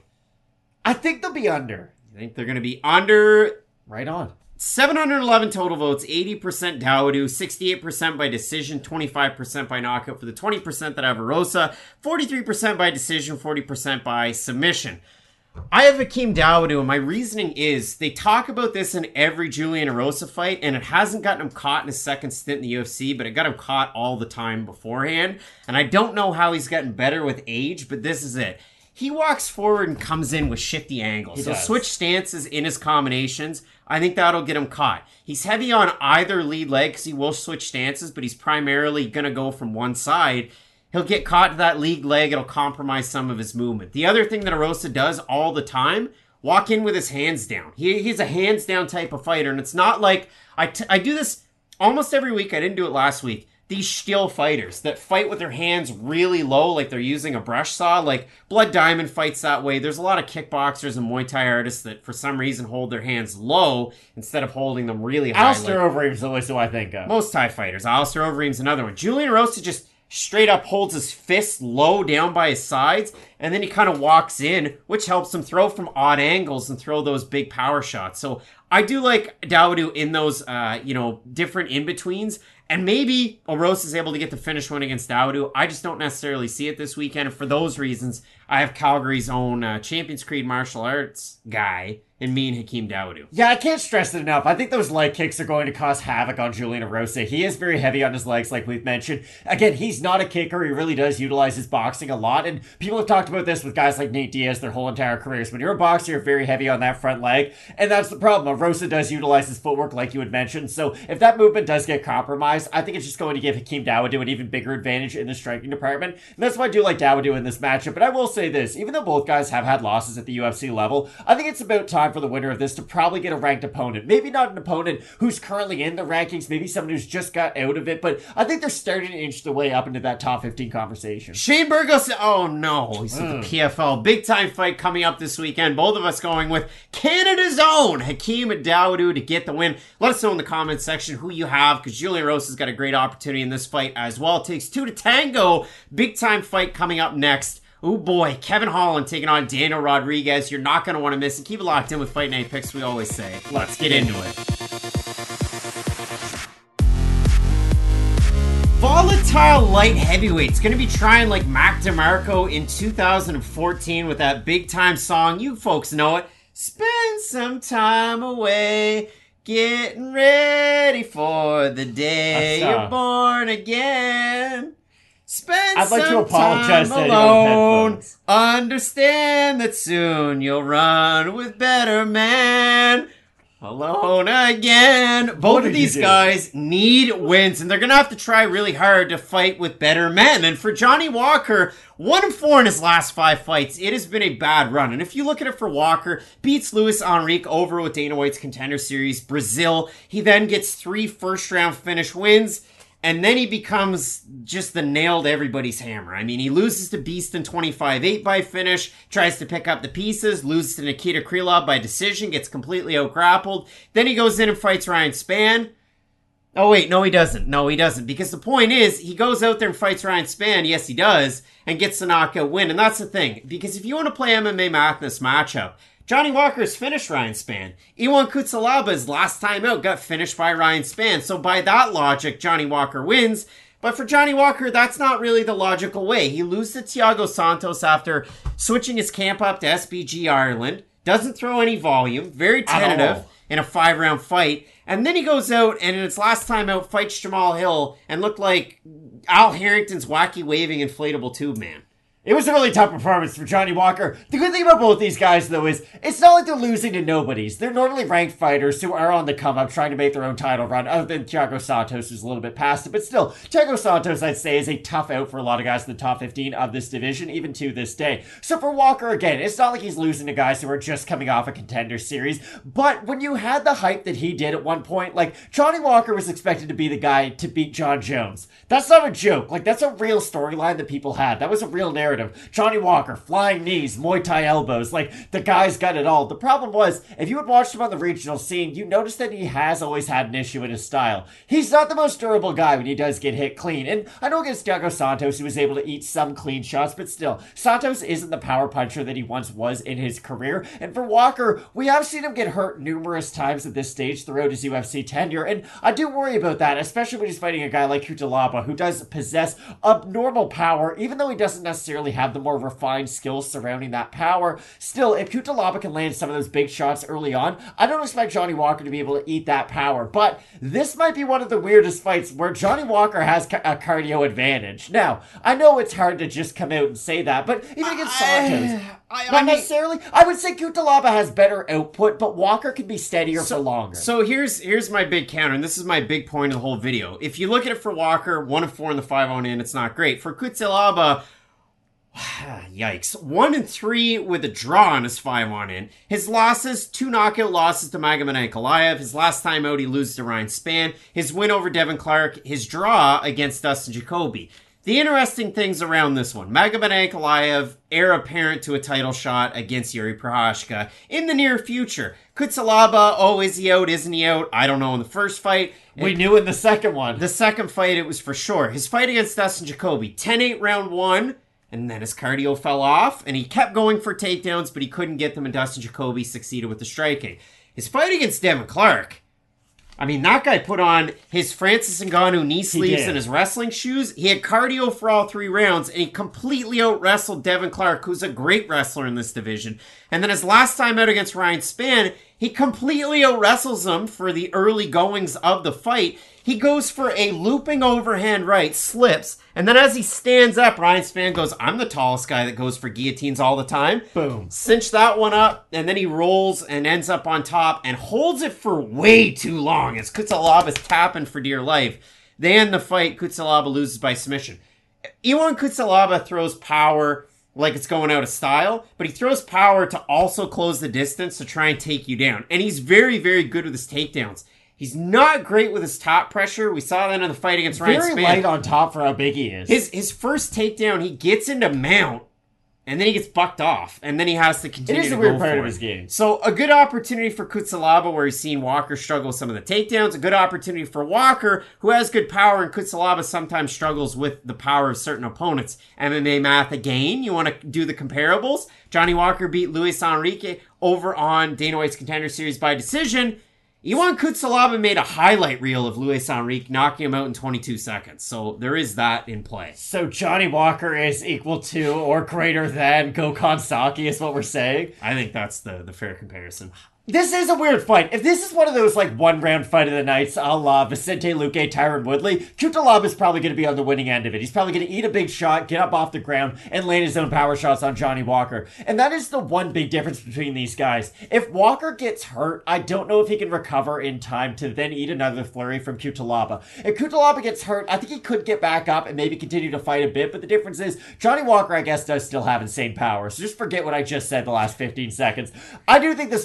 I think they'll be under. I think they're going to be under. Right on. seven hundred eleven total votes, eighty percent Dawodu, sixty-eight percent by decision, twenty-five percent by knockout for the twenty percent that have Erosa, forty-three percent by decision, forty percent by submission. I have Hakeem Dawodu, and my reasoning is they talk about this in every Julian Erosa fight, and it hasn't gotten him caught in his second stint in the U F C, but it got him caught all the time beforehand. And I don't know how he's gotten better with age, but this is it. He walks forward and comes in with shifty angles. He so does. switch stances in his combinations. I think that'll get him caught. He's heavy on either lead leg because he will switch stances, but he's primarily going to go from one side. He'll get caught to that lead leg. It'll compromise some of his movement. The other thing that Erosa does all the time, walk in with his hands down. He, he's a hands down type of fighter, and it's not like, I, t- I do this almost every week. I didn't do it last week. These still fighters that fight with their hands really low, like they're using a brush saw, like Blood Diamond fights that way. There's a lot of kickboxers and Muay Thai artists that for some reason hold their hands low instead of holding them really high. Alistair like Overeem's the list who I think of. most Thai fighters. Alistair Overeem's another one. Julian Erosa just straight up holds his fists low down by his sides, and then he kind of walks in, which helps him throw from odd angles and throw those big power shots. So I do like Dawodu in those, uh, you know, different in-betweens. And maybe Erosa is able to get the finish one against Dawodu. I just don't necessarily see it this weekend. And for those reasons, I have Calgary's own uh, Champions Creed martial arts guy in me and Hakeem Dawodu. Yeah, I can't stress it enough. I think those leg kicks are going to cause havoc on Julian Erosa. He is very heavy on his legs, like we've mentioned. Again, he's not a kicker. He really does utilize his boxing a lot. And people have talked about this with guys like Nate Diaz their whole entire careers. When you're a boxer, you're very heavy on that front leg. And that's the problem. Erosa does utilize his footwork, like you had mentioned. So if that movement does get compromised, I think it's just going to give Hakeem Dawodu an even bigger advantage in the striking department. And that's why I do like Dawodu in this matchup. But I will say this, even though both guys have had losses at the U F C level, I think it's about time for the winner of this to probably get a ranked opponent. Maybe not an opponent who's currently in the rankings, maybe someone who's just got out of it, but I think they're starting to inch the way up into that top fifteen conversation. Shane Burgos, oh no, he's at Mm. the P F L. Big time fight coming up this weekend. Both of us going with Canada's own Hakeem Dawodu to get the win. Let us know in the comments section who you have, because Julian Erosa's got a great opportunity in this fight as well. It takes two to tango. Big time fight coming up next. Oh boy, Kevin Holland taking on Daniel Rodriguez. You're not going to want to miss it. Keep it locked in with Fight Night Picks, we always say. Let's get into it. Volatile light heavyweight's going to be trying like Mac DeMarco in two thousand fourteen with that big time song. You folks know it. Spend some time away, getting ready for the day That's, uh, you're born again. Spend I'd like to some apologize time to anyone with alone. headphones. Understand that soon you'll run with better men. Alone again. Both What of did you these do? guys need wins, and they're going to have to try really hard to fight with better men. And for Johnny Walker, one and four in his last five fights, it has been a bad run. And if you look at it for Walker, beats Luis Enrique over with Dana White's Contender Series, Brazil. He then gets three first-round finish wins. And then he becomes just the nail to everybody's hammer. I mean, he loses to Beast in twenty-five eight by finish, tries to pick up the pieces, loses to Nikita Krylov by decision, gets completely out-grappled. Then he goes in and fights Ryan Spann. Oh, wait, no, he doesn't. No, he doesn't. Because the point is, he goes out there and fights Ryan Spann. Yes, he does. And gets the knockout win. And that's the thing. Because if you want to play M M A math in this matchup, Johnny Walker has finished Ryan Spann. Ion Cutelaba, last time out, got finished by Ryan Spann. So by that logic, Johnny Walker wins. But for Johnny Walker, that's not really the logical way. He loses to Thiago Santos after switching his camp up to S B G Ireland. Doesn't throw any volume. Very tentative in a five-round fight. And then he goes out and in its last time out fights Jamal Hill and looked like Al Harrington's wacky waving inflatable tube man. It was a really tough performance for Johnny Walker. The good thing about both these guys, though, is it's not like they're losing to nobodies. They're normally ranked fighters who are on the come-up trying to make their own title run, other than Thiago Santos, who's a little bit past it. But still, Thiago Santos, I'd say, is a tough out for a lot of guys in the top fifteen of this division, even to this day. So for Walker, again, it's not like he's losing to guys who are just coming off a Contender Series. But when you had the hype that he did at one point, like, Johnny Walker was expected to be the guy to beat John Jones. That's not a joke. Like, that's a real storyline that people had. That was a real narrative. Johnny Walker, flying knees, Muay Thai elbows, like, the guy's got it all. The problem was, if you had watched him on the regional scene, you noticed that he has always had an issue with his style. He's not the most durable guy when he does get hit clean, and I know against Thiago Santos he was able to eat some clean shots, but still, Santos isn't the power puncher that he once was in his career, and for Walker, we have seen him get hurt numerous times at this stage throughout his U F C tenure, and I do worry about that, especially when he's fighting a guy like Cutelaba, who does possess abnormal power, even though he doesn't necessarily have the more refined skills surrounding that power. Still, if Cutelaba can land some of those big shots early on, I don't expect Johnny Walker to be able to eat that power. But this might be one of the weirdest fights where Johnny Walker has ca- a cardio advantage. Now, I know it's hard to just come out and say that, but even against Santos, I, I, not I mean, necessarily. I would say Cutelaba has better output, but Walker can be steadier so, for longer. So here's here's my big counter, and this is my big point of the whole video. If you look at it for Walker, one of four in the five on in, it's not great. For Cutelaba, yikes. One and three with a draw on his five on in. His losses, two knockout losses to Magomed Ankalaev. His last time out, he loses to Ryan Spann. His win over Devin Clark. His draw against Dustin Jacoby. The interesting things around this one. Magomed Ankalaev, heir apparent to a title shot against Yuri Prohashka in the near future. Cutelaba, oh, is he out? Isn't he out? I don't know in the first fight. We it, knew in the second one. The second fight, it was for sure. His fight against Dustin Jacoby, ten eight round one. And then his cardio fell off, and he kept going for takedowns, but he couldn't get them, and Dustin Jacoby succeeded with the striking. His fight against Devin Clark, I mean, that guy put on his Francis Ngannou knee sleeves and his wrestling shoes. He had cardio for all three rounds, and he completely out-wrestled Devin Clark, who's a great wrestler in this division. And then his last time out against Ryan Spann, he completely out-wrestles him for the early goings of the fight. He goes for a looping overhand right, slips, and then as he stands up, Ryan Spann goes, I'm the tallest guy that goes for guillotines all the time. Boom. Cinch that one up, and then he rolls and ends up on top and holds it for way too long as Cutelaba is tapping for dear life. They end the fight. Cutelaba loses by submission. Ion Cutelaba throws power like it's going out of style, but he throws power to also close the distance to try and take you down. And he's very, very good with his takedowns. He's not great with his top pressure. We saw that in the fight against Ryan Spann. Very light on top for how big he is. His his first takedown, he gets into mount, and then he gets bucked off, and then he has to continue It is to a weird go part for of it. his game. So a good opportunity for Cutelaba, where he's seen Walker struggle with some of the takedowns. A good opportunity for Walker, who has good power, and Cutelaba sometimes struggles with the power of certain opponents. M M A math again. You want to do the comparables? Johnny Walker beat Luis Enrique over on Dana White's Contender Series by decision. Ion Cutelaba made a highlight reel of Luis Enrique, knocking him out in twenty-two seconds. So there is that in play. So Johnny Walker is equal to or greater than Gokhan Saki is what we're saying? I think that's the, the fair comparison. This is a weird fight. If this is one of those, like, one-round fight of the nights, a la Vicente Luque, Tyron Woodley, Cutelaba is probably going to be on the winning end of it. He's probably going to eat a big shot, get up off the ground, and land his own power shots on Johnny Walker. And that is the one big difference between these guys. If Walker gets hurt, I don't know if he can recover in time to then eat another flurry from Cutelaba. If Cutelaba gets hurt, I think he could get back up and maybe continue to fight a bit, but the difference is, Johnny Walker, I guess, does still have insane power. So just forget what I just said the last fifteen seconds. I do think this fight comes down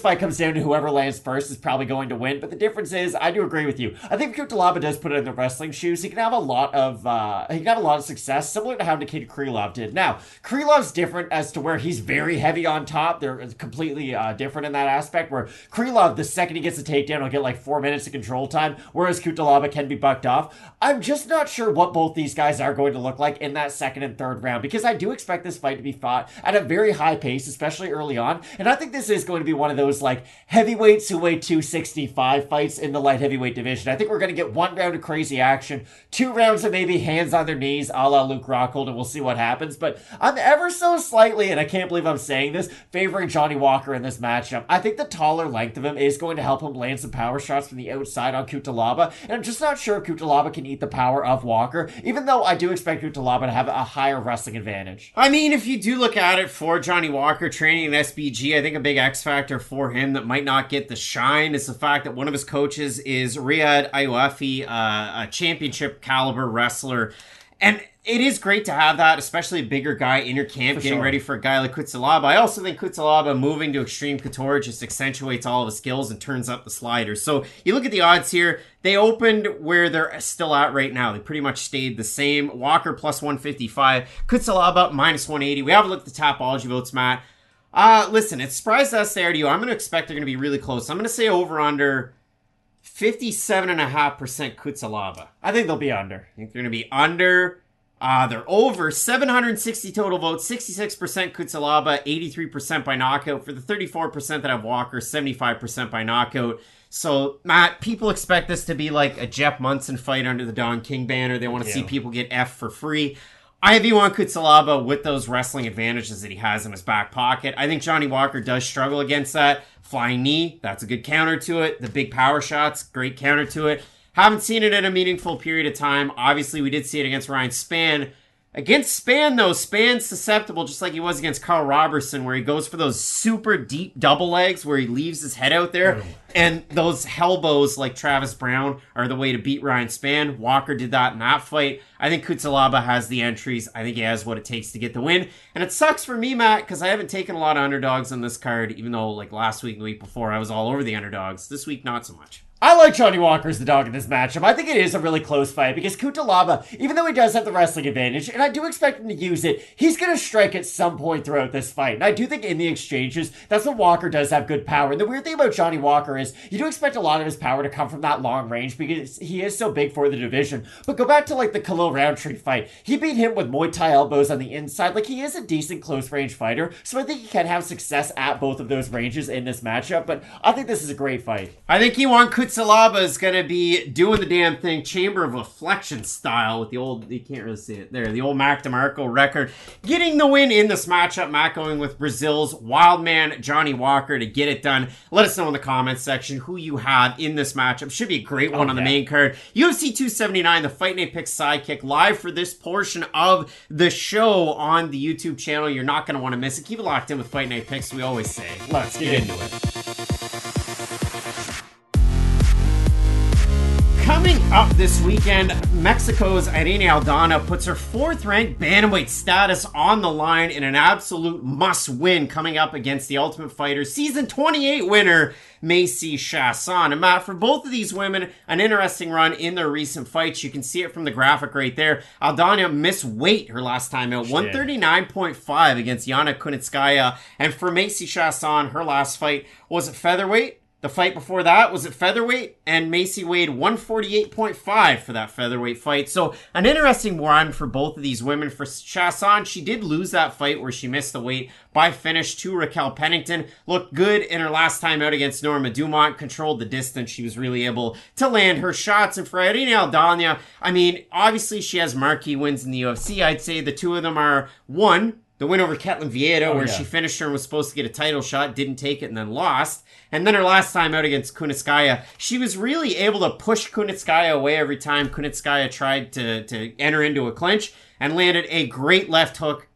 down to whoever lands first is probably going to win. But the difference is, I do agree with you. I think Cutelaba does put it in the wrestling shoes. He can have a lot of uh, he can have a lot of success, similar to how Nikita Krylov did. Now, Krylov's different as to where he's very heavy on top. They're completely uh, different in that aspect. Where Krylov, the second he gets a takedown, will get like four minutes of control time, whereas Cutelaba can be bucked off. I'm just not sure what both these guys are going to look like in that second and third round, because I do expect this fight to be fought at a very high pace, especially early on. And I think this is going to be one of those like heavyweights who weigh two sixty-five fights in the light heavyweight division. I think we're going to get one round of crazy action, two rounds of maybe hands on their knees a la Luke Rockhold, and we'll see what happens. But I'm ever so slightly, and I can't believe I'm saying this, favoring Johnny Walker in this matchup. I think the taller length of him is going to help him land some power shots from the outside on Cutelaba, and I'm just not sure if Cutelaba can eat the power of Walker, even though I do expect Cutelaba to have a higher wrestling advantage. I mean, if you do look at it for Johnny Walker training in S B G, I think a big X factor for him that might not get the shine is the fact that one of his coaches is Riyad Ayuafi, uh, a championship caliber wrestler. And it is great to have that, especially a bigger guy in your camp for getting sure. ready for a guy like Cutelaba. I also think Cutelaba moving to Extreme Couture just accentuates all of his skills and turns up the sliders. So you look at the odds here, they opened where they're still at right now. They pretty much stayed the same. Walker plus one fifty-five, Cutelaba minus one eighty. We have a look at the Tapology votes, Matt. Uh, listen, it's surprised us there to you. I'm going to expect they're going to be really close. I'm going to say over under fifty-seven point five percent Cutelaba. I think they'll be under. I think they're going to be under. Uh, they're over seven hundred sixty total votes, sixty-six percent Cutelaba, eighty-three percent by knockout. For the thirty-four percent that have Walker, seventy-five percent by knockout. So, Matt, people expect this to be like a Jeff Munson fight under the Don King banner. They want to yeah. see people get F for free. I have you on Cutelaba with those wrestling advantages that he has in his back pocket. I think Johnny Walker does struggle against that. Flying knee, that's a good counter to it. The big power shots, great counter to it. Haven't seen it in a meaningful period of time. Obviously, we did see it against Ryan Spann. Against Spann, though, Spann's susceptible, just like he was against Carl Robertson, where he goes for those super deep double legs where he leaves his head out there. And those elbows, like Travis Brown, are the way to beat Ryan Spann. Walker did that in that fight. I think Cutelaba has the entries. I think he has what it takes to get the win. And it sucks for me, Matt, because I haven't taken a lot of underdogs on this card, even though, like, last week and the week before, I was all over the underdogs. This week, not so much. I like Johnny Walker as the dog in this matchup. I think it is a really close fight because Cutelaba, even though he does have the wrestling advantage, and I do expect him to use it, he's going to strike at some point throughout this fight. And I do think in the exchanges, that's when Walker does have good power. And the weird thing about Johnny Walker is you do expect a lot of his power to come from that long range because he is so big for the division. But go back to like the Khalil Roundtree fight. He beat him with Muay Thai elbows on the inside. Like he is a decent close range fighter. So I think he can have success at both of those ranges in this matchup. But I think this is a great fight. I think he won Cutelaba is going to be doing the damn thing, Chamber of Affliction style with the old, you can't really see it there, the old Mac DeMarco record. Getting the win in this matchup, Matt going with Brazil's wild man, Johnny Walker, to get it done. Let us know in the comments section who you have in this matchup. Should be a great one oh, on the yeah. main card. U F C two seventy-nine, the Fight Night Picks Sidekick, live for this portion of the show on the YouTube channel. You're not going to want to miss it. Keep it locked in with Fight Night Picks, we always say. Let's get, get into it. Coming up this weekend, Mexico's Irene Aldana puts her fourth-ranked bantamweight status on the line in an absolute must-win coming up against the Ultimate Fighter Season twenty-eight winner, Macy Chiasson. And Matt, for both of these women, an interesting run in their recent fights. You can see it from the graphic right there. Aldana missed weight her last time out, one thirty-nine point five against Yana Kunitskaya. And for Macy Chiasson, her last fight was at featherweight. The fight before that was at featherweight, and Macy weighed one forty-eight point five for that featherweight fight. So an interesting one for both of these women. For Chiasson, she did lose that fight where she missed the weight by finish to Raquel Pennington. Looked good in her last time out against Norma Dumont, controlled the distance. She was really able to land her shots. And for Irene Aldana, I mean, obviously she has marquee wins in the U F C. I'd say the two of them are, one, the win over Ketlin Vieira, oh, where yeah. she finished her and was supposed to get a title shot, didn't take it, and then lost. And then her last time out against Kunitskaya, she was really able to push Kunitskaya away every time Kunitskaya tried to, to enter into a clinch and landed a great left hook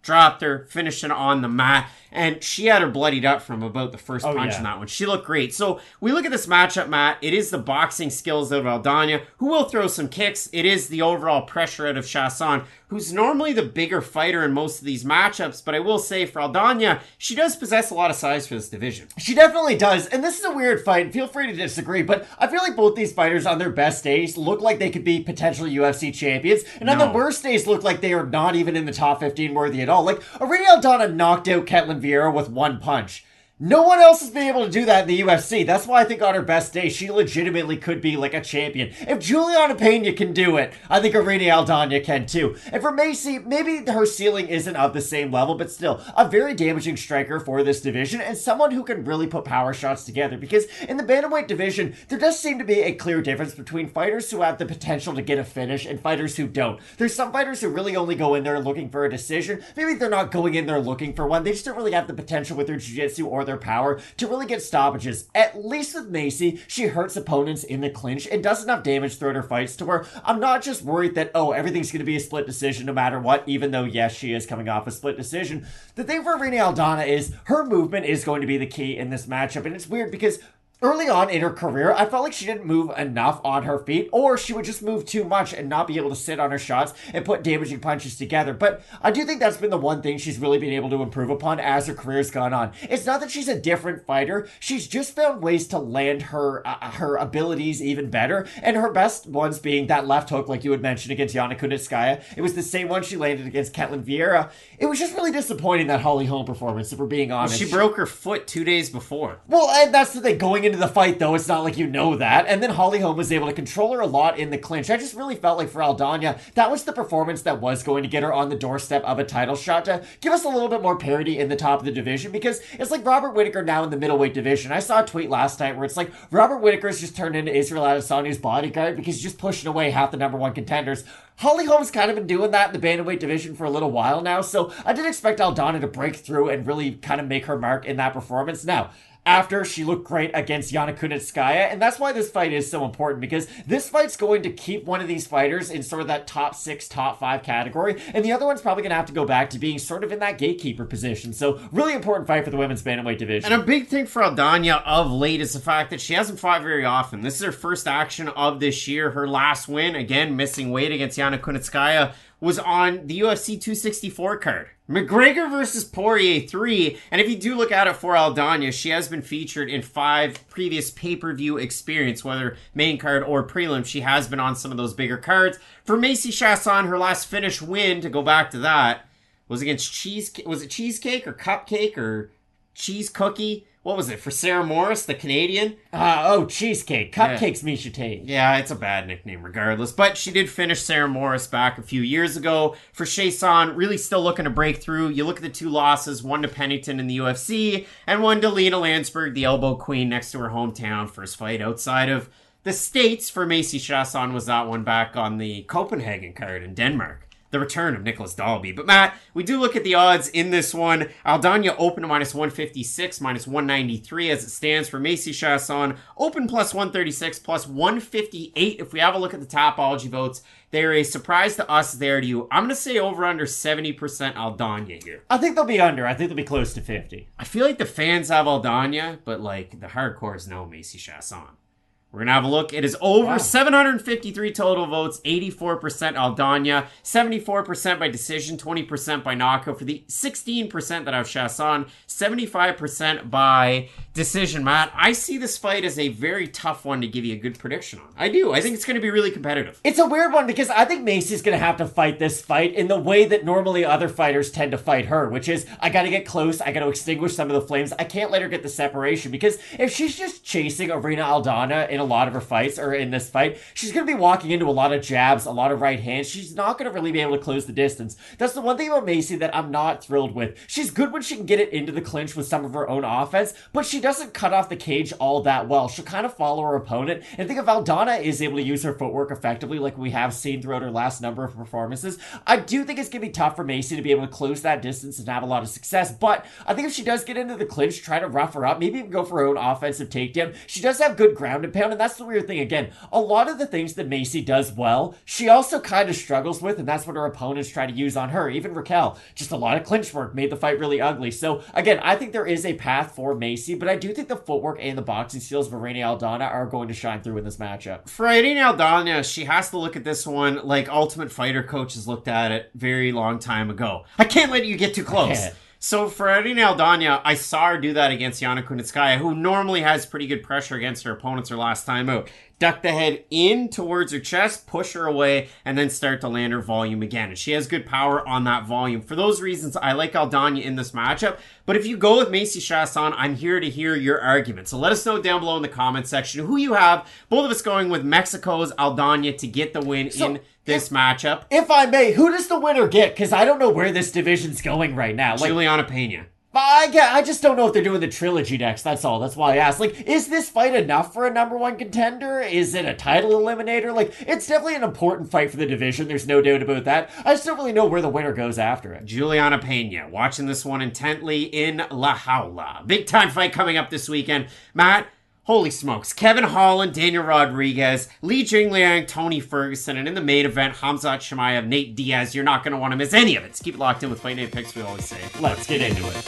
dropped her, finishing on the mat, and she had her bloodied up from about the first Oh, punch yeah. in that one. She looked great. So we look at this matchup, Matt. It is the boxing skills of Aldana, who will throw some kicks. It is the overall pressure out of Chasson, who's normally the bigger fighter in most of these matchups, but I will say for Aldana, she does possess a lot of size for this division. She definitely does, and this is a weird fight. Feel free to disagree, but I feel like both these fighters on their best days look like they could be potential U F C champions, and on No. the worst days look like they are not even in the top fifteen worthy at all. Like, Irene Aldana knocked out Ketlin Vieira with one punch. No one else has been able to do that in the U F C. That's why I think on her best day, she legitimately could be like a champion. If Juliana Pena can do it, I think Irene Aldana can too. And for Macy, maybe her ceiling isn't of the same level, but still, a very damaging striker for this division and someone who can really put power shots together. Because in the bantamweight division, there does seem to be a clear difference between fighters who have the potential to get a finish and fighters who don't. There's some fighters who really only go in there looking for a decision. Maybe they're not going in there looking for one. They just don't really have the potential with their jiu-jitsu or their power to really get stoppages. At least with Macy, she hurts opponents in the clinch and does enough damage throughout her fights to where I'm not just worried that, oh, everything's going to be a split decision no matter what, even though, yes, she is coming off a split decision. The thing for Irene Aldana is her movement is going to be the key in this matchup, and it's weird because early on in her career, I felt like she didn't move enough on her feet, or she would just move too much and not be able to sit on her shots and put damaging punches together. But I do think that's been the one thing she's really been able to improve upon as her career's gone on. It's not that she's a different fighter, she's just found ways to land her uh, her abilities even better, and her best ones being that left hook, like you had mentioned, against Yana Kunitskaya. It was the same one she landed against Ketlin Vieira. It was just really disappointing, that Holly Holm performance, if we're being honest. She broke her foot two days before. Well, and that's the thing. Going into the fight, though, it's not like you know that. And then Holly Holm was able to control her a lot in the clinch. I just really felt like for Aldana, that was the performance that was going to get her on the doorstep of a title shot, to give us a little bit more parity in the top of the division, because it's like Robert Whittaker now in the middleweight division. I saw a tweet last night where it's like Robert Whittaker's just turned into Israel Adesanya's bodyguard because he's just pushing away half the number one contenders. Holly Holm's kind of been doing that in the bantamweight division for a little while now, so I did expect Aldana to break through and really kind of make her mark in that performance. Now, after she looked great against Yana Kunitskaya, and that's why this fight is so important, because this fight's going to keep one of these fighters in sort of that top six, top five category, and the other one's probably going to have to go back to being sort of in that gatekeeper position. So, really important fight for the women's bantamweight division. And a big thing for Aldana of late is the fact that she hasn't fought very often. This is her first action of this year. Her last win, again, missing weight against Yana Kunitskaya, was on the U F C two sixty-four card. McGregor versus Poirier three, and if you do look at it for Aldana, she has been featured in five previous pay-per-view experience, whether main card or prelim. She has been on some of those bigger cards. For Macy Chasson, her last finish win, to go back to that, was against Cheese, was it Cheesecake or Cupcake or Cheese Cookie? What was it, for Sarah Morris, the Canadian? Uh, oh, Cheesecake. Cupcakes, yeah. Misha Tate. Yeah, it's a bad nickname regardless. But she did finish Sarah Morris back a few years ago. For Chasson, really still looking to break through. You look at the two losses, one to Pennington in the U F C, and one to Lena Landsberg, the elbow queen next to her hometown. First fight outside of the States for Macy Chasson was that one back on the Copenhagen card in Denmark. The return of Nicholas Dalby. But Matt, we do look at the odds in this one. Aldana open to minus one fifty-six, minus one ninety-three as it stands. For Macy Chasson, open plus one thirty-six, plus one fifty-eight. If we have a look at the Tapology votes, they're a surprise to us there to you. I'm going to say over under seventy percent Aldana here. I think they'll be under. I think they'll be close to fifty. I feel like the fans have Aldana, but like the hardcores know Macy Chasson. We're going to have a look. It is over wow. seven hundred fifty-three total votes, eighty-four percent Aldana, seventy-four percent by decision, twenty percent by knockout. For the sixteen percent that have Chasson, seventy-five percent by decision. Matt, I see this fight as a very tough one to give you a good prediction on. I do. I think it's going to be really competitive. It's a weird one because I think Macy's going to have to fight this fight in the way that normally other fighters tend to fight her, which is, I got to get close, I got to extinguish some of the flames, I can't let her get the separation, because if she's just chasing Irene Aldana in a lot of her fights, or in this fight, she's going to be walking into a lot of jabs, a lot of right hands. She's not going to really be able to close the distance. That's the one thing about Macy that I'm not thrilled with. She's good when she can get it into the clinch with some of her own offense, but she doesn't cut off the cage all that well. She'll kind of follow her opponent, and think if Aldana is able to use her footwork effectively like we have seen throughout her last number of performances, I do think it's going to be tough for Macy to be able to close that distance and have a lot of success. But I think if she does get into the clinch, try to rough her up, maybe even go for her own offensive takedown, she does have good ground and pound, and that's the weird thing. Again, a lot of the things that Macy does well, she also kind of struggles with, and that's what her opponents try to use on her. Even Raquel, just a lot of clinch work made the fight really ugly. So again, I think there is a path for Macy, but I do think the footwork and the boxing skills of Irene Aldana are going to shine through in this matchup. For Irene Aldana, she has to look at this one like Ultimate Fighter coaches looked at it very long time ago. I can't let you get too close. So for Irene Aldana, I saw her do that against Yana Kunitskaya, who normally has pretty good pressure against her opponents her last time out. Duck the head in towards her chest, push her away, and then start to land her volume again. And she has good power on that volume. For those reasons, I like Aldana in this matchup. But if you go with Macy Chiasson, I'm here to hear your argument. So let us know down below in the comment section who you have. Both of us going with Mexico's Aldana to get the win so in this if, matchup. If I may, who does the winner get? Because I don't know where this division's going right now. Like, Juliana Pena. I, I just don't know if they're doing the trilogy next, that's all. That's why I asked. Like, is this fight enough for a number one contender? Is it a title eliminator? Like, it's definitely an important fight for the division, there's no doubt about that. I just don't really know where the winner goes after it. Juliana Pena, watching this one intently in La Jaula. Big time fight coming up this weekend. Matt, holy smokes. Kevin Holland, Daniel Rodriguez, Li Jingliang, Tony Ferguson, and in the main event, Khamzat Chimaev, Nate Diaz. You're not going to want to miss any of it. So keep it locked in with Fight Night Picks, we always say. Let's get into it.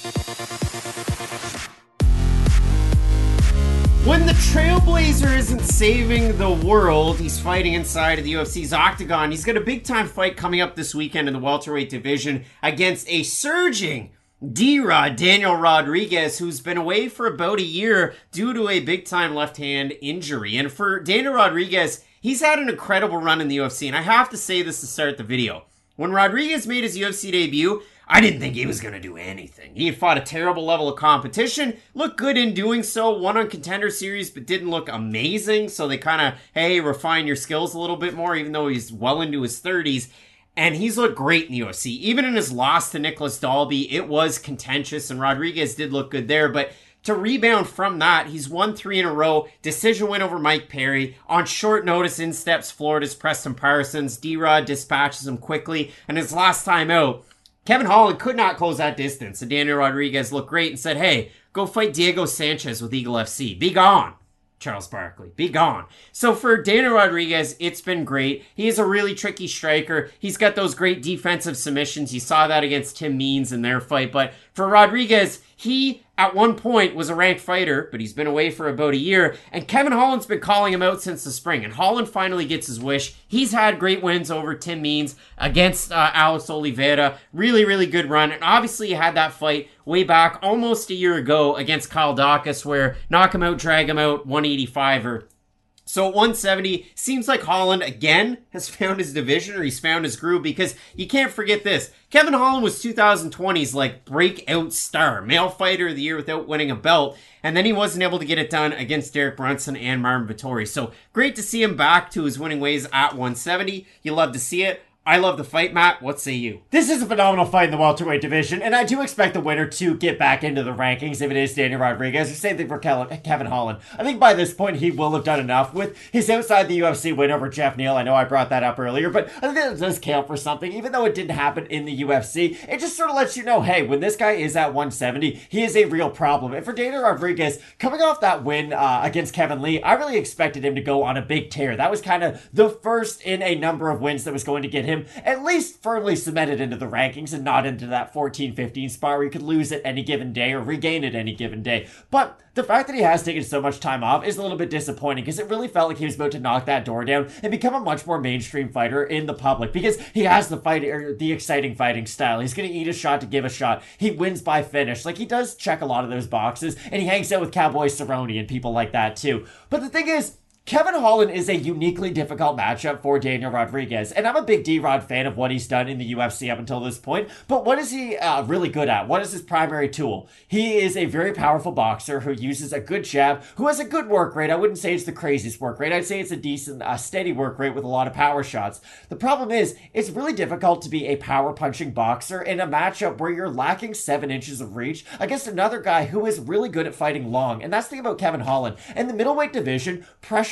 When the Trailblazer isn't saving the world, he's fighting inside of the U F C's Octagon. He's got a big-time fight coming up this weekend in the welterweight division against a surging D-Rod, Daniel Rodriguez, who's been away for about a year due to a big-time left-hand injury. And for Daniel Rodriguez, he's had an incredible run in the U F C, and I have to say this to start the video. When Rodriguez made his U F C debut, I didn't think he was going to do anything. He had fought a terrible level of competition, looked good in doing so, won on Contender Series, but didn't look amazing, so they kind of, hey, refine your skills a little bit more, even though he's well into his thirties. And he's looked great in the U F C. Even in his loss to Nicholas Dalby, it was contentious, and Rodriguez did look good there. But to rebound from that, he's won three in a row. Decision win over Mike Perry. On short notice, in steps Florida's Preston Parsons. D-Rod dispatches him quickly. And his last time out, Kevin Holland could not close that distance. And Daniel Rodriguez looked great and said, hey, go fight Diego Sanchez with Eagle F C. Be gone, Charles Barkley. Be gone. So for Daniel Rodriguez, it's been great. He is a really tricky striker. He's got those great defensive submissions. You saw that against Tim Means in their fight. But for Rodriguez, he, at one point, was a ranked fighter, but he's been away for about a year. And Kevin Holland's been calling him out since the spring. And Holland finally gets his wish. He's had great wins over Tim Means against uh, Alex Oliveira. Really, really good run. And obviously, you had that fight way back almost a year ago against Kyle Dacus, where knock him out, drag him out, one eighty-five or so at one seventy, seems like Holland, again, has found his division, or he's found his groove, because you can't forget this. Kevin Holland was twenty twenty's, like, breakout star, male fighter of the year without winning a belt, and then he wasn't able to get it done against Derek Brunson and Marvin Vettori. So, great to see him back to his winning ways at one seventy. You love to see it. I love the fight, Matt. What say you? This is a phenomenal fight in the welterweight division, and I do expect the winner to get back into the rankings if it is Daniel Rodriguez. The same thing for Kevin Holland. I think by this point he will have done enough with his outside the U F C win over Jeff Neal. I know I brought that up earlier, but I think that does count for something. Even though it didn't happen in the U F C, it just sort of lets you know, hey, when this guy is at one seventy, he is a real problem. And for Daniel Rodriguez, coming off that win uh, against Kevin Lee, I really expected him to go on a big tear. That was kind of the first in a number of wins that was going to get him at least firmly cemented into the rankings and not into that fourteen fifteen spot where you could lose at any given day or regain at any given day. But the fact that he has taken so much time off is a little bit disappointing, because it really felt like he was about to knock that door down and become a much more mainstream fighter in the public, because he has the fight, or the exciting fighting style. He's going to eat a shot to give a shot. He wins by finish. Like, he does check a lot of those boxes, and he hangs out with Cowboy Cerrone and people like that too. But the thing is, Kevin Holland is a uniquely difficult matchup for Daniel Rodriguez, and I'm a big D-Rod fan of what he's done in the U F C up until this point, but what is he uh, really good at? What is his primary tool? He is a very powerful boxer who uses a good jab, who has a good work rate. I wouldn't say it's the craziest work rate. I'd say it's a decent, uh, steady work rate with a lot of power shots. The problem is, it's really difficult to be a power-punching boxer in a matchup where you're lacking seven inches of reach against another guy who is really good at fighting long, and that's the thing about Kevin Holland. In the middleweight division, pressure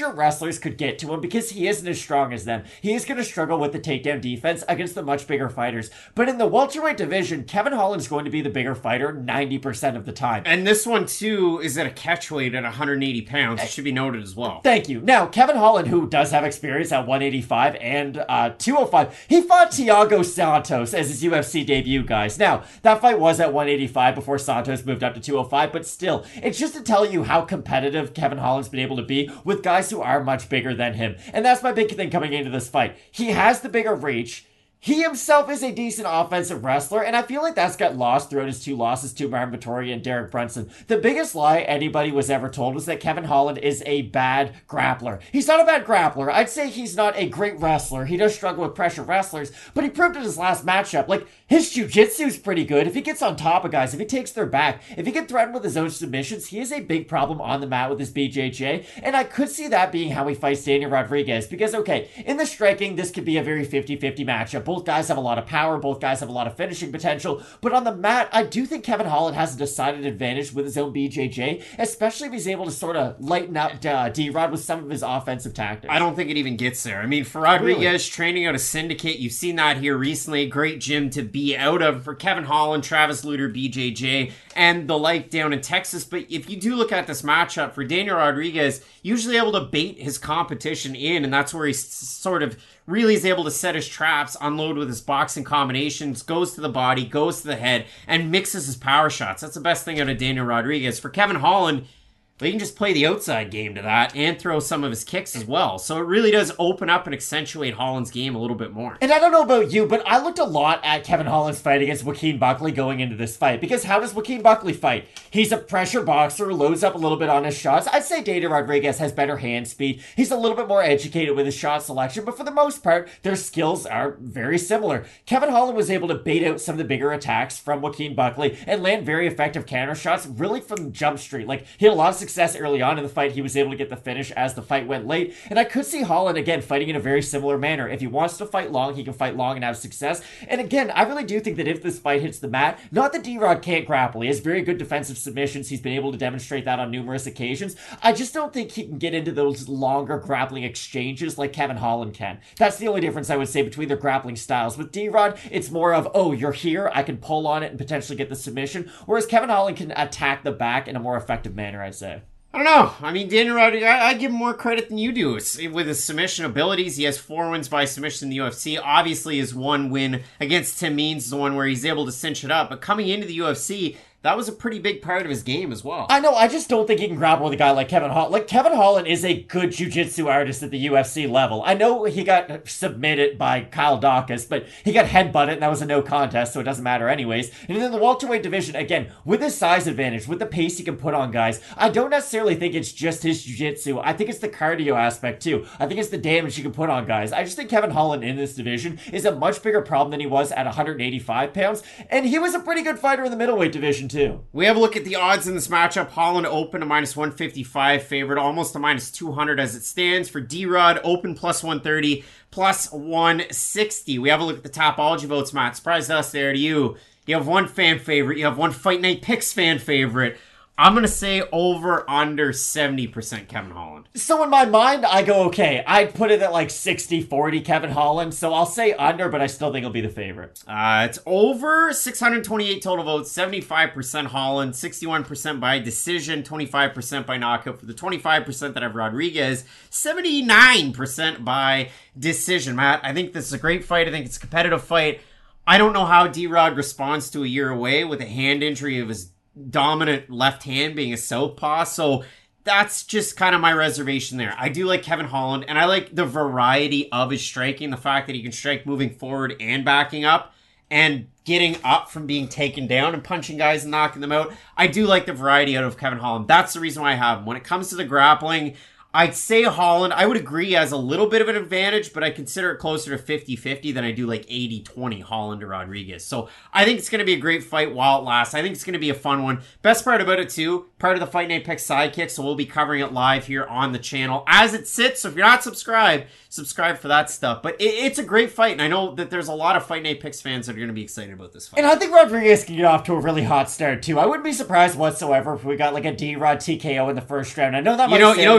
sure wrestlers could get to him because he isn't as strong as them. He is going to struggle with the takedown defense against the much bigger fighters. But in the welterweight division, Kevin Holland's going to be the bigger fighter ninety percent of the time. And this one, too, is at a catch weight at one hundred eighty pounds. It should be noted as well. Thank you. Now, Kevin Holland, who does have experience at one eighty-five and uh, two oh five, he fought Thiago Santos as his U F C debut, guys. Now, that fight was at one eighty-five before Santos moved up to two oh five, but still, it's just to tell you how competitive Kevin Holland's been able to be with guys who are much bigger than him. And that's my big thing coming into this fight. He has the bigger reach. He himself is a decent offensive wrestler, and I feel like that's got lost throughout his two losses to Marvin Vettori and Derek Brunson. The biggest lie anybody was ever told was that Kevin Holland is a bad grappler. He's not a bad grappler. I'd say he's not a great wrestler. He does struggle with pressure wrestlers, but he proved in his last matchup, like, his jiu-jitsu is pretty good. If he gets on top of guys, if he takes their back, if he can threaten with his own submissions, he is a big problem on the mat with his B J J, and I could see that being how he fights Daniel Rodriguez, because, okay, in the striking, this could be a very fifty-fifty matchup. Both guys have a lot of power, both guys have a lot of finishing potential, but on the mat, I do think Kevin Holland has a decided advantage with his own B J J, especially if he's able to sort of lighten up uh, D-Rod with some of his offensive tactics. I don't think it even gets there. I mean, for Rodriguez, really? Training out of Syndicate, you've seen that here recently, great gym to be out of. For Kevin Holland, Travis Lutter, B J J, and the like down in Texas. But if you do look at this matchup, for Daniel Rodriguez, usually able to bait his competition in, and that's where he s- sort of really is able to set his traps, unload with his boxing combinations, goes to the body, goes to the head, and mixes his power shots. That's the best thing out of Daniel Rodriguez. For Kevin Holland, they can just play the outside game to that and throw some of his kicks as well. So it really does open up and accentuate Holland's game a little bit more. And I don't know about you, but I looked a lot at Kevin Holland's fight against Joaquin Buckley going into this fight. Because how does Joaquin Buckley fight? He's a pressure boxer, loads up a little bit on his shots. I'd say Daniel Rodriguez has better hand speed. He's a little bit more educated with his shot selection, but for the most part, their skills are very similar. Kevin Holland was able to bait out some of the bigger attacks from Joaquin Buckley and land very effective counter shots really from Jump Street. Like, he had a lot of success early on in the fight. He was able to get the finish as the fight went late, and I could see Holland again fighting in a very similar manner. If he wants to fight long, he can fight long and have success. And again, I really do think that if this fight hits the mat, not that D-Rod can't grapple. He has very good defensive submissions. He's been able to demonstrate that on numerous occasions. I just don't think he can get into those longer grappling exchanges like Kevin Holland can. That's the only difference I would say between their grappling styles. With D-Rod, it's more of, oh, you're here, I can pull on it and potentially get the submission, whereas Kevin Holland can attack the back in a more effective manner, I'd say. I don't know. I mean, Daniel Rodriguez, I, I give him more credit than you do. It's, with his submission abilities, he has four wins by submission in the U F C. Obviously, his one win against Tim Means is the one where he's able to cinch it up. But coming into the U F C, that was a pretty big part of his game as well. I know, I just don't think he can grapple with a guy like Kevin Holland. Like, Kevin Holland is a good jiu-jitsu artist at the U F C level. I know he got submitted by Kyle Dawkins, but he got headbutted, and that was a no contest, so it doesn't matter anyways. And in the welterweight division, again, with his size advantage, with the pace he can put on guys, I don't necessarily think it's just his jiu-jitsu. I think it's the cardio aspect, too. I think it's the damage he can put on guys. I just think Kevin Holland in this division is a much bigger problem than he was at one hundred eighty-five pounds, and he was a pretty good fighter in the middleweight division, too. We have a look at the odds in this matchup. Holland open to minus one fifty-five favorite, almost to minus two hundred as it stands. For D-Rod, open plus one thirty, plus one sixty. We have a look at the Tapology votes, Matt. Surprised us there to you. You have one fan favorite. You have one Fight Night Picks fan favorite. I'm going to say over under seventy percent Kevin Holland. So in my mind, I go, okay, I'd put it at like sixty forty Kevin Holland, so I'll say under, but I still think he'll be the favorite. Uh, it's over six hundred twenty-eight total votes, seventy-five percent Holland, sixty-one percent by decision, twenty-five percent by knockout. For the twenty-five percent that have Rodriguez, seventy-nine percent by decision. Matt, I think this is a great fight. I think it's a competitive fight. I don't know how D-Rod responds to a year away with a hand injury of his dominant left hand being a southpaw, so that's just kind of my reservation there. I do like Kevin Holland, and I like the variety of his striking, the fact that he can strike moving forward and backing up, and getting up from being taken down and punching guys and knocking them out. I do like the variety out of Kevin Holland. That's the reason why I have him. When it comes to the grappling, I'd say Holland, I would agree, has a little bit of an advantage, but I consider it closer to fifty-fifty than I do like eighty twenty Holland or Rodriguez. So I think it's going to be a great fight while it lasts. I think it's going to be a fun one. Best part about it, too, part of the Fight Night Picks Sidekick, so we'll be covering it live here on the channel as it sits. So if you're not subscribed, subscribe for that stuff. But it, it's a great fight, and I know that there's a lot of Fight Night Picks fans that are going to be excited about this fight. And I think Rodriguez can get off to a really hot start, too. I wouldn't be surprised whatsoever if we got like a D-Rod T K O in the first round. I know that You might know, sound... you know, Dave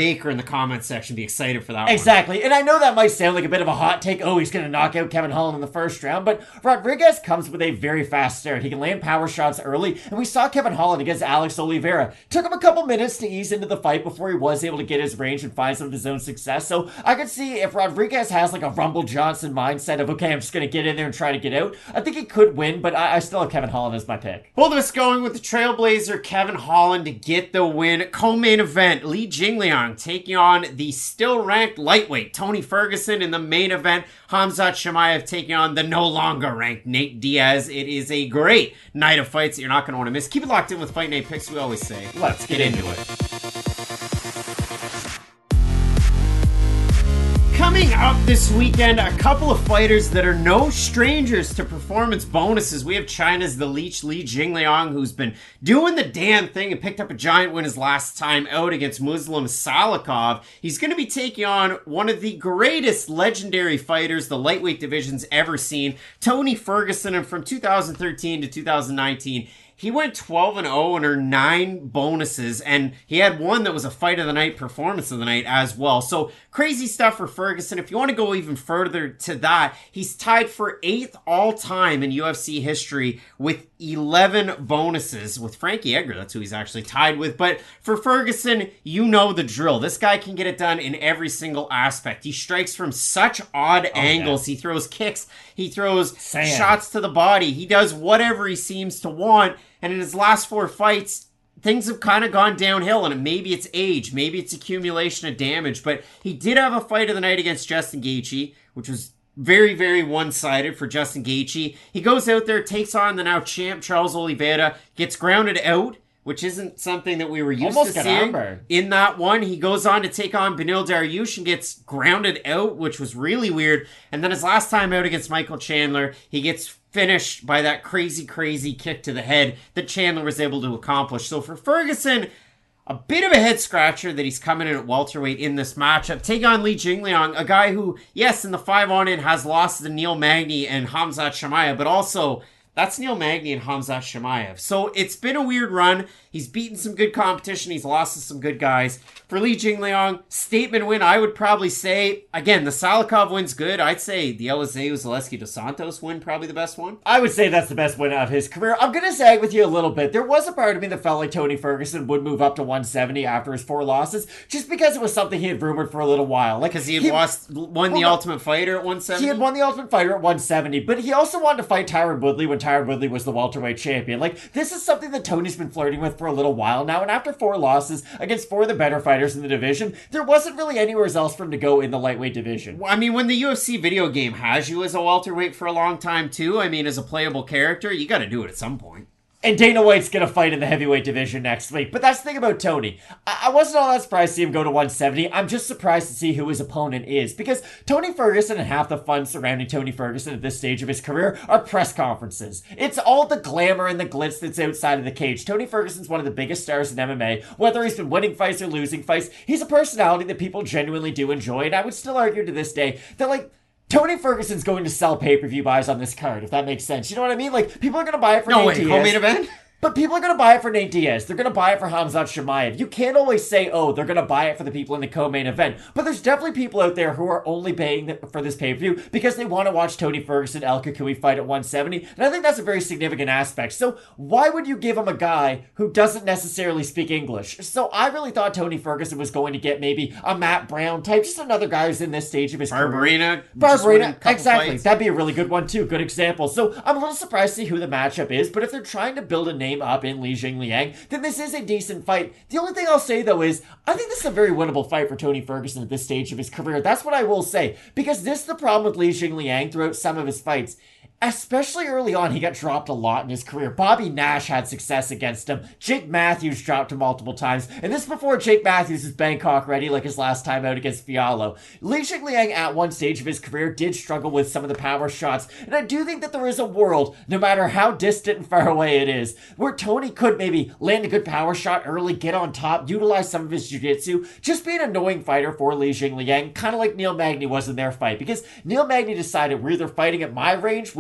Baker in the comment section be excited for that one. Exactly, and I know that might sound like a bit of a hot take. Oh, he's going to knock out Kevin Holland in the first round, but Rodriguez comes with a very fast start. He can land power shots early, and we saw Kevin Holland against Alex Oliveira. Took him a couple minutes to ease into the fight before he was able to get his range and find some of his own success. So I could see if Rodriguez has like a Rumble Johnson mindset of, okay, I'm just going to get in there and try to get out, I think he could win, but I, I still have Kevin Holland as my pick. Both of us going with the Trailblazer Kevin Holland to get the win. Co-main event, Li Jingliang taking on the still ranked lightweight Tony Ferguson in the main event. Khamzat Chimaev taking on the no longer ranked Nate Diaz. It is a great night of fights that you're not going to want to miss. Keep it locked in with Fight Night Picks, we always say. Let's get into it. Coming up this weekend, a couple of fighters that are no strangers to performance bonuses. We have China's The Leech, Li Jingliang, who's been doing the damn thing and picked up a giant win his last time out against Muslim Salikov. He's going to be taking on one of the greatest legendary fighters the lightweight division's ever seen, Tony Ferguson, and from two thousand thirteen to two thousand nineteen, he went twelve and oh and earned nine bonuses, and he had one that was a fight of the night, performance of the night as well. So crazy stuff for Ferguson. If you want to go even further to that, he's tied for eighth all time in U F C history with eleven bonuses with Frankie Edgar. That's who he's actually tied with. But for Ferguson, you know the drill. This guy can get it done in every single aspect. He strikes from such odd oh, angles. Yeah. He throws kicks. He throws Sand. shots to the body. He does whatever he seems to want. And in his last four fights, things have kind of gone downhill, and maybe it's age, maybe it's accumulation of damage, but he did have a fight of the night against Justin Gaethje, which was very, very one-sided for Justin Gaethje. He goes out there, takes on the now champ Charles Oliveira, gets grounded out, which isn't something that we were used Almost to seeing armbar. in that one. He goes on to take on Beneil Dariush and gets grounded out, which was really weird. And then his last time out against Michael Chandler, he gets finished by that crazy, crazy kick to the head that Chandler was able to accomplish. So for Ferguson, a bit of a head scratcher that he's coming in at welterweight in this matchup. Take on Li Jingliang, a guy who, yes, in the five on in has lost to Neil Magny and Khamzat Chimaev, but also that's Neil Magny and Khamzat Chimaev. So it's been a weird run. He's beaten some good competition. He's lost to some good guys. For Li Jingliang, statement win, I would probably say, again, the Salikov win's good. I'd say the Eliseu Zaleski dos Santos win, probably the best one. I would say that's the best win of his career. I'm going to sag with you a little bit. There was a part of me that felt like Tony Ferguson would move up to one seventy after his four losses, just because it was something he had rumored for a little while. Like Because he had he, lost, won well, the Ultimate Fighter at one seventy? He had won the Ultimate Fighter at one seventy, but he also wanted to fight Tyron Woodley when Tyron Woodley was the welterweight champion. Like, this is something that Tony's been flirting with for a little while now, and after four losses against four of the better fighters in the division, there wasn't really anywhere else for him to go in the lightweight division. Well, I mean, when the U F C video game has you as a welterweight for a long time, too, I mean, as a playable character, you got to do it at some point. And Dana White's going to fight in the heavyweight division next week. But that's the thing about Tony. I-, I wasn't all that surprised to see him go to one seventy. I'm just surprised to see who his opponent is. Because Tony Ferguson and half the fun surrounding Tony Ferguson at this stage of his career are press conferences. It's all the glamour and the glitz that's outside of the cage. Tony Ferguson's one of the biggest stars in M M A. Whether he's been winning fights or losing fights, he's a personality that people genuinely do enjoy. And I would still argue to this day that, like, Tony Ferguson's going to sell pay-per-view buys on this card, if that makes sense. You know what I mean? Like, people are going to buy it for No Nate way, Diaz. co-main event? But people are going to buy it for Nate Diaz. They're going to buy it for Khamzat Chimaev. You can't always say, oh, they're going to buy it for the people in the co-main event. But there's definitely people out there who are only paying for this pay-per-view because they want to watch Tony Ferguson, El Kukui fight at one seventy. And I think that's a very significant aspect. So why would you give him a guy who doesn't necessarily speak English? So I really thought Tony Ferguson was going to get maybe a Matt Brown type, just another guy who's in this stage of his Barbarina, career. Barbarina. Exactly. Fights. That'd be a really good one too. Good example. So I'm a little surprised to see who the matchup is, but if they're trying to build a name up in Li Jingliang, then this is a decent fight. The only thing I'll say, though, is I think this is a very winnable fight for Tony Ferguson at this stage of his career. That's what I will say. Because this is the problem with Li Jingliang throughout some of his fights. Especially early on, he got dropped a lot in his career. Bobby Nash had success against him. Jake Matthews dropped him multiple times. And this before Jake Matthews is Bangkok ready, like his last time out against Fiallo. Li Jingliang, at one stage of his career, did struggle with some of the power shots. And I do think that there is a world, no matter how distant and far away it is, where Tony could maybe land a good power shot early, get on top, utilize some of his jiu-jitsu, just be an annoying fighter for Li Jingliang, kind of like Neil Magny was in their fight. Because Neil Magny decided we're either fighting at my range, which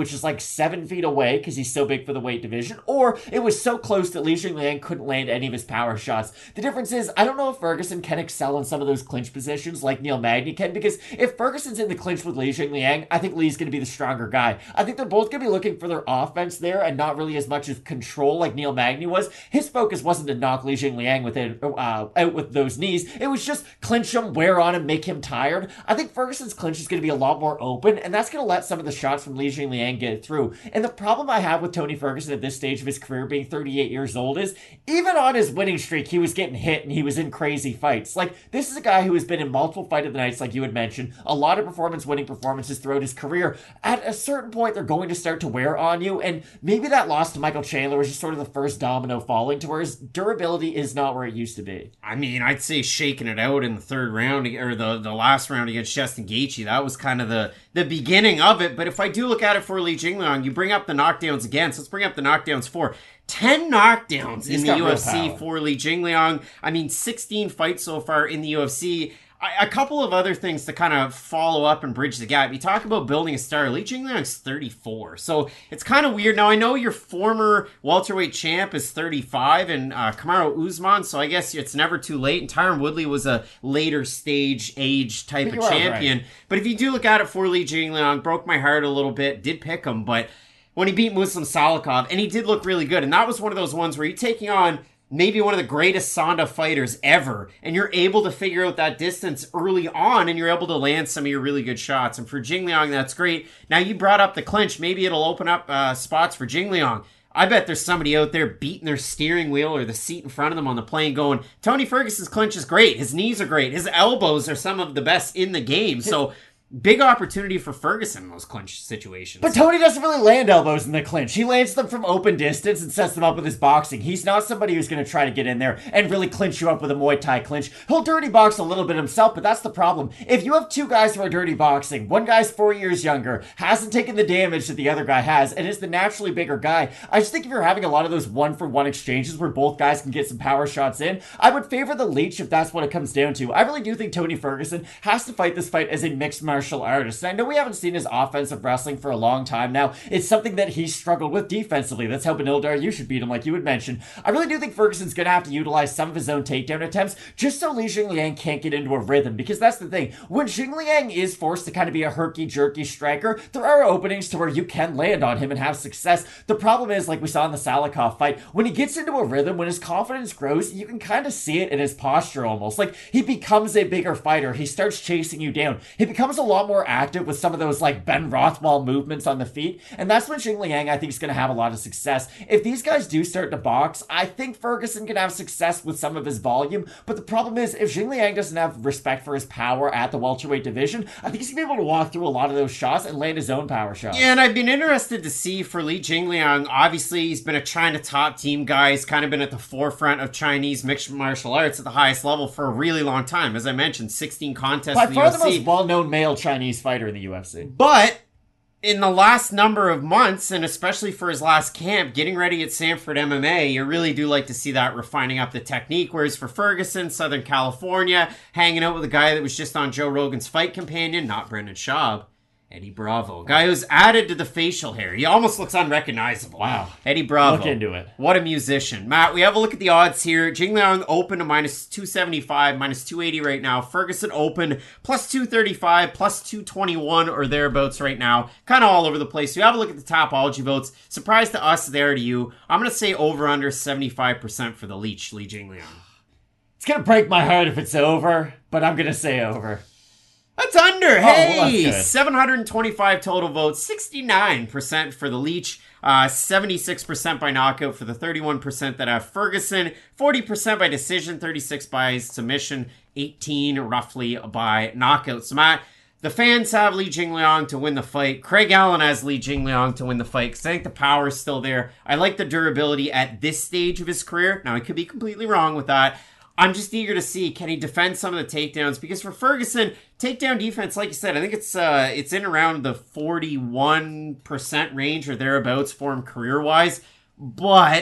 which is like seven feet away because he's so big for the weight division, or it was so close that Li Jingliang couldn't land any of his power shots. The difference is, I don't know if Ferguson can excel in some of those clinch positions like Neil Magny can, because if Ferguson's in the clinch with Li Jingliang, I think Li's going to be the stronger guy. I think they're both going to be looking for their offense there and not really as much as control like Neil Magny was. His focus wasn't to knock Li Jingliang within, uh, out with those knees. It was just clinch him, wear on him, make him tired. I think Ferguson's clinch is going to be a lot more open, and that's going to let some of the shots from Li Jingliang get through. And the problem I have with Tony Ferguson at this stage of his career, being thirty-eight years old, is even on his winning streak, he was getting hit and he was in crazy fights. Like, this is a guy who has been in multiple Fight of the Nights, like you had mentioned, a lot of performance-winning performances throughout his career. At a certain point, they're going to start to wear on you, and maybe that loss to Michael Chandler was just sort of the first domino falling to where his durability is not where it used to be. I mean, I'd say shaking it out in the third round, or the, the last round against Justin Gaethje, that was kind of the, the beginning of it. But if I do look at it for Li Jingliang, you bring up the knockdowns again, so let's bring up the knockdowns for ten knockdowns He's in the U F C for Li Jingliang. I mean, sixteen fights so far in the U F C. A couple of other things to kind of follow up and bridge the gap. You talk about building a star. Li Jingliang's thirty-four, so it's kind of weird. Now, I know your former welterweight champ is thirty-five, and uh, Kamaru Usman, so I guess it's never too late. And Tyron Woodley was a later stage age type of champion. Right. But if you do look at it for Li Jingliang, broke my heart a little bit, did pick him, but when he beat Muslim Salikov, and he did look really good, and that was one of those ones where you're taking on maybe one of the greatest Sonda fighters ever, and you're able to figure out that distance early on, and you're able to land some of your really good shots. And for Jingliang, that's great. Now, you brought up the clinch. Maybe it'll open up uh, spots for Jingliang. I bet there's somebody out there beating their steering wheel or the seat in front of them on the plane going, Tony Ferguson's clinch is great. His knees are great. His elbows are some of the best in the game. So big opportunity for Ferguson in those clinch situations. But Tony doesn't really land elbows in the clinch. He lands them from open distance and sets them up with his boxing. He's not somebody who's going to try to get in there and really clinch you up with a Muay Thai clinch. He'll dirty box a little bit himself, but that's the problem. If you have two guys who are dirty boxing, one guy's four years younger, hasn't taken the damage that the other guy has, and is the naturally bigger guy, I just think if you're having a lot of those one-for-one exchanges where both guys can get some power shots in, I would favor the leech if that's what it comes down to. I really do think Tony Ferguson has to fight this fight as a mixed martial artist. And I know we haven't seen his offensive wrestling for a long time now. It's something that he's struggled with defensively. That's how Beneil Dariush beat him, like you had mentioned. I really do think Ferguson's going to have to utilize some of his own takedown attempts just so Li Jingliang can't get into a rhythm, because that's the thing. When Jingliang is forced to kind of be a herky-jerky striker, there are openings to where you can land on him and have success. The problem is, like we saw in the Salikov fight, when he gets into a rhythm, when his confidence grows, you can kind of see it in his posture almost. Like, he becomes a bigger fighter. He starts chasing you down. He becomes a lot more active with some of those like Ben Rothwell movements on the feet, and that's when Jingliang I think is going to have a lot of success. If these guys do start to box, I think Ferguson can have success with some of his volume, but the problem is if Jingliang doesn't have respect for his power at the welterweight division, I think he's going to be able to walk through a lot of those shots and land his own power shots. Yeah, and I've been interested to see for Li Jingliang. Obviously, he's been a China top team guy. He's kind of been at the forefront of Chinese mixed martial arts at the highest level for a really long time. As I mentioned, sixteen contests by in the far U F C. the most well-known male Chinese fighter in the U F C. But in the last number of months, and especially for his last camp, getting ready at Sanford M M A, you really do like to see that refining up the technique. Whereas for Ferguson, Southern California, hanging out with a guy that was just on Joe Rogan's Fight Companion, not Brendan Schaub, Eddie Bravo. Guy who's added to the facial hair. He almost looks unrecognizable. Wow. Eddie Bravo. Look into it. What a musician. Matt, we have a look at the odds here. Jingliang open to minus two seventy-five, minus two eighty right now. Ferguson open plus two thirty-five, plus two twenty-one or thereabouts right now. Kind of all over the place. We have a look at the Tapology votes. Surprise to us, there to you. I'm going to say over under seventy-five percent for the leech, Li Jingliang. It's going to break my heart if it's over, but I'm going to say over. That's under. Oh, Hey, well, that's seven hundred twenty-five total votes, sixty-nine percent for the Leech, uh, seventy-six percent by knockout for the thirty-one percent that have Ferguson, forty percent by decision, thirty-six by submission, eighteen roughly by knockout. So Matt, the fans have Li Jingliang to win the fight. Craig Allen has Li Jingliang to win the fight because I think the power is still there. I like the durability at this stage of his career. Now, I could be completely wrong with that. I'm just eager to see, can he defend some of the takedowns? Because for Ferguson, takedown defense, like you said, I think it's uh, it's in around the forty-one percent range or thereabouts for him career-wise. But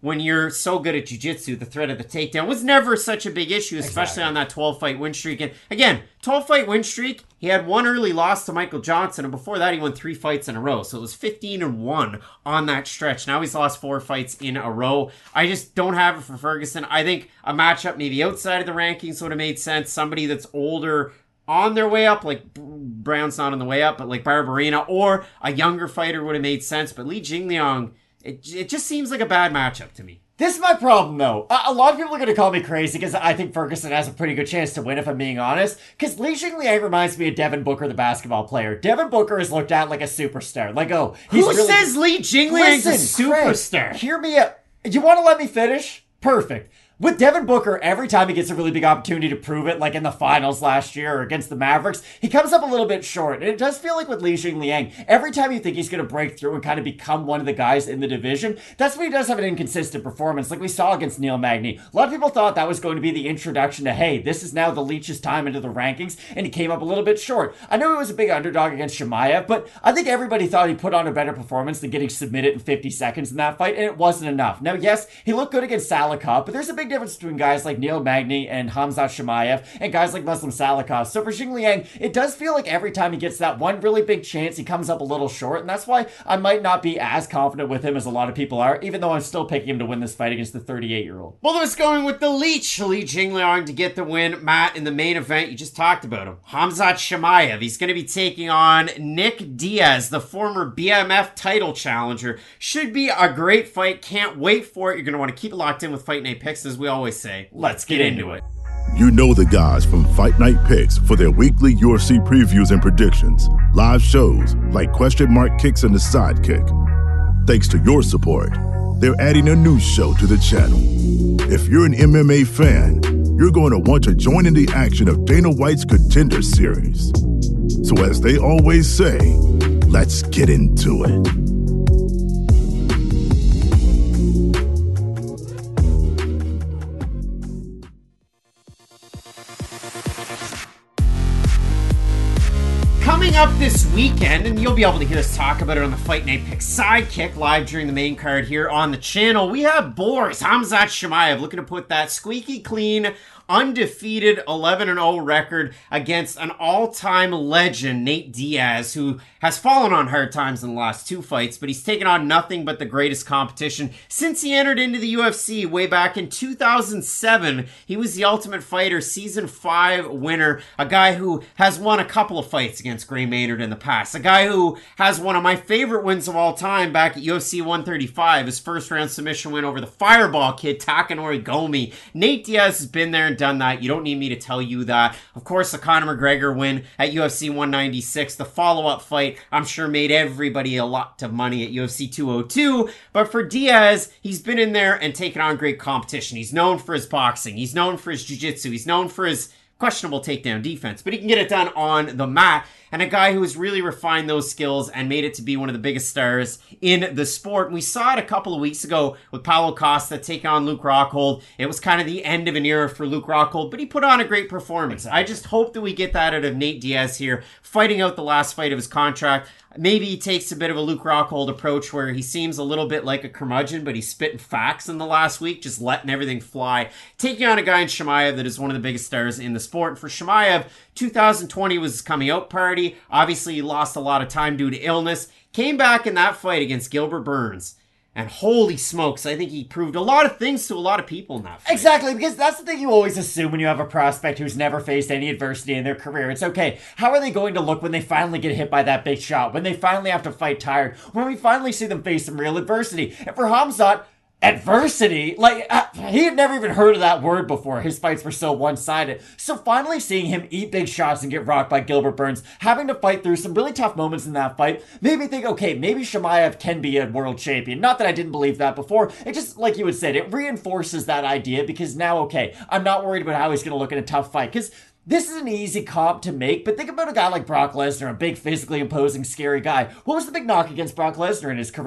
when you're so good at jiu-jitsu, the threat of the takedown was never such a big issue, especially exactly. on that twelve-fight win streak. And again, twelve-fight win streak, he had one early loss to Michael Johnson, and before that he won three fights in a row. So it was fifteen and one on that stretch. Now he's lost four fights in a row. I just don't have it for Ferguson. I think a matchup maybe outside of the rankings would have made sense. Somebody that's older, on their way up, like Brown's not on the way up, but like Barbarina, or a younger fighter would have made sense. But Li Jingliang, it, it just seems like a bad matchup to me. This is my problem, though. A, a lot of people are going to call me crazy because I think Ferguson has a pretty good chance to win, if I'm being honest. Because Li Jingliang reminds me of Devin Booker, the basketball player. Devin Booker is looked at like a superstar. Like, oh, he's Who really... says Li Jingliang's a Listen, superstar? Craig, hear me out. You want to let me finish? Perfect. With Devin Booker, every time he gets a really big opportunity to prove it, like in the finals last year or against the Mavericks, he comes up a little bit short. And it does feel like with Li Jingliang, every time you think he's going to break through and kind of become one of the guys in the division, that's when he does have an inconsistent performance, like we saw against Neil Magny. A lot of people thought that was going to be the introduction to, hey, this is now the Leech's time into the rankings, and he came up a little bit short. I know he was a big underdog against Chimaev, but I think everybody thought he put on a better performance than getting submitted in fifty seconds in that fight, and it wasn't enough. Now, yes, he looked good against Salikov, but there's a big difference between guys like Neil Magny and Khamzat Chimaev and guys like Muslim Salikov. So for Jingliang, it does feel like every time he gets that one really big chance, he comes up a little short, and that's why I might not be as confident with him as a lot of people are, even though I'm still picking him to win this fight against the thirty-eight-year-old. Well, there's going with the Leech, Li Jingliang, to get the win. Matt, in the main event, you just talked about him. Khamzat Chimaev, he's going to be taking on Nick Diaz, the former B M F title challenger. Should be a great fight. Can't wait for it. You're going to want to keep it locked in with Fight Night Picks, as we always say. Let's get into it. You know the guys from Fight Night Picks for their weekly U F C previews and predictions, live shows like Question Mark Kicks and the Sidekick. Thanks to your support, they're adding a new show to the channel. If you're an M M A fan, you're going to want to join in the action of Dana White's Contender Series. So as they always say, let's get into it. Coming up this weekend, and you'll be able to hear us talk about it on the Fight Night Pick Sidekick live during the main card here on the channel, we have Boris Khamzat Chimaev looking to put that squeaky clean, undefeated eleven and oh record against an all-time legend, Nate Diaz, who has fallen on hard times in the last two fights, but he's taken on nothing but the greatest competition since he entered into the U F C way back in two thousand seven. He was the Ultimate Fighter Season five winner, a guy who has won a couple of fights against Gray Maynard in the past, a guy who has one of my favorite wins of all time back at U F C one thirty-five, his first round submission win over the Fireball Kid, Takanori Gomi. Nate Diaz has been there and done that. You don't need me to tell you that. Of course, the Conor McGregor win at U F C one ninety-six, the follow-up fight, I'm sure made everybody a lot of money at U F C two oh two. But for Diaz, he's been in there and taken on great competition. He's known for his boxing. He's known for his jiu-jitsu. He's known for his questionable takedown defense, but he can get it done on the mat. And a guy who has really refined those skills and made it to be one of the biggest stars in the sport. And we saw it a couple of weeks ago with Paulo Costa taking on Luke Rockhold. It was kind of the end of an era for Luke Rockhold, but he put on a great performance. I just hope that we get that out of Nate Diaz here, fighting out the last fight of his contract. Maybe he takes a bit of a Luke Rockhold approach where he seems a little bit like a curmudgeon, but he's spitting facts in the last week, just letting everything fly. Taking on a guy in Chimaev that is one of the biggest stars in the sport. And for Chimaev, two thousand twenty was his coming out party. Obviously, he lost a lot of time due to illness. Came back in that fight against Gilbert Burns. And holy smokes, I think he proved a lot of things to a lot of people in that fight. Exactly, because that's the thing you always assume when you have a prospect who's never faced any adversity in their career. It's okay, how are they going to look when they finally get hit by that big shot? When they finally have to fight tired? When we finally see them face some real adversity? And for Khamzat, adversity, like, uh, he had never even heard of that word before. His fights were so one-sided. So finally seeing him eat big shots and get rocked by Gilbert Burns, having to fight through some really tough moments in that fight, made me think, okay, maybe Chimaev can be a world champion. Not that I didn't believe that before. It just, like you had said, it reinforces that idea because now, okay, I'm not worried about how he's going to look in a tough fight. Because this is an easy comp to make, but think about a guy like Brock Lesnar, a big, physically imposing, scary guy. What was the big knock against Brock Lesnar in his career?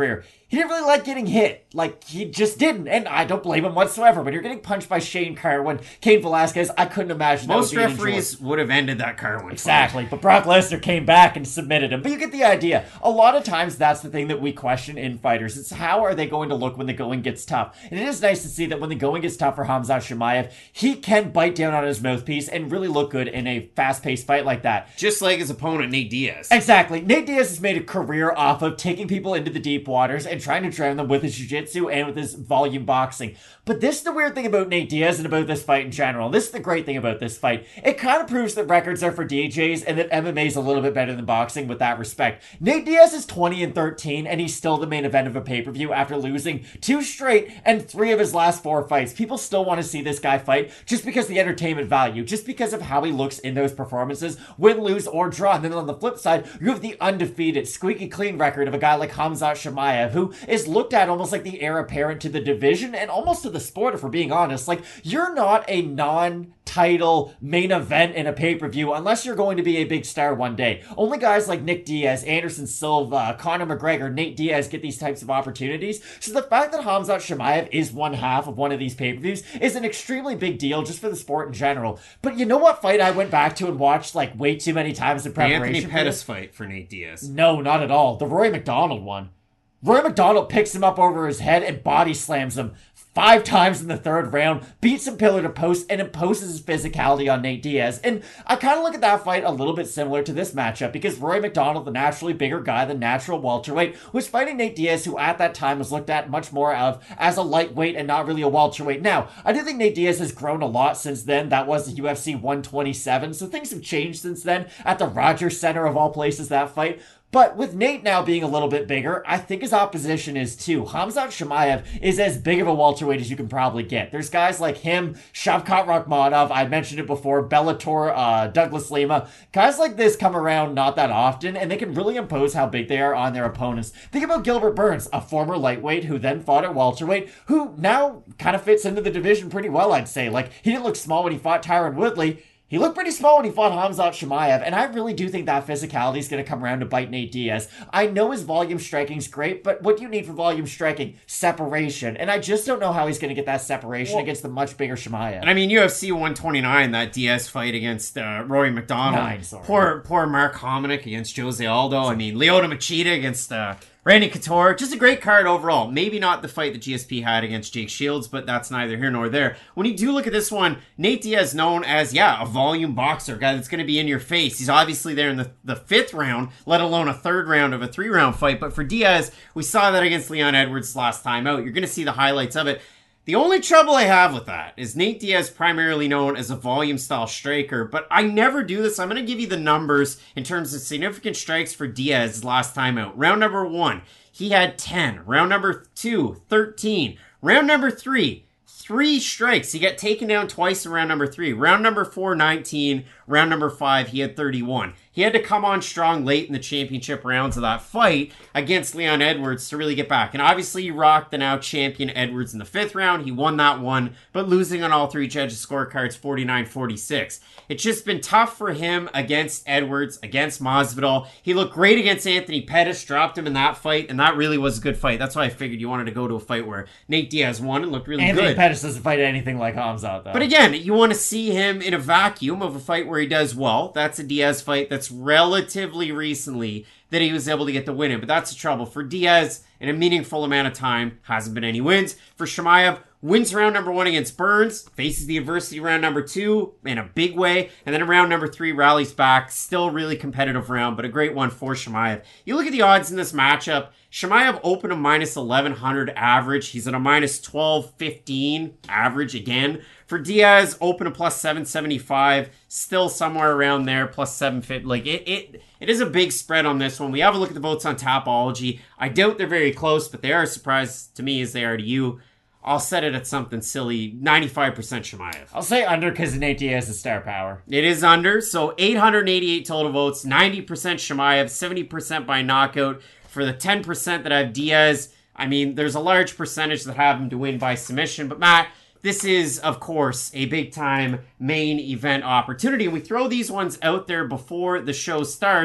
he didn't really like getting hit. Like, he just didn't. And I don't blame him whatsoever. When you're getting punched by Shane Carwin, Cain Velasquez, I couldn't imagine Most that would be referees would have ended that Carwin Exactly. fight. But Brock Lesnar came back and submitted him. But you get the idea. A lot of times, that's the thing that we question in fighters. It's how are they going to look when the going gets tough? And it is nice to see that when the going gets tough for Khamzat Chimaev, he can bite down on his mouthpiece and really look good in a fast-paced fight like that. Just like his opponent, Nate Diaz. Exactly. Nate Diaz has made a career off of taking people into the deep waters and trying to drown them with his jiu-jitsu and with his volume boxing. But this is the weird thing about Nate Diaz and about this fight in general. This is the great thing about this fight. It kind of proves that records are for D Js and that M M A is a little bit better than boxing with that respect. Nate Diaz is twenty and thirteen and he's still the main event of a pay-per-view after losing two straight and three of his last four fights. People still want to see this guy fight just because of the entertainment value, just because of how he looks in those performances, win, lose, or draw. And then on the flip side, you have the undefeated, squeaky clean record of a guy like Khamzat Chimaev, who is looked at almost like the heir apparent to the division and almost to the sport, if we're being honest. Like, you're not a non-title main event in a pay-per-view unless you're going to be a big star one day. Only guys like Nick Diaz, Anderson Silva, Conor McGregor, Nate Diaz get these types of opportunities. So the fact that Khamzat Chimaev is one half of one of these pay-per-views is an extremely big deal just for the sport in general. But you know what fight I went back to and watched like way too many times in The preparation? Anthony for Pettis this? fight for Nate Diaz. No, not at all. The Roy McDonald one. Roy McDonald picks him up over his head and body slams him five times in the third round, beats him pillar to post, and imposes his physicality on Nate Diaz. And I kind of look at that fight a little bit similar to this matchup because Roy McDonald, the naturally bigger guy, the natural welterweight, was fighting Nate Diaz, who at that time was looked at much more of as a lightweight and not really a welterweight. Now, I do think Nate Diaz has grown a lot since then. That was the U F C one twenty-seven, so things have changed since then at the Rogers Center of all places, that fight. But with Nate now being a little bit bigger, I think his opposition is too. Khamzat Chimaev is as big of a welterweight as you can probably get. There's guys like him, Shavkat Rakhmonov, I mentioned it before, Bellator, uh, Douglas Lima. Guys like this come around not that often, and they can really impose how big they are on their opponents. Think about Gilbert Burns, a former lightweight who then fought at welterweight, who now kind of fits into the division pretty well, I'd say. Like, he didn't look small when he fought Tyron Woodley. He looked pretty small when he fought Khamzat Chimaev, and I really do think that physicality is going to come around to bite Nate Diaz. I know his volume striking's great, but what do you need for volume striking? Separation. And I just don't know how he's going to get that separation well, against the much bigger Chimaev. And I mean, U F C one twenty-nine, that Diaz fight against uh, Rory McDonald. Nine, sorry. Poor, poor Mark Hominick against Jose Aldo. I mean, Lyoto Machida against... Uh, Randy Couture, just a great card overall. Maybe not the fight that G S P had against Jake Shields, but that's neither here nor there. When you do look at this one, Nate Diaz known as, yeah, a volume boxer, guy that's going to be in your face. He's obviously there in the, the fifth round, let alone a third round of a three-round fight. But for Diaz, we saw that against Leon Edwards last time out. You're going to see the highlights of it. The only trouble I have with that is Nate Diaz primarily known as a volume-style striker, but I never do this. I'm going to give you the numbers in terms of significant strikes for Diaz last time out. Round number one, he had ten. Round number two, thirteen. Round number three, three strikes. He got taken down twice in round number three. Round number four, nineteen. Round number five, he had thirty-one. He had to come on strong late in the championship rounds of that fight against Leon Edwards to really get back. And obviously, he rocked the now champion Edwards in the fifth round. He won that one, but losing on all three judges' scorecards, forty-nine forty-six. It's just been tough for him against Edwards, against Masvidal. He looked great against Anthony Pettis, dropped him in that fight, and that really was a good fight. That's why I figured you wanted to go to a fight where Nate Diaz won and looked really Anthony good. Anthony Pettis doesn't fight anything like Khamzat, though. But again, you want to see him in a vacuum of a fight where he does well. That's a Diaz fight that's relatively recently that he was able to get the win in. But that's the trouble. For Diaz, in a meaningful amount of time, hasn't been any wins. For Chimaev, wins round number one against Burns, faces the adversity round number two in a big way, and then in round number three, rallies back. Still really competitive round, but a great one for Chimaev. You look at the odds in this matchup, Chimaev opened a minus eleven hundred average. He's at a minus twelve fifteen average again. For Diaz, open a plus seven seventy-five, still somewhere around there, plus seven fifty. Like, it, it, it is a big spread on this one. We have a look at the votes on Tapology. I doubt they're very close, but they are a surprise to me as they are to you. I'll set it at something silly, ninety-five percent Chimaev. I'll say under because Nate Diaz is star power. It is under, so eight hundred eighty-eight total votes, ninety percent Chimaev, seventy percent by knockout. For the ten percent that have Diaz, I mean, there's a large percentage that have him to win by submission. But Matt, this is, of course, a big-time main event opportunity. And we throw these ones out there before the show starts,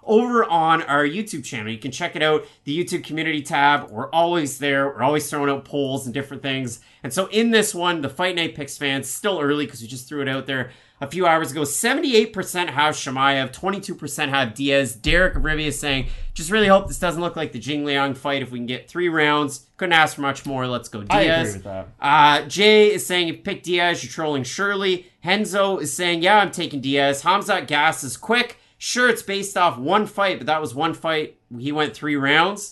over on our YouTube channel. You can check it out, the YouTube community tab. We're always there. We're always throwing out polls and different things. And so in this one, the Fight Night Picks fans, still early because we just threw it out there a few hours ago, seventy-eight percent have Chimaev, twenty-two percent have Diaz. Derek of Rivia is saying, just really hope this doesn't look like the Jing Liang fight. If we can get three rounds, couldn't ask for much more. Let's go Diaz. I agree with that. Uh, Jay is saying, if you pick Diaz, you're trolling Shirley. Henzo is saying, yeah, I'm taking Diaz. Hamzat Gas is quick. Sure, it's based off one fight, but that was one fight. He went three rounds.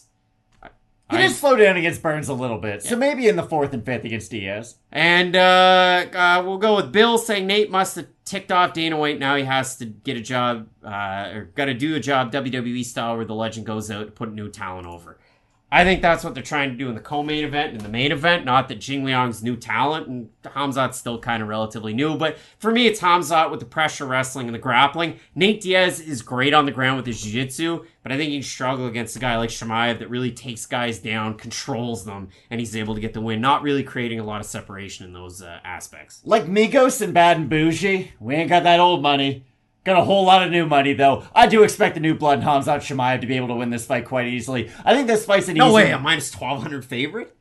He I, did slow down against Burns a little bit, yeah. So maybe in the fourth and fifth against Diaz. And uh, uh, we'll go with Bill saying Nate must have ticked off Dana White. Now he has to get a job, uh, or got to do a job W W E style where the legend goes out to put new talent over. I think that's what they're trying to do in the co-main event and the main event. Not that Jing Liang's new talent, and Hamzat's still kind of relatively new. But for me, it's Hamzat with the pressure wrestling and the grappling. Nate Diaz is great on the ground with his jiu-jitsu, but I think he can struggle against a guy like Chimaev that really takes guys down, controls them, and he's able to get the win, not really creating a lot of separation in those uh, aspects. Like Migos and Bad and Bougie, we ain't got that old money. Got a whole lot of new money, though. I do expect the new blood and Hamzat Chimaev to be able to win this fight quite easily. I think this fight's an No easy... way, a minus twelve hundred favorite?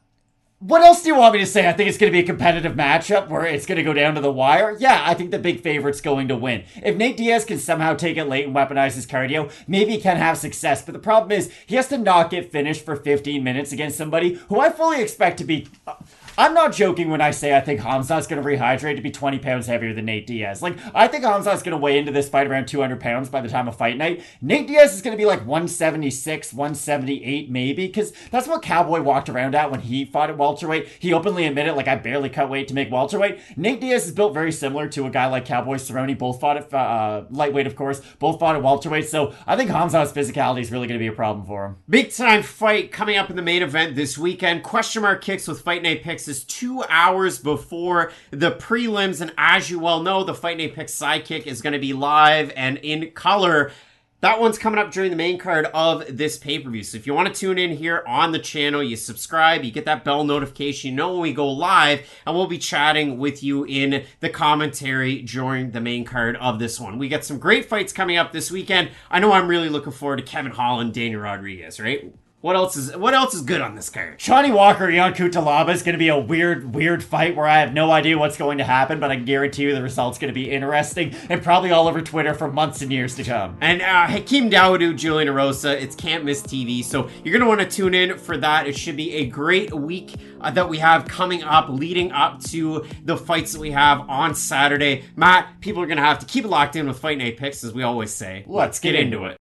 What else do you want me to say? I think it's going to be a competitive matchup where it's going to go down to the wire. Yeah, I think the big favorite's going to win. If Nate Diaz can somehow take it late and weaponize his cardio, maybe he can have success. But the problem is, he has to not get finished for fifteen minutes against somebody who I fully expect to be... I'm not joking when I say I think Hamzat's going to rehydrate to be twenty pounds heavier than Nate Diaz. Like, I think Hamzat's going to weigh into this fight around two hundred pounds by the time of fight night. Nate Diaz is going to be like one seventy-six, one seventy-eight maybe, because that's what Cowboy walked around at when he fought at welterweight. He openly admitted, like, I barely cut weight to make welterweight. Nate Diaz is built very similar to a guy like Cowboy Cerrone. Both fought at uh, lightweight, of course. Both fought at welterweight. So I think Hamzat's physicality is really going to be a problem for him. Big time fight coming up in the main event this weekend. Question Mark Kicks with Fight Night Picks is two hours before the prelims, and as you well know, the Fight Night Picks sidekick is going to be live and in color. That one's coming up during the main card of this pay-per-view. So if you want to tune in here on the channel, you subscribe, you get that bell notification, you know when we go live, and we'll be chatting with you in the commentary during the main card of this one. We got some great fights coming up this weekend. I know I'm really looking forward to Kevin Holland, Daniel Rodriguez, right? What else is what else is good on this card? Johnny Walker, Ion Cutelaba is going to be a weird, weird fight where I have no idea what's going to happen, but I can guarantee you the result's going to be interesting and probably all over Twitter for months and years to come. And uh, Hakeem Dawodu, Julian Erosa, it's Can't Miss T V, so you're going to want to tune in for that. It should be a great week uh, that we have coming up, leading up to the fights that we have on Saturday. Matt, people are going to have to keep it locked in with Fight Night Picks, as we always say. Let's get into it.